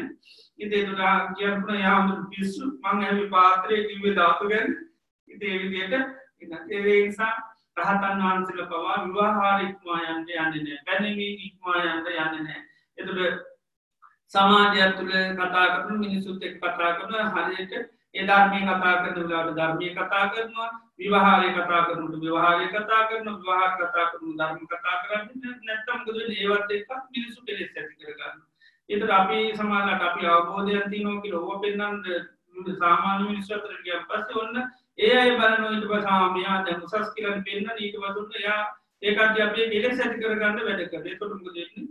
ඉතින් ඒතකොට කියන්න පුළුවන් යාම පිස්සු මං ඇවි පාත්‍රයේ කිව්වේ ධාතු ගැන. ඉතින් ඒ විදිහට ඒ නිසා රහතන් වහන්සේලා පවා විවාහාර ඉක්මවා යන්න යන්නේ නැහැ. පැනවීම ඉක්මවා යන්න යන්නේ නැහැ. ඒතකොට සමාජය තුළ කතා කරන මිනිසුත් එක්ක කතා කරන හරියට ඒ ධර්මයේ කතා කරන වෙලාවට ධර්මයේ කතා කරනවා, විවාහාරයේ කතා කරනකොට විවාහාරයේ කතා කරනවා, විවාහ කතා කරනකොට ධර්ම කතා කරන්නේ නැත්නම් මොකද වෙන්නේ? ඒවත් එක්ක මිනිසු කෙලෙස් ඇති කර ගන්නවා. ඒතර අපි සමාජයට අපි අවබෝධයක් තියෙනවා කියලා ඕව පෙන්නන්න සාමාන්‍ය මිනිස්සු අතර ගියන් පස්සේ ඔන්න ඒ අය බලනවා ඊට පස්සේ ආ මෙයා දැන් උසස් කියලා පෙන්නන ඊට පස්සේ ඔන්න එයා ඒකට අපි කෙලෙස් ඇති කර ගන්න වැඩ කරනවා. ඒකට මොකද වෙන්නේ?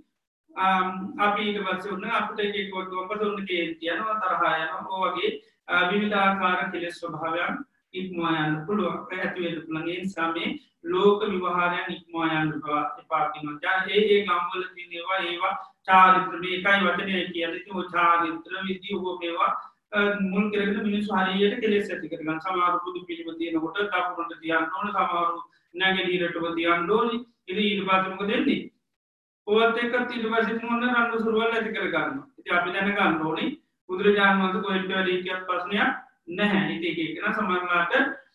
අපි ඊට පස්සේ ඔන්න අපිට එක එක වගේ ඔන්න කේන්ති යනවා, තරහ යනවා. ඔය වගේ විවිධාකාර කෙලෙස් ස්වභාවයන් ඉක්මවා යන්න පුළුවන්. ඇති වෙන්න පුළුවන්. ඒ නිසා මේ ලෝක විවහාරයන් ඉක්මවා යන්න එපා කියනවා. ඒ ඒ ගම්වල තියෙන ඒවා ඒවා චාරිත්‍ර මේකයි වචනේ කියන්නේ. ඒ චාරිත්‍ර විදි හෝ මේවා මුල් කරගෙන මිනිස්සු හරියට කෙලෙස් ඇති කරගන්න. සමහර බුදු පිළිම තියෙනකොට දකුණට තියන්න ඕන, සමහර නැගෙනහිරටම තියන්න ඕනි. ඉතින් ඊට පස්සේ මොකද වෙන්නේ? ඔයත් එක්ක ඊට පස්සේ මොන රණ්ඩු සරුවල් ඇති කර ගන්නවා. ඉතින් අපි දැනගන්න ඕනේ බුදුරජාණන් වහන්සේ කොහෙට වැඩි කියත් ප්‍රශ්නයක් නැහැ. ඉතින් ඒක න සමහරලාට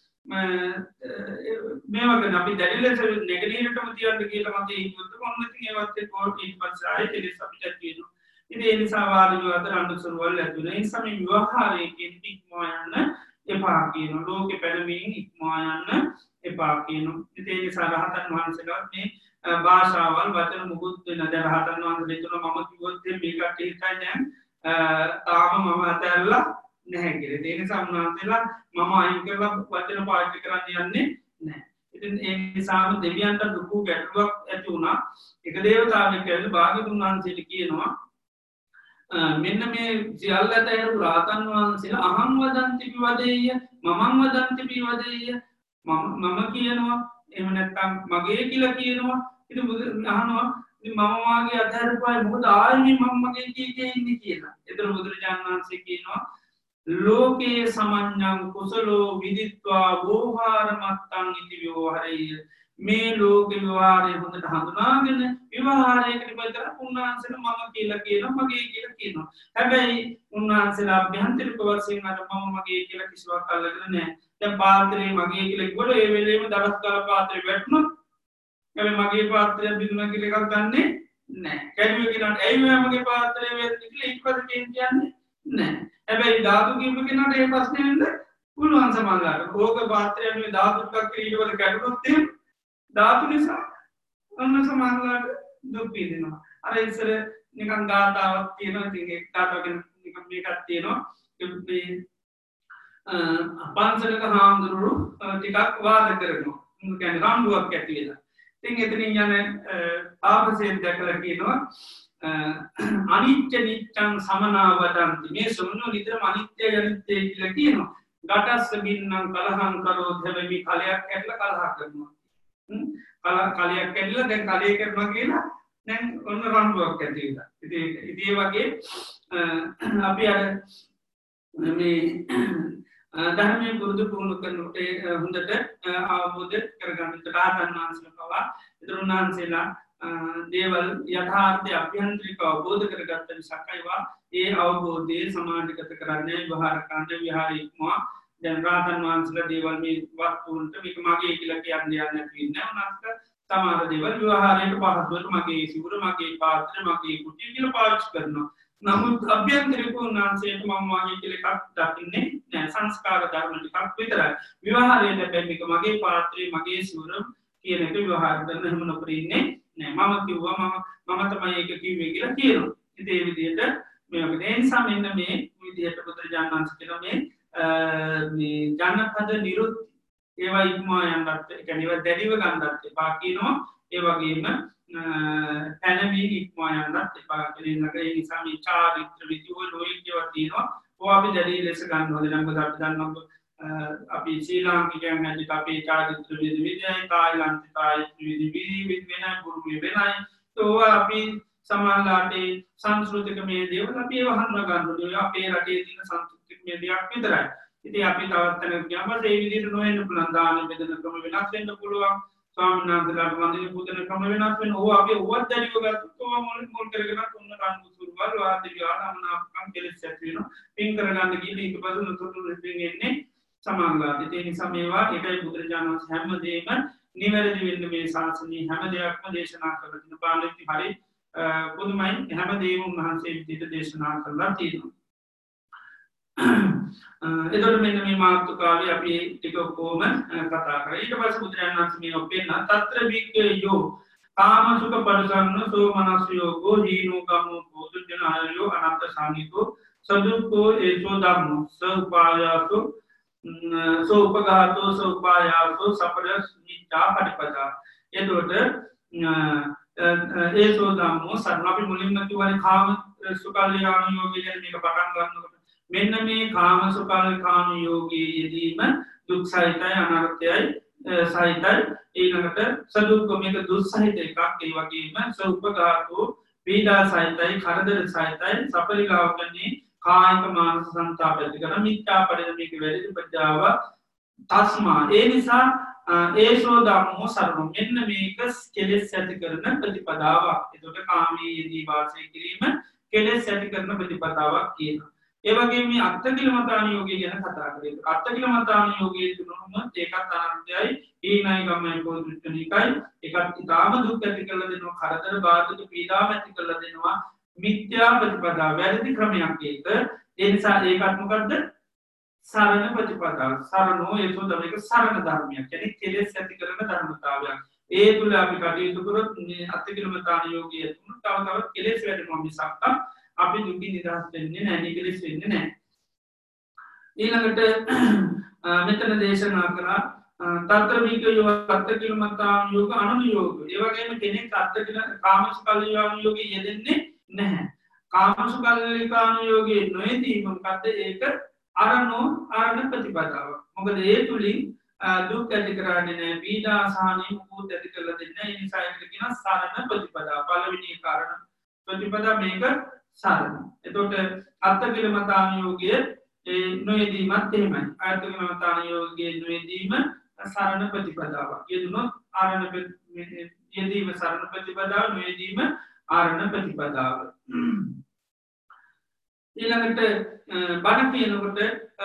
මේ වගේ අපි දැඩි ලෙස නැගෙනහිරටම තියන්න කියලා මත ඉක්මනට මොන ඉතින් ඒවත් එක්ක ඊට පස්සේ ආයෙ කෙලෙස් අපිට තියෙනවා. ඉතින් ඒ නිසා වාද විවාද රණ්ඩු සරුවල් ඇති වෙනවා. ඒ නිසා මේ විවාහාරයේ ඉක්මවා යන්න එපා කියනවා. ලෝකෙ පැනවීම ඉක්මවා යන්න එපා කියනවා. ඉතින් ඒ නිසා රහතන් වහන්සේලා මේ භාෂාවල් වචන මුකුත් වෙන දැන් රහතන් වහන්සේ දෙතුන මම කිව්වොත් මේකට හිතයි දැන් තාම මම අතැරලා නැහැ කියලා. ඒ නිසා උන්වහන්සේලා මම අයින් කරලා වචන පාවිච්චි කරන්න යන්නේ නැහැ. ඉතින් ඒ නිසාම දෙවියන්ට දුකු ගැටලුවක් ඇති වුණා. එක දේවතාවෙක් කියලා භාග්‍යවතුන් වහන්සේට කියනවා මෙන්න මේ සියල්ල ඇතැරු රාතන් වහන්සේලා අහං වදන්ති පිවදෙය්‍ය මමං වදන්ති පිවදෙය්‍ය මම කියනවා එහෙම නැත්නම් මගේ කියලා කියනවා. ඉතින් බුදු අහනවා මම වාගේ අතහැරපුවායි මොකද ආයෙත් මම මගේ කිය කිය ඉන්නේ කියලා. ඒතර බුදුරජාණන් වහන්සේ කියනවා ලෝකේ සමඤ්ඤං කුසලෝ විදිත්වා වෝහාර මත්තං ඉති විවහරේය. මේ ලෝක විවහාරය හොඳට හඳුනාගෙන විවහාරයකට විතර උන්වහන්සේලා මම කියලා කියනවා මගේ කියලා කියනවා. හැබැයි උන්වහන්සේලා අභ්‍යන්තරික වශයෙන් අර මම මගේ කියලා කිසිවක් අල්ලගෙන නැහැ. දැන් පාත්‍රේ මගේ කියලා කිව්වොත් ඒ වෙලේම දවස් කාල පාත්‍රේ වැටුණොත් හැබැයි මගේ පාත්‍රය බිඳුනා කියලා එකක් ගන්නෙ නැහැ. කැඩුවේ කියනට ඇයි මගේ පාත්‍රය වෙන්නේ කියලා ඊට පස්සේ කියන්නේ නැහැ. හැබැයි ධාතු කිව්ව කෙනාට ඒ ප්‍රශ්නේ වෙන්න පුළුවන් සමහරවිට. ඕක පාත්‍රය නෙවෙයි ධාතු ටිකක් ඊට වල කැඩුනොත් එහෙම ධාතු නිසා අන්න සමහරවිට දුක් විඳිනවා. අර ඉස්සර නිකන් ගාතාවක් තියෙනවා. ඉතින් ඒ ගාතාවක නිකන් මේකක් තියෙනවා. මේ පන්සලක හාමුදුරුවෝ ටිකක් වාද කරනවා. මොකද කියන්නේ රණ්ඩුවක් ඇති වෙලා. ඉතින් එතනින් යන ආපසෙන් දැකලා කියනවා අනිත්‍ය නිච්ඡං සමනාවදන්ති. මේ සමුනෝ නිතරම අනිත්‍ය අනිත්‍ය කියලා කියනවා. ගටස්ස බින්නම් කලහං කරොත් හැබැයි කලයක් කැඩලා කලහ කරනවා. කල කලයක් කැඩලා දැන් කලයේ කරනවා කියලා දැන් ඔන්න රණ්ඩුවක් ඇති වෙලා. ඉතින් ඉතින් වගේ අපි අර මේ ධර්මයේ පුරුදු පුහුණු කරනකොට හොඳට අවබෝධ කරගන්න රාතන් වහන්සේලා පවා ඉදරුණාන්සේලා දේවල් යථාර්ථය අභ්‍යන්තරික අවබෝධ කරගත්ත නිසාකයිවා ඒ අවබෝධය සමාජගත කරන්නේ විහාර කාණ්ඩ විහාරීක්මවා දැන් රාතන් වහන්සේලා දේවල් මේ වස්තුන්ට මේක මගේ කියලා කියන්නේ නැති වෙන්නේ උනාස්ක සමහර දේවල් විහාරයට පහසුවට මගේ සිවුර මගේ පාත්‍ර මගේ කුටි කියලා පාවිච්චි කරනවා. නමුත් අභ්‍යන්තරික උන්වහන්සේට මම වාගේ කියලා එකක් දකින්නේ නෑ. සංස්කාර ධර්ම ටිකක් විතරයි. විවහාරයේ ලැබෙන්නේ මගේ පාත්‍රය මගේ සිවුර කියන එක විවහාර කරන හැම නොකර ඉන්නේ නෑ. මම කිව්වා මම මම තමයි ඒක කිව්වේ කියලා කියනවා. ඉතින් ඒ විදිහට මේ වගේ ඒ නිසා මෙන්න මේ විදිහට බුදුරජාණන් වහන්සේ කියන මේ මේ ජනපද නිරුත් ඒවා ඉක්මවා යන්නත් ඒ කියන්නේ ඒවා දැඩිව ගන්නත් එපා කියනවා. ඒ වගේම පැනවී ඉක්මවා යන්නත් එපා කියන එක. ඒ නිසා මේ චාරිත්‍ර විදි වල ලෝයිකේවා තියෙනවා. ඔය අපි දැඩි ලෙස ගන්න ඕනේ. නම් මොකද අපි දන්නවා අපි ශ්‍රී ලාංකිකයන් හැටියට අපේ චාරිත්‍ර විදි විදියයි තායිලන්ත චාරිත්‍ර විදි විදි වෙනයි බුරුමේ වෙනයි. તો අපි සමාජාටේ සංස්කෘතික මේ දේවල් අපි ඒව හඳුනා ගන්න ඕනේ. අපේ රටේ තියෙන සංස්කෘතික මේ දේවල් විතරයි. ඉතින් අපි තවත් තැනක ගියාම ඒ විදිහට නොවෙන්න පුළුවන්. දාන බෙදන ක්‍රම වෙනස් වෙන්න පුළුවන්. ස්වාමීන් වහන්සේලාට වන්දන පූජන ක්‍රම වෙනස් වෙන ඕවා අපි ඕවත් දැරිව ගත්තොත් ඕවා මුල් මුල් කරගෙන තුන්න රණ්ඩු සුරුවල් වාදී විවාහමනාපකම් කෙලෙස් ඇති වෙනවා. පින් කරගන්න ගිහින් ඊට පස්සේ නතුරු රිපින් එන්නේ සමාංගාදී. ඒ නිසා මේවා ඒකයි බුදුරජාණන් වහන්සේ හැමදේම නිවැරදි වෙන්න මේ ශාසනයේ හැම දෙයක්ම දේශනා කරලා තියෙන පාළිති හරි පුදුමයි. හැමදේම උන්වහන්සේ විදිහට දේශනා කරලා තියෙනවා. එතකොට මෙන්න මේ මාතෘකාවේ අපි ටික කොහොම කතා කරා. ඊට පස්සේ බුදුරජාණන් වහන්සේ මේ ඔපෙන්න తත්‍ර වික්ඛයෝ කාමසුඛ පරිසන්න සෝමනස්යෝගෝ හීනෝ කම්මෝ බෝධුජන ආයෝ අනත්ත සංගීතෝ සදුක්ඛෝ ඒසෝ ධම්මෝ සෝපායාසෝ සෝපඝාතෝ සෝපායාසෝ සපරස් නිච්ඡා පටිපදා. එතකොට ඒසෝ ධම්මෝ සරණ අපි මුලින්ම කිව්වනේ කාම සුඛාලියාන යෝගී ගැන මේක පටන් ගන්නකොට මෙන්න මේ කාම සුඛාලිකාන යෝගී යෙදීම දුක් සහිතයි අනර්ථයයි සහිතයි. ඊළඟට සදුක්ඛ මේක දුස්සහිත එකක්. ඒ වගේම සෝපඝාතෝ පීඩා සහිතයි කරදර සහිතයි. සපරිලාවකන්නේ කායික මානසික සංතාප ඇති කරන මිත්‍යා පරිදමික වැඩි ප්‍රජාව තස්මා. ඒ නිසා ඒසෝ ධම්මෝ සරණ මෙන්න මේක කෙලෙස් ඇති කරන ප්‍රතිපදාවක්. ඒකට කාමී යෙදී වාසය කිරීම කෙලෙස් ඇති කරන ප්‍රතිපදාවක් කියනවා. ඒ වගේම මේ අත්තිකිලමතාන යෝගය ගැන කතා කරේ. අත්තිකිලමතාන යෝගයේ තුනම ඒකත් අනන්තයයි ඊනයි ගමයි පොදුච්චනිකයි. ඒකත් ඊටාම දුක් ඇති කරලා දෙනවා. කරදර බාධක පීඩා ඇති කරලා දෙනවා. මිත්‍යා ප්‍රතිපදා වැරදි ක්‍රමයක් ඒක. ඒ නිසා ඒකත් මොකද්ද? සරණ ප්‍රතිපදා. සරණෝ ඒසෝ දවේක සරණ ධර්මයක්. කියන්නේ කෙලෙස් ඇති කරන ධර්මතාවයක්. ඒ තුල අපි කටයුතු කරොත් මේ අත්තිකිලමතාන යෝගයේ තුන තව තවත් කෙලෙස් වැඩිනවා මිසක් අපි දුකින් නිදහස් වෙන්නේ නැහැ නිකලෙස් වෙන්නේ නැහැ ඊළඟට මෙතන දේශනා කරා තත්ත්‍රික යෝග අර්ථකිල මතාන යෝග අනුයෝග ඒ වගේම කෙනෙක් අර්ථකිල කාමසුකල්ලිකාන යෝගයේ යෙදෙන්නේ නැහැ කාමසුකල්ලිකාන යෝගයේ නොයෙදී මොකද්ද ඒක අරණෝ අරණ ප්‍රතිපදාව මොකද ඒ තුලින් දුක් ඇති කරන්නේ නැහැ පීඩා අසහනෙ මුකුත් ඇති කරලා දෙන්නේ නැහැ ඒ නිසා ඒකට කියන සරණ ප්‍රතිපදාව පළවෙනි කාරණා ප්‍රතිපදා මේක සරණ එතකොට අර්ථකිල මතාන යෝගයේ ඒ නොයෙදීමත් එහෙමයි අර්ථකිල මතාන යෝගයේ නොයෙදීම සරණ ප්‍රතිපදාවක් යෙදුනොත් ආරණ යෙදීම සරණ ප්‍රතිපදාව නොයෙදීම ආරණ ප්‍රතිපදාව ඊළඟට බණ කියනකොට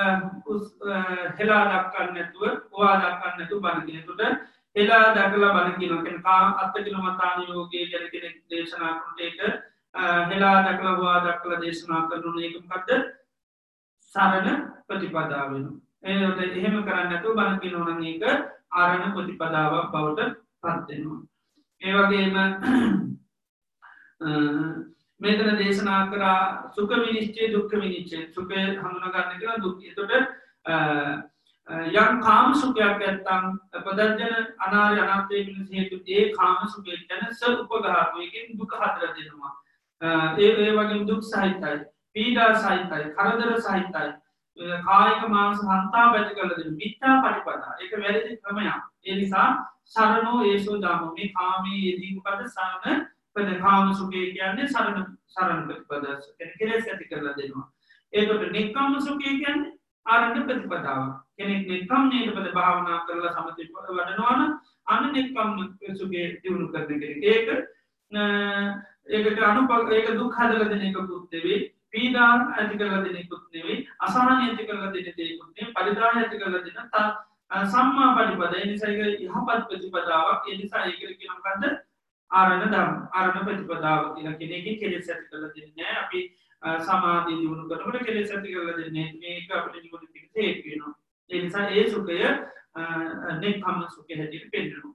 හෙලා දක්වන්න නැතුව ඔවා දක්වන්න නැතුව බණ කියනකොට හෙලා දක්වලා බණ කියනවා කියන්නේ කා අත්තිකිල මතාන යෝගයේ ගැන කෙනෙක් දේශනා කරනකොට ඒක හෙලා දක්වලා ඔවා දක්වලා දේශනා කරන එක මොකද්ද සරණ ප්‍රතිපදාව වෙනවා ඒ එහෙම කරන්නේ නැතුව බණ කියනවා නම් ඒක ආරණ ප්‍රතිපදාවක් බවට පත් වෙනවා ඒ වගේම මෙතන දේශනා කරා සුඛ විනිශ්චය දුක්ඛ විනිශ්චය සුඛය හඳුනා ගන්න කියලා දුක්. එතකොට යම් කාම සුඛයක් නැත්තම් පදජන අනාර්ය අනාත්මයේ පිණිස හේතු ඒ කාම සුඛය ගැන සුපඝාතයෙන් දුක හතර දෙනවා. ඒ ඒ වගේම දුක් සහිතයි, පීඩා සහිතයි, කරදර සහිතයි, කායික මානසික සංතාප ඇති කළ දෙන මිත්‍යා ප්‍රතිපදා. ඒක වැරදි ක්‍රමයක්. ඒ නිසා සරණෝ ඒසෝ දාමෝ මේ කාමයේ යෙදී මොකද සරණ කාම සුඛය කියන්නේ සරණ සරණ ප්‍රතිපදාව කියන්නේ කෙලෙස් ඇති කරලා දෙනවා. ඒකට නික්කම්ම සුඛය කියන්නේ ආරණ්‍ය ප්‍රතිපදාව. කෙනෙක් නික්කම්මයේ පද භාවනා කරලා සමථ වඩනවා නම් අන්න නික්කම්ම සුඛය දිනු කරන කෙනෙක්. ඒක ඒකට අනුප ඒක දුක් හදලා දෙන එකකුත් නෙවෙයි, පීඩා ඇති කරලා දෙන එකකුත් නෙවෙයි, අසහනය ඇති කරලා දෙන දෙයක්කුත් නෙවෙයි, පරිදාය ඇති කරලා දෙන සම්මා ප්‍රතිපදාව. ඒ නිසා ඒක යහපත් ප්‍රතිපදාවක්. ඒ නිසා ඒකට කියන මොකද්ද? ආරණ ධර්ම ආරණ ප්‍රතිපදාව කියලා කෙනෙක්ගේ කෙලෙස් ඇති කරලා දෙන්නේ නැහැ. අපි සමාධිය දිනු කරනකොට කෙලෙස් ඇති කරලා දෙන්නේ මේක අපිට නිවන පිට හේතු වෙනවා. ඒ නිසා ඒ සුඛය නෙක්ඛම්ම සුඛය හැටියට පෙන්නනවා.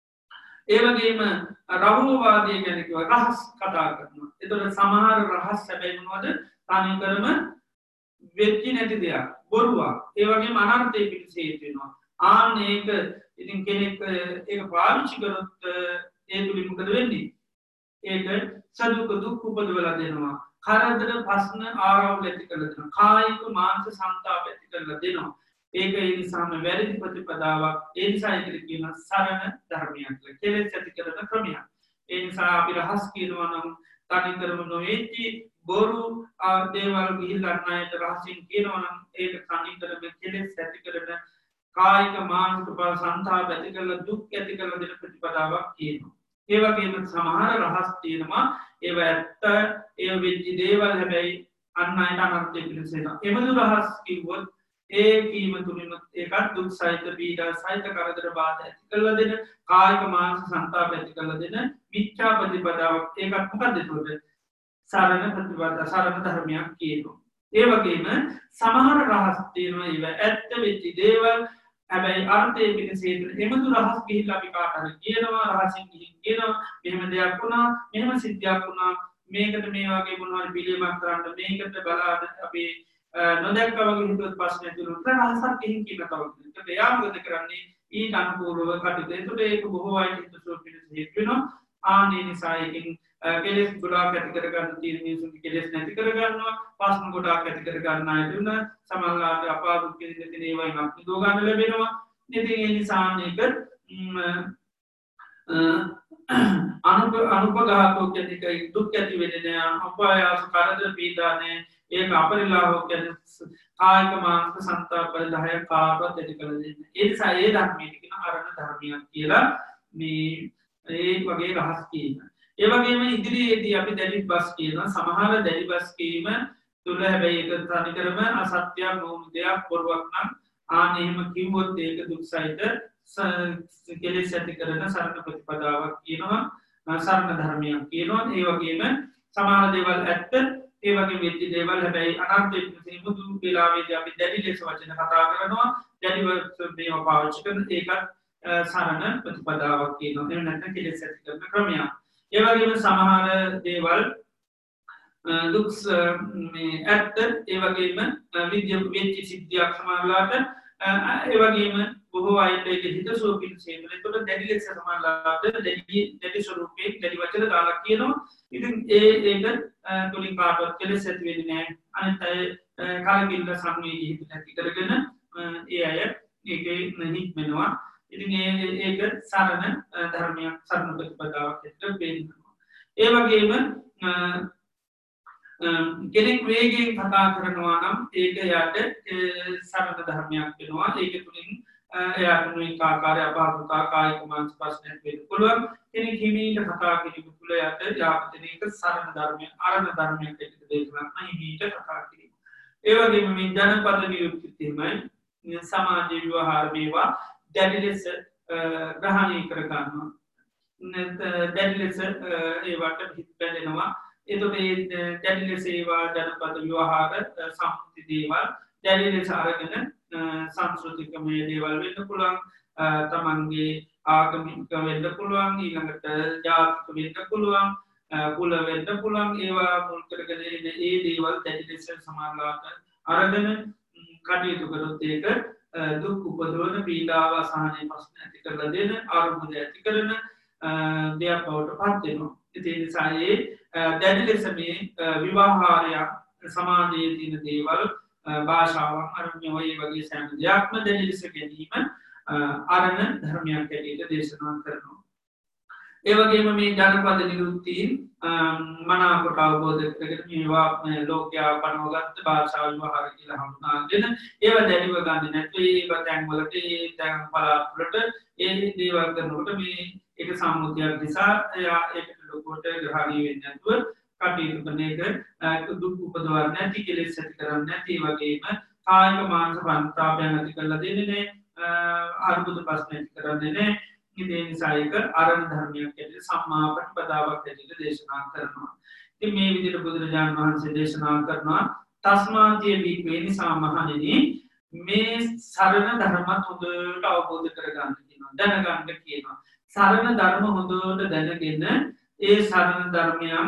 ඒ වගේම රහෝවාදී ගැන කිව්ව රහස් කතා කරනවා. ඒතකොට සමහර රහස් හැබැයි මොනවද? තනිකරම වෙච්චි නැති දෙයක්. බොරුවක්. ඒ වගේම අනර්ථයේ පිට හේතු වෙනවා. ආන්න ඒක ඉතින් කෙනෙක් ඒක පාවිච්චි කරොත් ඒ තුලින් මොකද වෙන්නේ? ඒක සදුක දුක් උපදවලා දෙනවා. කරදර ප්‍රශ්න ආරවුල් ඇති කරලා දෙනවා. කායික මානසික සංතාප ඇති කරලා දෙනවා. ඒක ඒ නිසාම වැරදි ප්‍රතිපදාවක්. ඒ නිසා ඒකට කියන සරණ ධර්මයක් කියලා. කෙලෙස් ඇති කරන ක්‍රමයක්. ඒ නිසා අපි රහස් කියනවා නම් තනිකරම නොවේච්චි බොරු දේවල් ගිහිල්ලා අන්නයට රහසින් කියනවා නම් ඒක තනිකරම කෙලෙස් ඇති කරන කායික මානසික සංතාප ඇති කරලා දුක් ඇති කරලා දෙන ප්‍රතිපදාවක් කියනවා. ඒ වගේම සමහර රහස් තියෙනවා ඒව ඇත්ත ඒ වෙච්ච දේවල් හැබැයි අන් අයට අනර්ථය පිණිස වෙනවා. එමදු රහස් කිව්වොත් ඒ කීම තුලින් ඒකත් දුක් සහිත පීඩා සහිත කරදර බාධා ඇති කරලා දෙන කායික මානසික සංතාප ඇති කරලා දෙන මිච්ඡා ප්‍රතිපදාවක්. ඒකත් මොකද එතකොට? සරණ ප්‍රතිපදා සරණ ධර්මයක් කියනවා. ඒ වගේම සමහර රහස් තියෙනවා ඒව ඇත්ත වෙච්ච දේවල් හැබැයි අර්ථය පිණිස හේතු එමදු රහස් ගිහිල්ලා අපි කාට හරි කියනවා රහසින් ගිහින් කියනවා මෙහෙම දෙයක් වුණා මෙහෙම සිද්ධියක් වුණා මේකට මේ වගේ මොනවා හරි පිළියමක් කරන්න මේකට බලාන අපි නොදැක්කා වගේ හිතුවත් ප්‍රශ්න ඇති වුණොත් රහසක් ගිහින් කියන කවුද? ඒකට එයා මොකද කරන්නේ? ඊට අනුකූලව කටයුතු. ඒකට ඒක බොහෝ අය හිතසෝ පිණිස හේතු වෙනවා. ආනේ නිසා එකකින් කෙලෙස් ගොඩාක් ඇති කර ගන්න තියෙන මිනිසුන්ගේ කෙලෙස් නැති කර ගන්නවා. ප්‍රශ්න ගොඩාක් ඇති කර ගන්න අය දුන්න සමහරවිට අපාදුක් කියන දේ ඒවයින් අත්දෝ ගන්න ලැබෙනවා. ඉතින් ඒ නිසා මේක අනුප අනුපඝාතෝ කියන්නේ දුක් ඇති වෙන්නේ නැහැ. අපායාස කරදර පීඩා නැහැ. ඒක අපරිලාහෝ කියන්නේ කායික මානසික සංතාප දහය කාටවත් ඇති කර දෙන්නේ. ඒ නිසා ඒ ධර්මයේ කියන අරණ ධර්මයක් කියලා මේ ඒ වගේ රහස් කියනවා. ඒ වගේම ඉදිරියේදී අපි දැඩි බස් කියනවා. සමහර දැඩි බස් කීම තුල හැබැයි ඒක තනිකරම අසත්‍යයක් නොවුණු දෙයක් බොරුවක් නම් ආන් එහෙම කිව්වොත් ඒක දුක් සහිත කෙලෙස් ඇති කරන සරණ ප්‍රතිපදාවක් කියනවා. සරණ ධර්මයක් කියනවා. ඒ වගේම සමහර දේවල් ඇත්ත ඒ වගේ වෙච්ච දේවල් හැබැයි අනර්ථයෙන් මුදු වේලාවේදී අපි දැඩි ලෙස වචන කතා කරනවා. දැඩි වචන පාවිච්චි කරන ඒකත් සරණ ප්‍රතිපදාවක් කියනවා. එහෙම නැත්නම් කෙලෙස් ඇති කරන ක්‍රමයක්. ඒ වගේම සමහර දේවල් දුක් ඇත්ත ඒ වගේම විද්‍ය වෙච්චි සිද්ධියක් සමහරලාට ඒ වගේම බොහෝ අයට ඒක හිතසුව පිණිස එතකොට දැඩි ලෙස සමහරලාට දැඩි දැඩි ස්වරූපයෙන් දැඩි වචන දාලා කියනවා ඉතින් ඒ ඒක තුලින් කාටවත් කෙලෙස් ඇති වෙන්නේ නැහැ අනිත් අය කලකිරිල්ල සංවේගී හිත නැති කරගෙන ඒ අය ඒකේ නිහිටමනවා ඉතින් ඒක සරණ ධර්මයක් සරණ ප්‍රතිපදාවක් ඇතුළත වෙනවා ඒ වගේම කෙනෙක් වේගයෙන් කතා කරනවා නම් ඒක යට සරණ ධර්මයක් වෙනවා ඒක තුලින් එයාට මේ ආකාරය අභාවතා කායික මානසික ප්‍රශ්න වෙන්න පුළුවන් කෙනෙක් හිමීට කතා කිරීම තුළ යට යාපතනයක සරණ ධර්මයක් අරණ ධර්මයක් ඇතුළත දේශනා හිමීට කතා කිරීම ඒ වගේම මේ ජනපද නියුක්ති තමයි සමාජ ව්‍යවහාර මේවා දැඩි ලෙස ග්‍රහණය කර ගන්නවා දැඩි ලෙස ඒවට හිත බැඳෙනවා එතකොට ඒ දැඩි ලෙස ඒවා ජනපද ව්‍යවහාර සම්මුති දේවල් දැඩි ලෙස අරගෙන සංස්කෘතිකමය දේවල් වෙන්න පුළුවන් තමන්ගේ ආගමික වෙන්න පුළුවන් ඊළඟට ජාතික වෙන්න පුළුවන් කුල වෙන්න පුළුවන් ඒවා මුල් කරගෙන ඒ දේවල් දැඩි ලෙස සමාජලාට අරගෙන කටයුතු කරොත් ඒක දුක් උපදවන පීඩාව අසහනය ප්‍රශ්න ඇති කරලා දෙන ආරම්භය ඇති කරන දෙයක් බවට පත් වෙනවා ඒ නිසා ඒ දැඩි ලෙස මේ විවාහාරයක් සමාජයේ තියෙන දේවල් භාෂාවන් අරණ්‍ය වගේ වගේ සෑම දෙයක්ම දැඩි ලෙස ගැනීම අරණ ධර්මයක් ඇටියට දේශනා කරනවා ඒ වගේම මේ ජනපද නිරුක්තීන් මනාකොට අවබෝධ කරගෙන මේවා ලෝකයා පනවගත්ත භාෂාව විවහාර කියලා හඳුනාගෙන ඒවා දැඩිව ගන්න නැතුව ඒවා තැන්වලට ඒ තැන් පළාත්වලට ඒ දේවල් කරනකොට මේ ඒක සම්මුතියක් නිසා එයා ඒකට ලොකුවට ග්‍රහණය වෙන්නේ නැතුව කටයුතු කරන එක දුක් උපදවන්නේ නැති කෙලෙස් ඇති කරන්නේ නැති වගේම කායික මානසික පන්තාපයන් ඇති කරලා දෙන්නේ නැහැ අර්බුද ප්‍රශ්න ඇති කරන්නේ නැහැ ඉතින් ඒ නිසා ඒක අරණ ධර්මයක් ඇතුළේ සම්මා ප්‍රතිපදාවක් ඇතුළේ දේශනා කරනවා ඉතින් මේ විදිහට බුදුරජාණන් වහන්සේ දේශනා කරනවා තස්මාතිය බික්වේ නිසා මහණෙනි මේ සරණ ධර්මත් හොඳට අවබෝධ කරගන්න කියනවා දැනගන්න කියනවා සරණ ධර්ම හොඳට දැනගෙන ඒ සරණ ධර්මයන්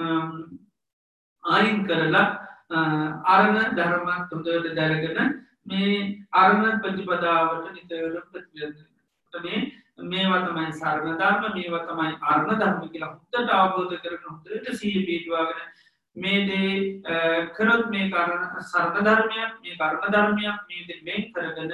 ආයින් කරලා අරණ ධර්මත් හොඳට දැනගෙන මේ අරණ ප්‍රතිපදාවට නිතර ප්‍රතිවර්තනය මේ මේවා තමයි සරණ ධර්ම මේවා තමයි අරණ ධර්ම කියලා හොඳට අවබෝධ කරගෙන හොඳට සිහිය පිටුවාගෙන මේ දේ කරොත් මේ කාරණ සරණ ධර්මයක් මේ කර්ම ධර්මයක් මේ දේ වෙන් කරගෙන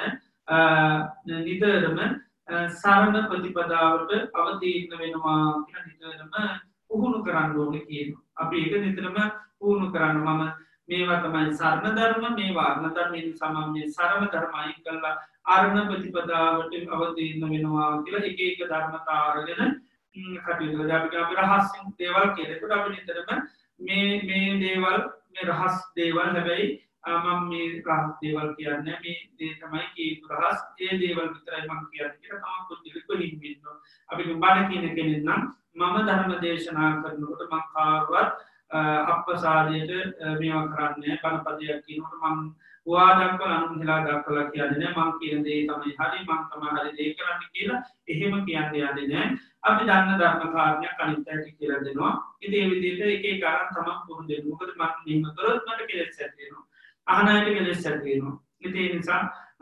නිතරම සරණ ප්‍රතිපදාවට අවතීර්ණ වෙනවා කියලා නිතරම පුහුණු කරන්න ඕනේ කියනවා. අපි ඒක නිතරම පුහුණු කරන්න මම මේවා තමයි සරණ ධර්ම මේවා අරණ ධර්ම නිසා මම මේ සරණ ධර්ම අයින් කළා අරණ ප්‍රතිපදාවට අවතීර්ණ වෙනවා කියලා එක එක ධර්මතා අරගෙන කටයුතු කරලා අපි අපි රහස්යෙන් දේවල් කියනකොට අපි නිතරම මේ මේ දේවල් මේ රහස් දේවල් හැබැයි මම මේ රහස් දේවල් කියන්නේ මේ දේ තමයි කීතු රහස් ඒ දේවල් විතරයි මම කියන්නේ කියලා තමයි පුදුලික හිමින්නවා අපි බණ කියන කෙනෙක් නම් මම ධර්ම දේශනා කරනකොට මම කාර්යවත් අප්‍රසාදයට මේවා කරන්නේ බණපදයක් කියනකොට මම වාදක්ක අනුහිලා දක්වලා කියන්නේ මම කියන දේ තමයි හරි මම තමයි හරි දේ කරන්නේ කියලා එහෙම කියන්නේ යන්නේ නැහැ අපි දන්න ධර්ම කාරණයක් අනිත් අයට කියලා දෙනවා ඉතින් මේ විදිහට එක එක කාරණා තමයි පුරුදු වෙන්නේ මොකද මම මෙහෙම කරොත් මට කෙලෙස් ඇති වෙනවා අහන අයට කෙලෙස් ඇති වෙනවා ඉතින් ඒ නිසා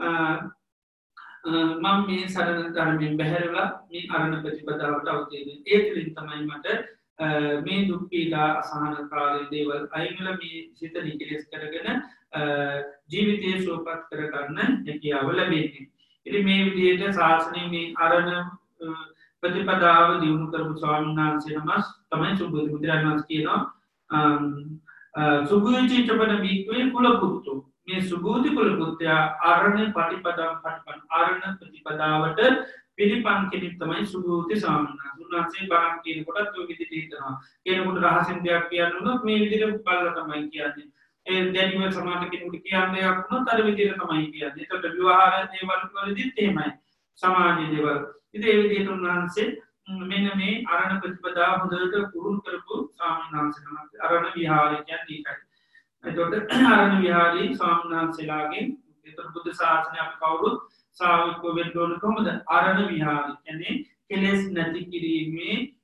මම මේ සරණ ධර්මයෙන් බැහැරලා මේ අරණ ප්‍රතිපදාවට අවතීර්ණ ඒ තුලින් තමයි මට මේ දුක් පීඩා අසහන කාලේ දේවල් අයින්වල මේ සිත නිකලස් කරගෙන ජීවිතය සුවපත් කරගන්න හැකියාව ලැබෙන්නේ. ඉතින් මේ විදිහට ශාසනයේ මේ අරණ ප්‍රතිපදාව දියුණු කරපු ස්වාමීන් වහන්සේ නමස් තමයි සුබුදු බුදුරජාණන් වහන්සේ කියනවා සුබුචි චපන බික්වේ කුල පුත්තු මේ සුබුදු කුල පුත්‍රයා අරණ ප්‍රතිපදාව පටපන් අරණ ප්‍රතිපදාවට පිළිපන් කෙනෙක් තමයි සුබුති ස්වාමීන් වහන්සේ. උන්වහන්සේ බණ කියනකොටත් ඔය විදිහට හිතනවා. කෙනෙකුට රහසින් දෙයක් කියන්න උනොත් මේ විදිහට බලලා තමයි කියන්නේ. ඒ දැනුම සමාජ කෙනෙකුට කියන්නේ දෙයක් වුණොත් අර විදිහට තමයි කියන්නේ. ඒකට විවාහ දේවල් වලදීත් එහෙමයි. සමාජීය දේවල්. ඉතින් ඒ විදිහට උන්වහන්සේ මෙන්න මේ අරණ ප්‍රතිපදාව හොඳට පුරුදු කරපු ස්වාමීන් වහන්සේ නමක්. අරණ විහාරය කියන්නේ ඒකයි. එතකොට අරණ විහාරී ස්වාමීන් වහන්සේලාගෙන් ඒතර බුද්ධ ශාසනය අපි කවුරුත් ශ්‍රාවකව වෙන්න ඕන කොහොමද? අරණ විහාරී කියන්නේ කෙලෙස් නැති කිරීමේ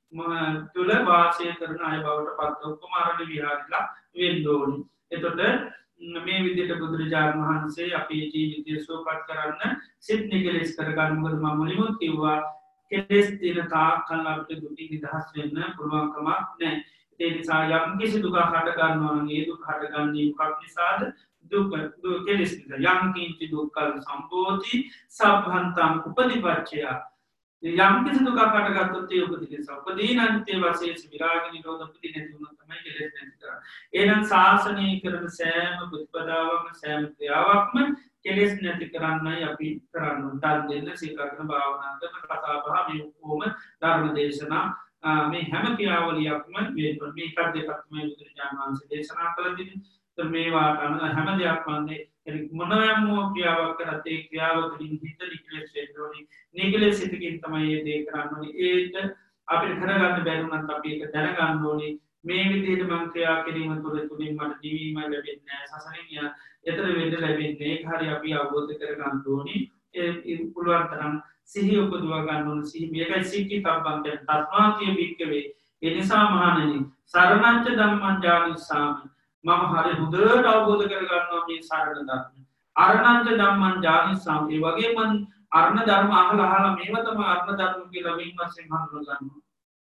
තුළ වාසය කරන අය බවට පත් ඔක්කොම අරණ විහාරලා වෙන්න ඕනේ. එතකොට මේ විදිහට බුදුරජාණන් වහන්සේ අපේ ජීවිතය සුවපත් කරන්න සිත් නිගලෙස් කරගන්න මොකද මම මුලින්ම කිව්වා කෙලෙස් දින තාක් කල් අපිට දුකින් නිදහස් වෙන්න පුළුවන්කමක් නැහැ. ඒ නිසා යම් කිසි දුකක් හට ගන්නවා නම් ඒ දුක හටගන්නේ මොකක් නිසාද? දුක දුක කෙලෙස් නිසා. යම් කිංචි දුක්ඛං සම්භෝති සබ්බන්තං උපදිපච්චය. යම් කිසි දුකක් හටගත්තොත් ඒ උපදින නිසා. උපදීනන්තේ වශයෙන් විරාග නිරෝධ උපදින නැති වුණොත් තමයි කෙලෙස් නැති කරන්නේ. එහෙනම් ශාසනය කරන සෑම ප්‍රතිපදාවක්ම සෑම ක්‍රියාවක්ම කෙලෙස් නැති කරන්නයි අපි කරන්න ඕන. දන් දෙන්න, සීල රැකගෙන භාවනා කරන, කතා බහ මේ ඔක්කොම ධර්ම දේශනා මේ හැම ක්‍රියාවලියක්ම මේ මේක දෙකක් තමයි බුදුරජාණන් වහන්සේ දේශනා කළ දෙන්නේ. මේවා කරන හැම දෙයක්ම මොනවාම ක්‍රියාවක් කරත් ඒ ක්‍රියාව තුළින් හිත නිකලෙස් වෙන්න ඕනේ. නිකලෙස් සිතකින් තමයි මේ දේ කරන්න ඕනේ. ඒක අපිට කරගන්න බැරි වුණත් අපි ඒක දැනගන්න ඕනේ. මේ විදිහට මං ක්‍රියා කිරීම තුළ තුලින් මට නිවීම ලැබෙන්නේ නැහැ. සසරින් එතර වෙන්න ලැබෙන්නේ ඒක හරි අපි අවබෝධ කරගන්න ඕනේ. ඒ පුළුවන් තරම් සිහිය උපදවා ගන්න ඕනේ. සිහි මේකයි සික්කි තබ්බන් කියන තත්මාතිය බික්කවේ. ඒ නිසා මහණෙනි සරණංච ධම්මං ඥානිසාම මම හරි හොඳට අවබෝධ කරගන්නවා මේ සරණ ධර්ම. අරණංච ධම්මං ඥානිසාම ඒ වගේම අරණ ධර්ම අහලා අහලා මේව තමයි අරණ ධර්ම කියලා වෙන වශයෙන් හඳුනා ගන්නවා.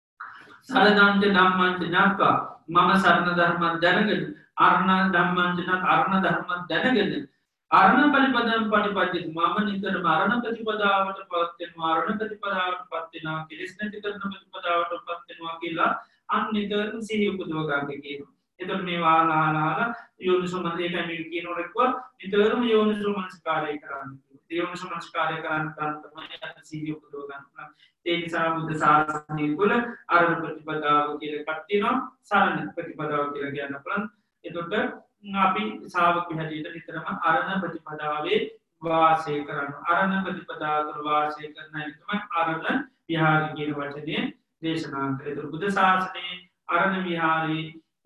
සරණංච ධම්මං ඥාත්වා මම සරණ ධර්ම දැනගෙන අරණ ධම්මං ඥාත් අරණ ධර්ම දැනගෙන අරණ පරිපදම් පටිපද්‍ය මම නිතරම අරණ ප්‍රතිපදාවට පත් වෙනවා අරණ ප්‍රතිපදාවට පත් වෙනවා කෙලෙස් නැති කරන ප්‍රතිපදාවට පත් වෙනවා කියලා අන් නිතරම සිහිය උපදව ගන්න කියනවා. එතකොට මේ වාලාලාලා යෝනිසෝ මනසිකාරය මේ කියනකොට නිතරම යෝනිසෝ මනසිකාරය කරන්න. යෝනිසෝ මනසිකාරය කරන්න ගන්න තමයි අත සිහිය උපදව ගන්න. ඒ නිසා බුද්ධ ශාසනය තුළ අරණ ප්‍රතිපදාව කියලා එකක් තියෙනවා. සරණ ප්‍රතිපදාව කියලා කියන්න පුළුවන්. එතකොට අපි ශාවක හැටියට නිතරම අරණ ප්‍රතිපදාවේ වාසය කරන්න. අරණ ප්‍රතිපදාව තුළ වාසය කරන අය තමයි අරණ විහාරය කියන වචනේ දේශනා කරේ. ඒතර බුද්ධ ශාසනයේ අරණ විහාරේ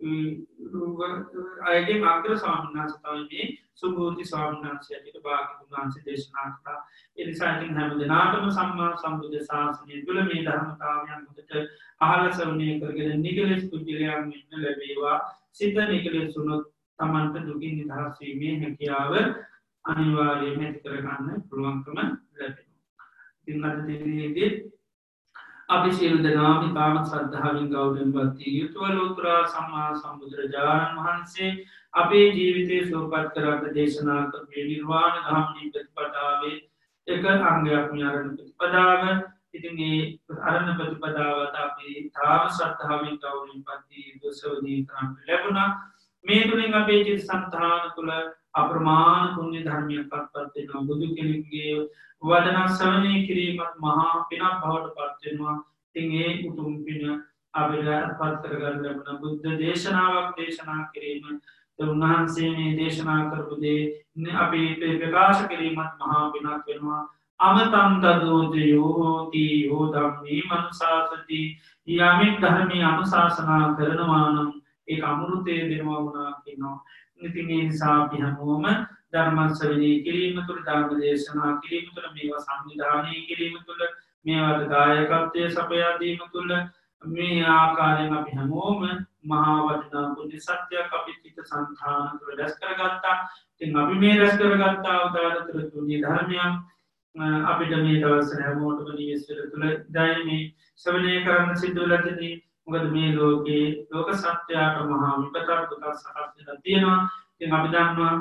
අයගේ අග්‍ර ස්වාමීන් වහන්සේ තමයි මේ සුභූති ස්වාමීන් වහන්සේ ඇතුළු භාග්‍යවතුන් වහන්සේ දේශනා කළා. ඒ නිසා ඉතින් හැම දිනාටම සම්මා සම්බුද්ධ ශාසනය තුළ මේ ධර්මතාවයන් මුදට අහල ශ්‍රවණය කරගෙන නිකලෙස් කුජලයන් වෙන්න ලැබේවා. සිත නිකලෙස් වුණොත් තමන්ට දුකින් නිදහස් වීමේ හැකියාව අනිවාර්යයෙන්ම ඇති කරගන්න පුළුවන්කම ලැබෙනවා. ඉතින් අද දිනේදී අපි සියලු දෙනාම ඉතාම ශ්‍රද්ධාවෙන් ගෞරවයෙන් වත්වී යුතුව ලෝතර සම්මා සම්බුදුරජාණන් වහන්සේ අපේ ජීවිතය සුවපත් කරන්න දේශනා කළ මේ නිර්වාණ ගාමිනී ප්‍රතිපදාවේ එක අංගයක් මේ අරණ ප්‍රතිපදාව. ඉතින් ඒ අරණ ප්‍රතිපදාවට අපි තාම ශ්‍රද්ධාවෙන් ගෞරවයෙන් වත්වී යුතුව සෝදී කරන්න ලැබුණා. මේ තුලින් අපේ චිත්ත සංතාන තුළ අප්‍රමාණ පුණ්‍ය ධර්මයක් පත් වෙනවා. බුදු කෙනෙකුගේ වදන ශ්‍රවණය කිරීමත් මහා පිනක් බවට පත් වෙනවා. ඉතින් ඒ උතුම් පින අපිට පත් කරගන්න ලැබුණා. බුද්ධ දේශනාවක් දේශනා කිරීම උන්වහන්සේ මේ දේශනා කරපු දේ අපි ප්‍රකාශ කිරීමත් මහා පිනක් වෙනවා. අමතං දදෝදයෝ හෝති යෝ ධම්මේ මනුසාසති යමෙක් ධර්මයේ අනුශාසනා කරනවා නම් ඒක අමෘතය දෙනවා වුණා කියනවා. ඉතින් ඒ නිසා අපි හැමෝම ධර්ම ශ්‍රවණය කිරීම තුළ ධර්ම දේශනා කිරීම තුළ මේවා සංවිධානය කිරීම තුළ මේවට දායකත්වය සපයා දීම තුළ මේ ආකාරයෙන් අපි හැමෝම මහා වටිනා පුණ්‍ය සත්‍යයක් අපේ චිත්ත සංතාන තුළ රැස් කරගත්තා. ඉතින් අපි මේ රැස් කරගත්තා උදාාරතර පුණ්‍ය ධර්මයන් අපිට මේ දවස්වල හැමෝටම නිවෙස්වල තුළ දැයි මේ ශ්‍රවණය කරන්න සිද්ධ වෙලා තියෙන්නේ. මොකද මේ ලෝකේ ලෝක සත්‍යයට මහා විපතක් දුකක් සකස් වෙලා තියෙනවා. ඉතින් අපි දන්නවා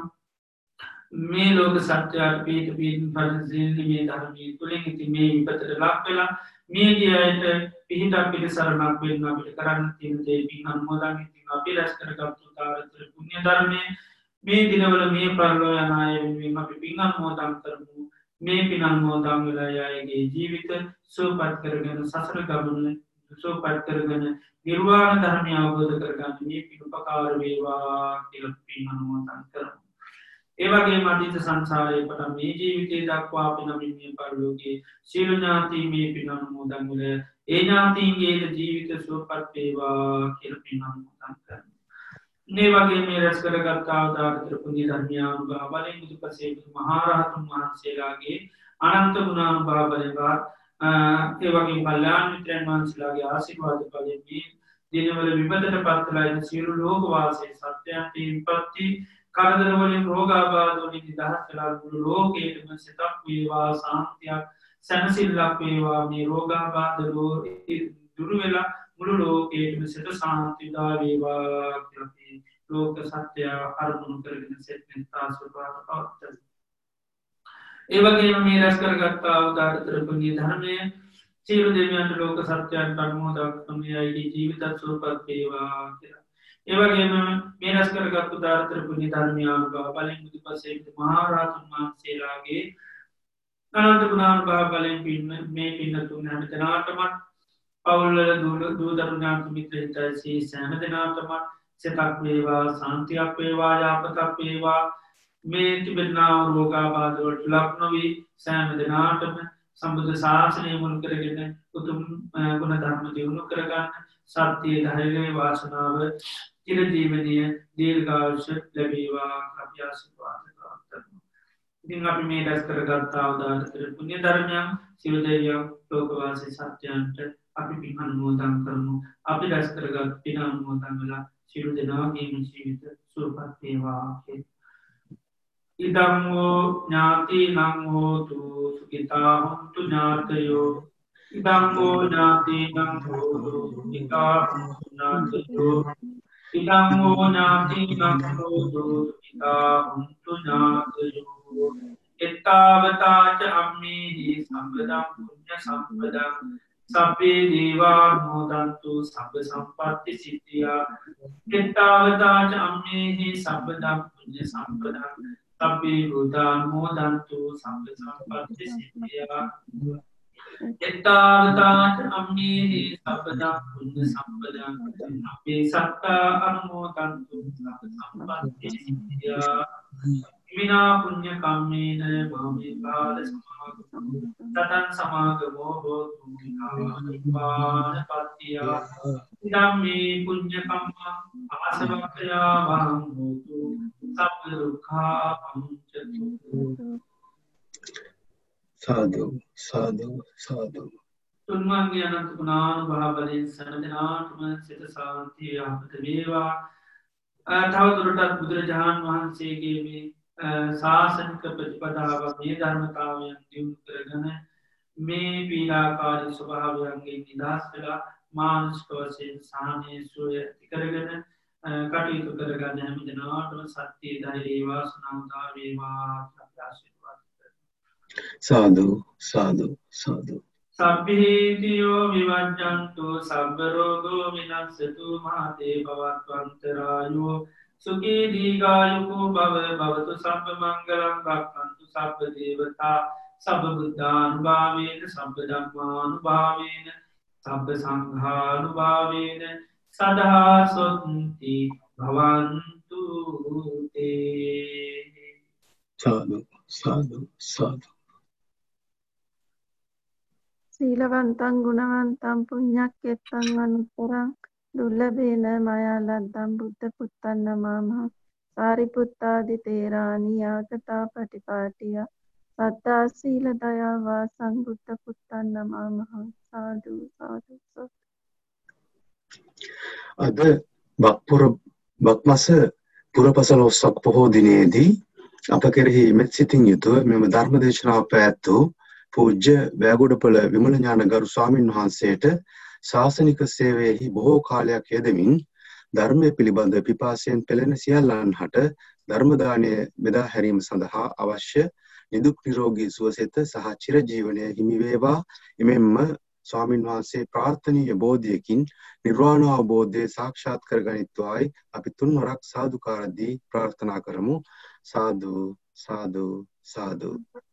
මේ ලෝක සත්‍යයට පීඩ පීඩන පරිසරයේ මේ ධර්මයේ තුලින් ඉතින් මේ විපතට ලක් වෙලා මේ ගියයට පිහිටක් පිළිසරණක් වෙන්න අපිට කරන්න තියෙන දේ පින් අනුමෝදන්. ඉතින් අපි රැස් කරගත්තු තාරතර පුණ්‍ය ධර්මයේ මේ දිනවල මේ පරිලෝක යන අය වෙනුවෙන් අපි පින් අනුමෝදන් කරමු. මේ පින් අනුමෝදන් වෙලා අයගේ ජීවිත සුවපත් කරගෙන සසර ගමන සුවපත් කරගෙන නිර්වාණ ධර්මය අවබෝධ කරගන්න මේ පින් උපකාර වේවා කියලා පින් අනුමෝදන් කරමු. ඒ වගේම අතීත සංසාරයේ පටන් මේ ජීවිතේ දක්වා අපි නම් මේ පරිලෝකයේ සියලු ඥාතීන් මේ පින් අනුමෝදන් වල ඒ ඥාතීන්ගේ ජීවිත සුවපත් වේවා කියලා පින් අනුමෝදන් කරමු. මේ වගේ මේ රැස් කරගත් ආදාතර පුණ්‍ය ධර්මයානුභාව බලෙන් බුදුපසේ මහා රහතුන් වහන්සේලාගේ අනන්ත ගුණානුභාව බලවත් ඒ වගේ කල්යාණ මිත්‍රයන් වහන්සේලාගේ ආශිර්වාද බලයෙන් මේ දිනවල විපතට පත්වලා ඉන්න සියලු ලෝක වාසී සත්‍යයන්ට විපත්ති කරදර වලින් රෝගාබාධ වලින් නිදහස් වෙලා මුළු ලෝකෙටම සිතක් වේවා සාන්තියක් සැනසෙල්ලක් වේවා මේ රෝගාබාධ දුරු වෙලා මුළු ලෝකෙටම සිත සාන්තිදා වේවා කියලා අපි ලෝක සත්‍ය අරමුණු කරගෙන සෙත් මෙත්තා සුභාත පවත්තමු. ඒ වගේම මේ රැස් කරගත්තා උදාාරතර පුණ්‍ය ධර්මය සියලු දෙවියන්ට ලෝක සත්‍යයන්ට අනුමෝදන් කරමියයි ජීවිතත් සුවපත් වේවා කියලා. ඒ වගේම මේ රැස් කරගත් උදාාරතර පුණ්‍ය ධර්මය අනුභව බලෙන් බුදුපසේ මහා රහතුන් වහන්සේලාගේ අනන්ත ගුණානුභාව බලෙන් පින්න මේ පින්නතුන් හැම දෙනාටම පවුල් වල දූ දරු ඥාති මිත්‍ර හිතයිසී සෑම දෙනාටම සිතක් වේවා සාන්තියක් වේවා යාපතක් වේවා මේ තිබෙනා රෝගාබාධ වලට ලක් නොවී සෑම දෙනාටම සම්බුද්ධ ශාසනය මුල් කරගෙන උතුම් ගුණ ධර්ම දියුණු කරගන්න සත්‍යය ධෛර්යය වාසනාව චිරජීවනීය දීර්ඝායුෂ ලැබේවා අපි ආශිර්වාද කරමු. ඉතින් අපි මේ රැස් කරගත්තා උදාාරතර පුණ්‍ය ධර්මයන් සියලු දෙවියන් ලෝකවාසී සත්‍යයන්ට අපි පින් අනුමෝදන් කරමු. අපි රැස් කරගත් පින් අනුමෝදන් වෙලා සියලු දෙනාගේම ජීවිත සුවපත් වේවා කියලා. ඉදංවෝ ඥාති නංහෝතු සුඛිතා හොන්තු ඥාතයෝ ඉදංවෝ ඥාති නංහෝතු සුඛිතා හොන්තු ඥාතයෝ ඉදංවෝ ඥාති නංහෝතු සුඛිතා හොන්තු ඥාතයෝ එත්තාවතාච අම්මේහි සම්පදං පුඤ්ඤ සම්පදං සබ්බේ දේවා නෝදන්තු සබ්බ සම්පත්ති සිද්ධියා එත්තාවතාච අම්මේහි සම්පදං පුඤ්ඤ සම්පදං සබ්බේ බුද්ධාන් මෝදන්තු සම්බ සම්පත්ති සිද්ධියා එත්තාවතාච අම්මේහි සබ්බදා පුඤ්ඤ සම්පදං අපේ සත්තා අනුමෝදන්තු සබ්බ සම්පත්ති සිද්ධියා විනා පුඤ්ඤ කම්මේන මාමේ බාල සමාගමෝ තතං සමාගමෝ හෝතු නිපාන පත්තියා ධම්මේ පුඤ්ඤ කම්මං ආසවක්ඛයා වහං හෝතු සබ්බ දුක්ඛා පමුච්ඡතු. සාදු සාදු සාදු. තුන්වන්ගේ අනන්ත ගුණානුභාව බලයෙන් සෑම සිත සාන්තිය යහපත වේවා. තවදුරටත් බුදුරජාණන් වහන්සේගේ මේ ශාසනික ප්‍රතිපදාව මේ ධර්මතාවයන් දියුණු කරගෙන මේ පීඩාකාරී ස්වභාවයන්ගෙන් නිදහස් වෙලා මානසික වශයෙන් සාහනය සුවය ඇති කරගෙන කටයුතු කරගන්න හැම දෙනාටම සත්‍ය ධෛර්යය වාසනාව උදා වේවා කියලා ආශිර්වාද කරනවා. සාදු සාදු සාදු. සබ්බීතියෝ විවජ්ජන්තු සබ්බ රෝගෝ විනස්සතු මහතේ භවත්වන්තරායෝ සුඛී දීඝායුකෝ භව භවතු සබ්බ මංගලං රක්ඛන්තු සබ්බ දේවතා සබ්බ බුද්ධානුභාවේන සබ්බ ධම්මානුභාවේන සබ්බ සංඝානුභාවේන සදා සොත්ති භවන්තු තේ. සාදු සාදු සාදු. සීලවන්තං ගුණවන්තං පුඤ්ඤක්කෙත්තං අනුත්තරං දුර්ලභේන මයා ලද්දං බුද්ධ පුත්තං නමාමහ. සාරිපුත්තාදි තේරාණි ආගතා පටිපාටිය සත්තා සීල දයා වාසං බුද්ධ පුත්තං නමාමහ. සාදු සාදු සාදු. අද බක්පුර බක්මස පුරපසළොස්වක පොහෝ දිනේදී අප කෙරෙහි මෙත් සිතින් යුතුව මෙම ධර්ම දේශනාව පැවැත්වූ පූජ්‍ය වැෑගොඩපළ විමල ඥානගරු ස්වාමින් වහන්සේට ශාසනික සේවයෙහි බොහෝ කාලයක් යෙදමින් ධර්මය පිළිබඳ පිපාසයෙන් පෙළෙන සියල්ලන්හට ධර්ම දානය බෙදා හැරීම සඳහා අවශ්‍ය නිදුක් නිරෝගී සුවසෙත සහ චිරජීවනය හිමි වේවා. එමෙන්ම ස්වාමින් වහන්සේ ප්‍රාර්ථනීය බෝධියකින් නිර්වාණ අවබෝධය සාක්ෂාත් කරගනිත්වායි අපි තුන්වරක් සාදුකාර දී ප්‍රාර්ථනා කරමු. සාදු සාදු සාදු.